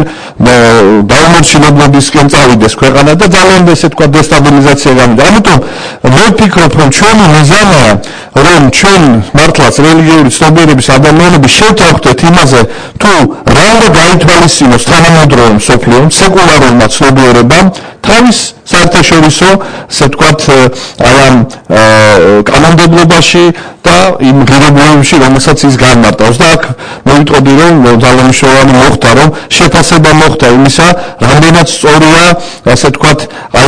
დაუმორჩილებლებისკენ წავიდეს ქვეყანა და ძალიან ესე თქვა დესტაბილიზაცია გამიდა. ამიტომ ვფიქრობ, რომ ჩვენი მიზანია, რომ ჩვენ მართლაც რელიგიური ცნობიერების ადამიანები შევთანხმდეთ იმაზე, თუ რა უნდა გაითვალისწინოს თანამედროვე მსოფლიომ, სეკულარულმა ცნობიერებამ თავის საერთაშორისო, ასე ვთქვათ, აი ამ კანონმდებლობაში და იმ ღირებულებებში, რომელსაც ის განმარტავს. და აქ მოვიტყოდი, რომ ძალიან მნიშვნელოვანი მოხდა, რომ შეფასება მოხდა იმისა, რამდენად სწორია, ასე ვთქვათ, აი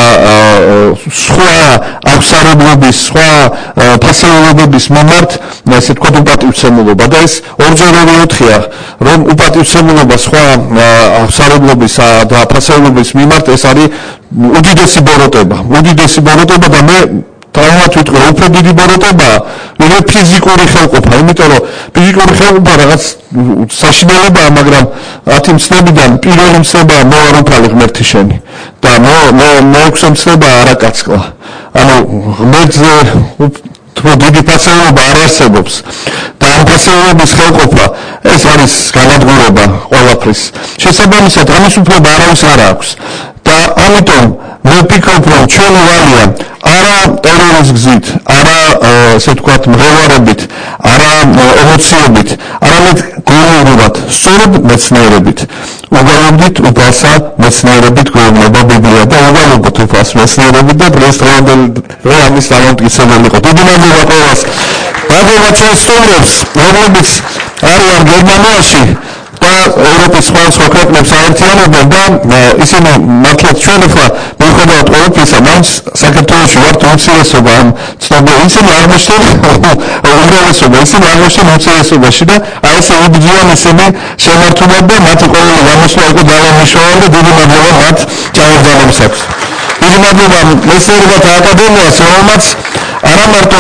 სხვა აღსარებლობის, სხვა ფასეულობების მიმართ, ასე ვთქვათ, უპატივცემულობა და ეს ორჯეროვანი ოთხია, რომ უპატივცემულობა სხვა აღსარებლობის და ფასეულობის მიმართ ეს არის უდიდესი ბოროტება, უდიდესი ბოროტება და მე თავად ვიტყვი, უფრო დიდი ბოროტებაა, ვიდრე ფიზიკური ხელყოფა, იმიტომ რომ ფიზიკური ხელყოფა რაღაც საშინელებაა, მაგრამ ათი მცნებიდან პირველი მცნებაა მოარუნთალი ღმერთი შენი და მეექვსე მცნება არაკაცკლა. ანუ ღმერთზე თუ დიდი ფასეულობა არ არსებობს და ამ ფასეულობის ხელყოფა ეს არის განადგურება ყველაფრის. შესაბამისად ამის უფლება არავის არ აქვს და ამიტომ მე ვფიქრობ, რომ ჩვენი ვალია არა ტერორის გზით, არა ესე ვთქვათ მღელვარებით, არა ემოციებით, არამედ გონივრულად, სწორედ მეცნიერებით. უგალობდით უფალსა მეცნიერებით გვეუბნება ბიბლია და უგალობთ უფალს მეცნიერებით და დღესდღეობით ამის დამამტკიცებელი იყო. დიდი მადლობა ყველას. მადლობა ჩვენს სტუმრებს, რომლებიც არიან გერმანიაში და ევროპის სხვა სხვა ქვეყნებს აერთიანებენ და ისინი მართლაც ჩვენ ახლა მიუხედავად ყველაფრისა, მაინც საქართველოში ვართ უმცირესობა ამ ცნობილ ისინი აღმოჩნდნენ უმრავლესობა, ისინი აღმოჩნდნენ უმცირესობაში და აი ესე იბრძვიან ისინი შემართულად და მათი ყოველი გამოსვლა იყო ძალამშრომელი და დიდი მადლობა მათ ჯანმრთელობისათვის. დიდი მადლობა მეცნიერებათა აკადემიას, რომელმაც არა მარტო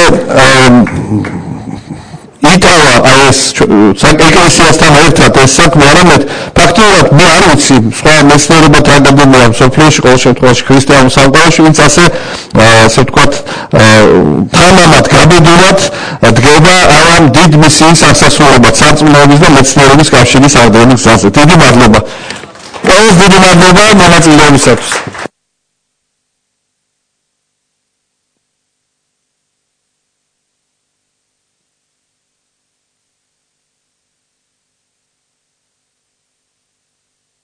იტავა აი ეს ეკლესიასთან ერთად ეს საქმე, არამედ ფაქტობრივად მე არ ვიცი სხვა მეცნიერებათა აკადემია მსოფლიოში, ყოველ შემთხვევაში ქრისტიანულ სამყაროში, ვინც ასე ასე ვთქვათ თანამად გაბედულად დგება ამ დიდ მისიის აღსასრულებლად სარწმუნოების და მეცნიერების კავშირის აღდგენის გზაზე. დიდი მადლობა. ყველას დიდი მადლობა მონაწილეობისათვის.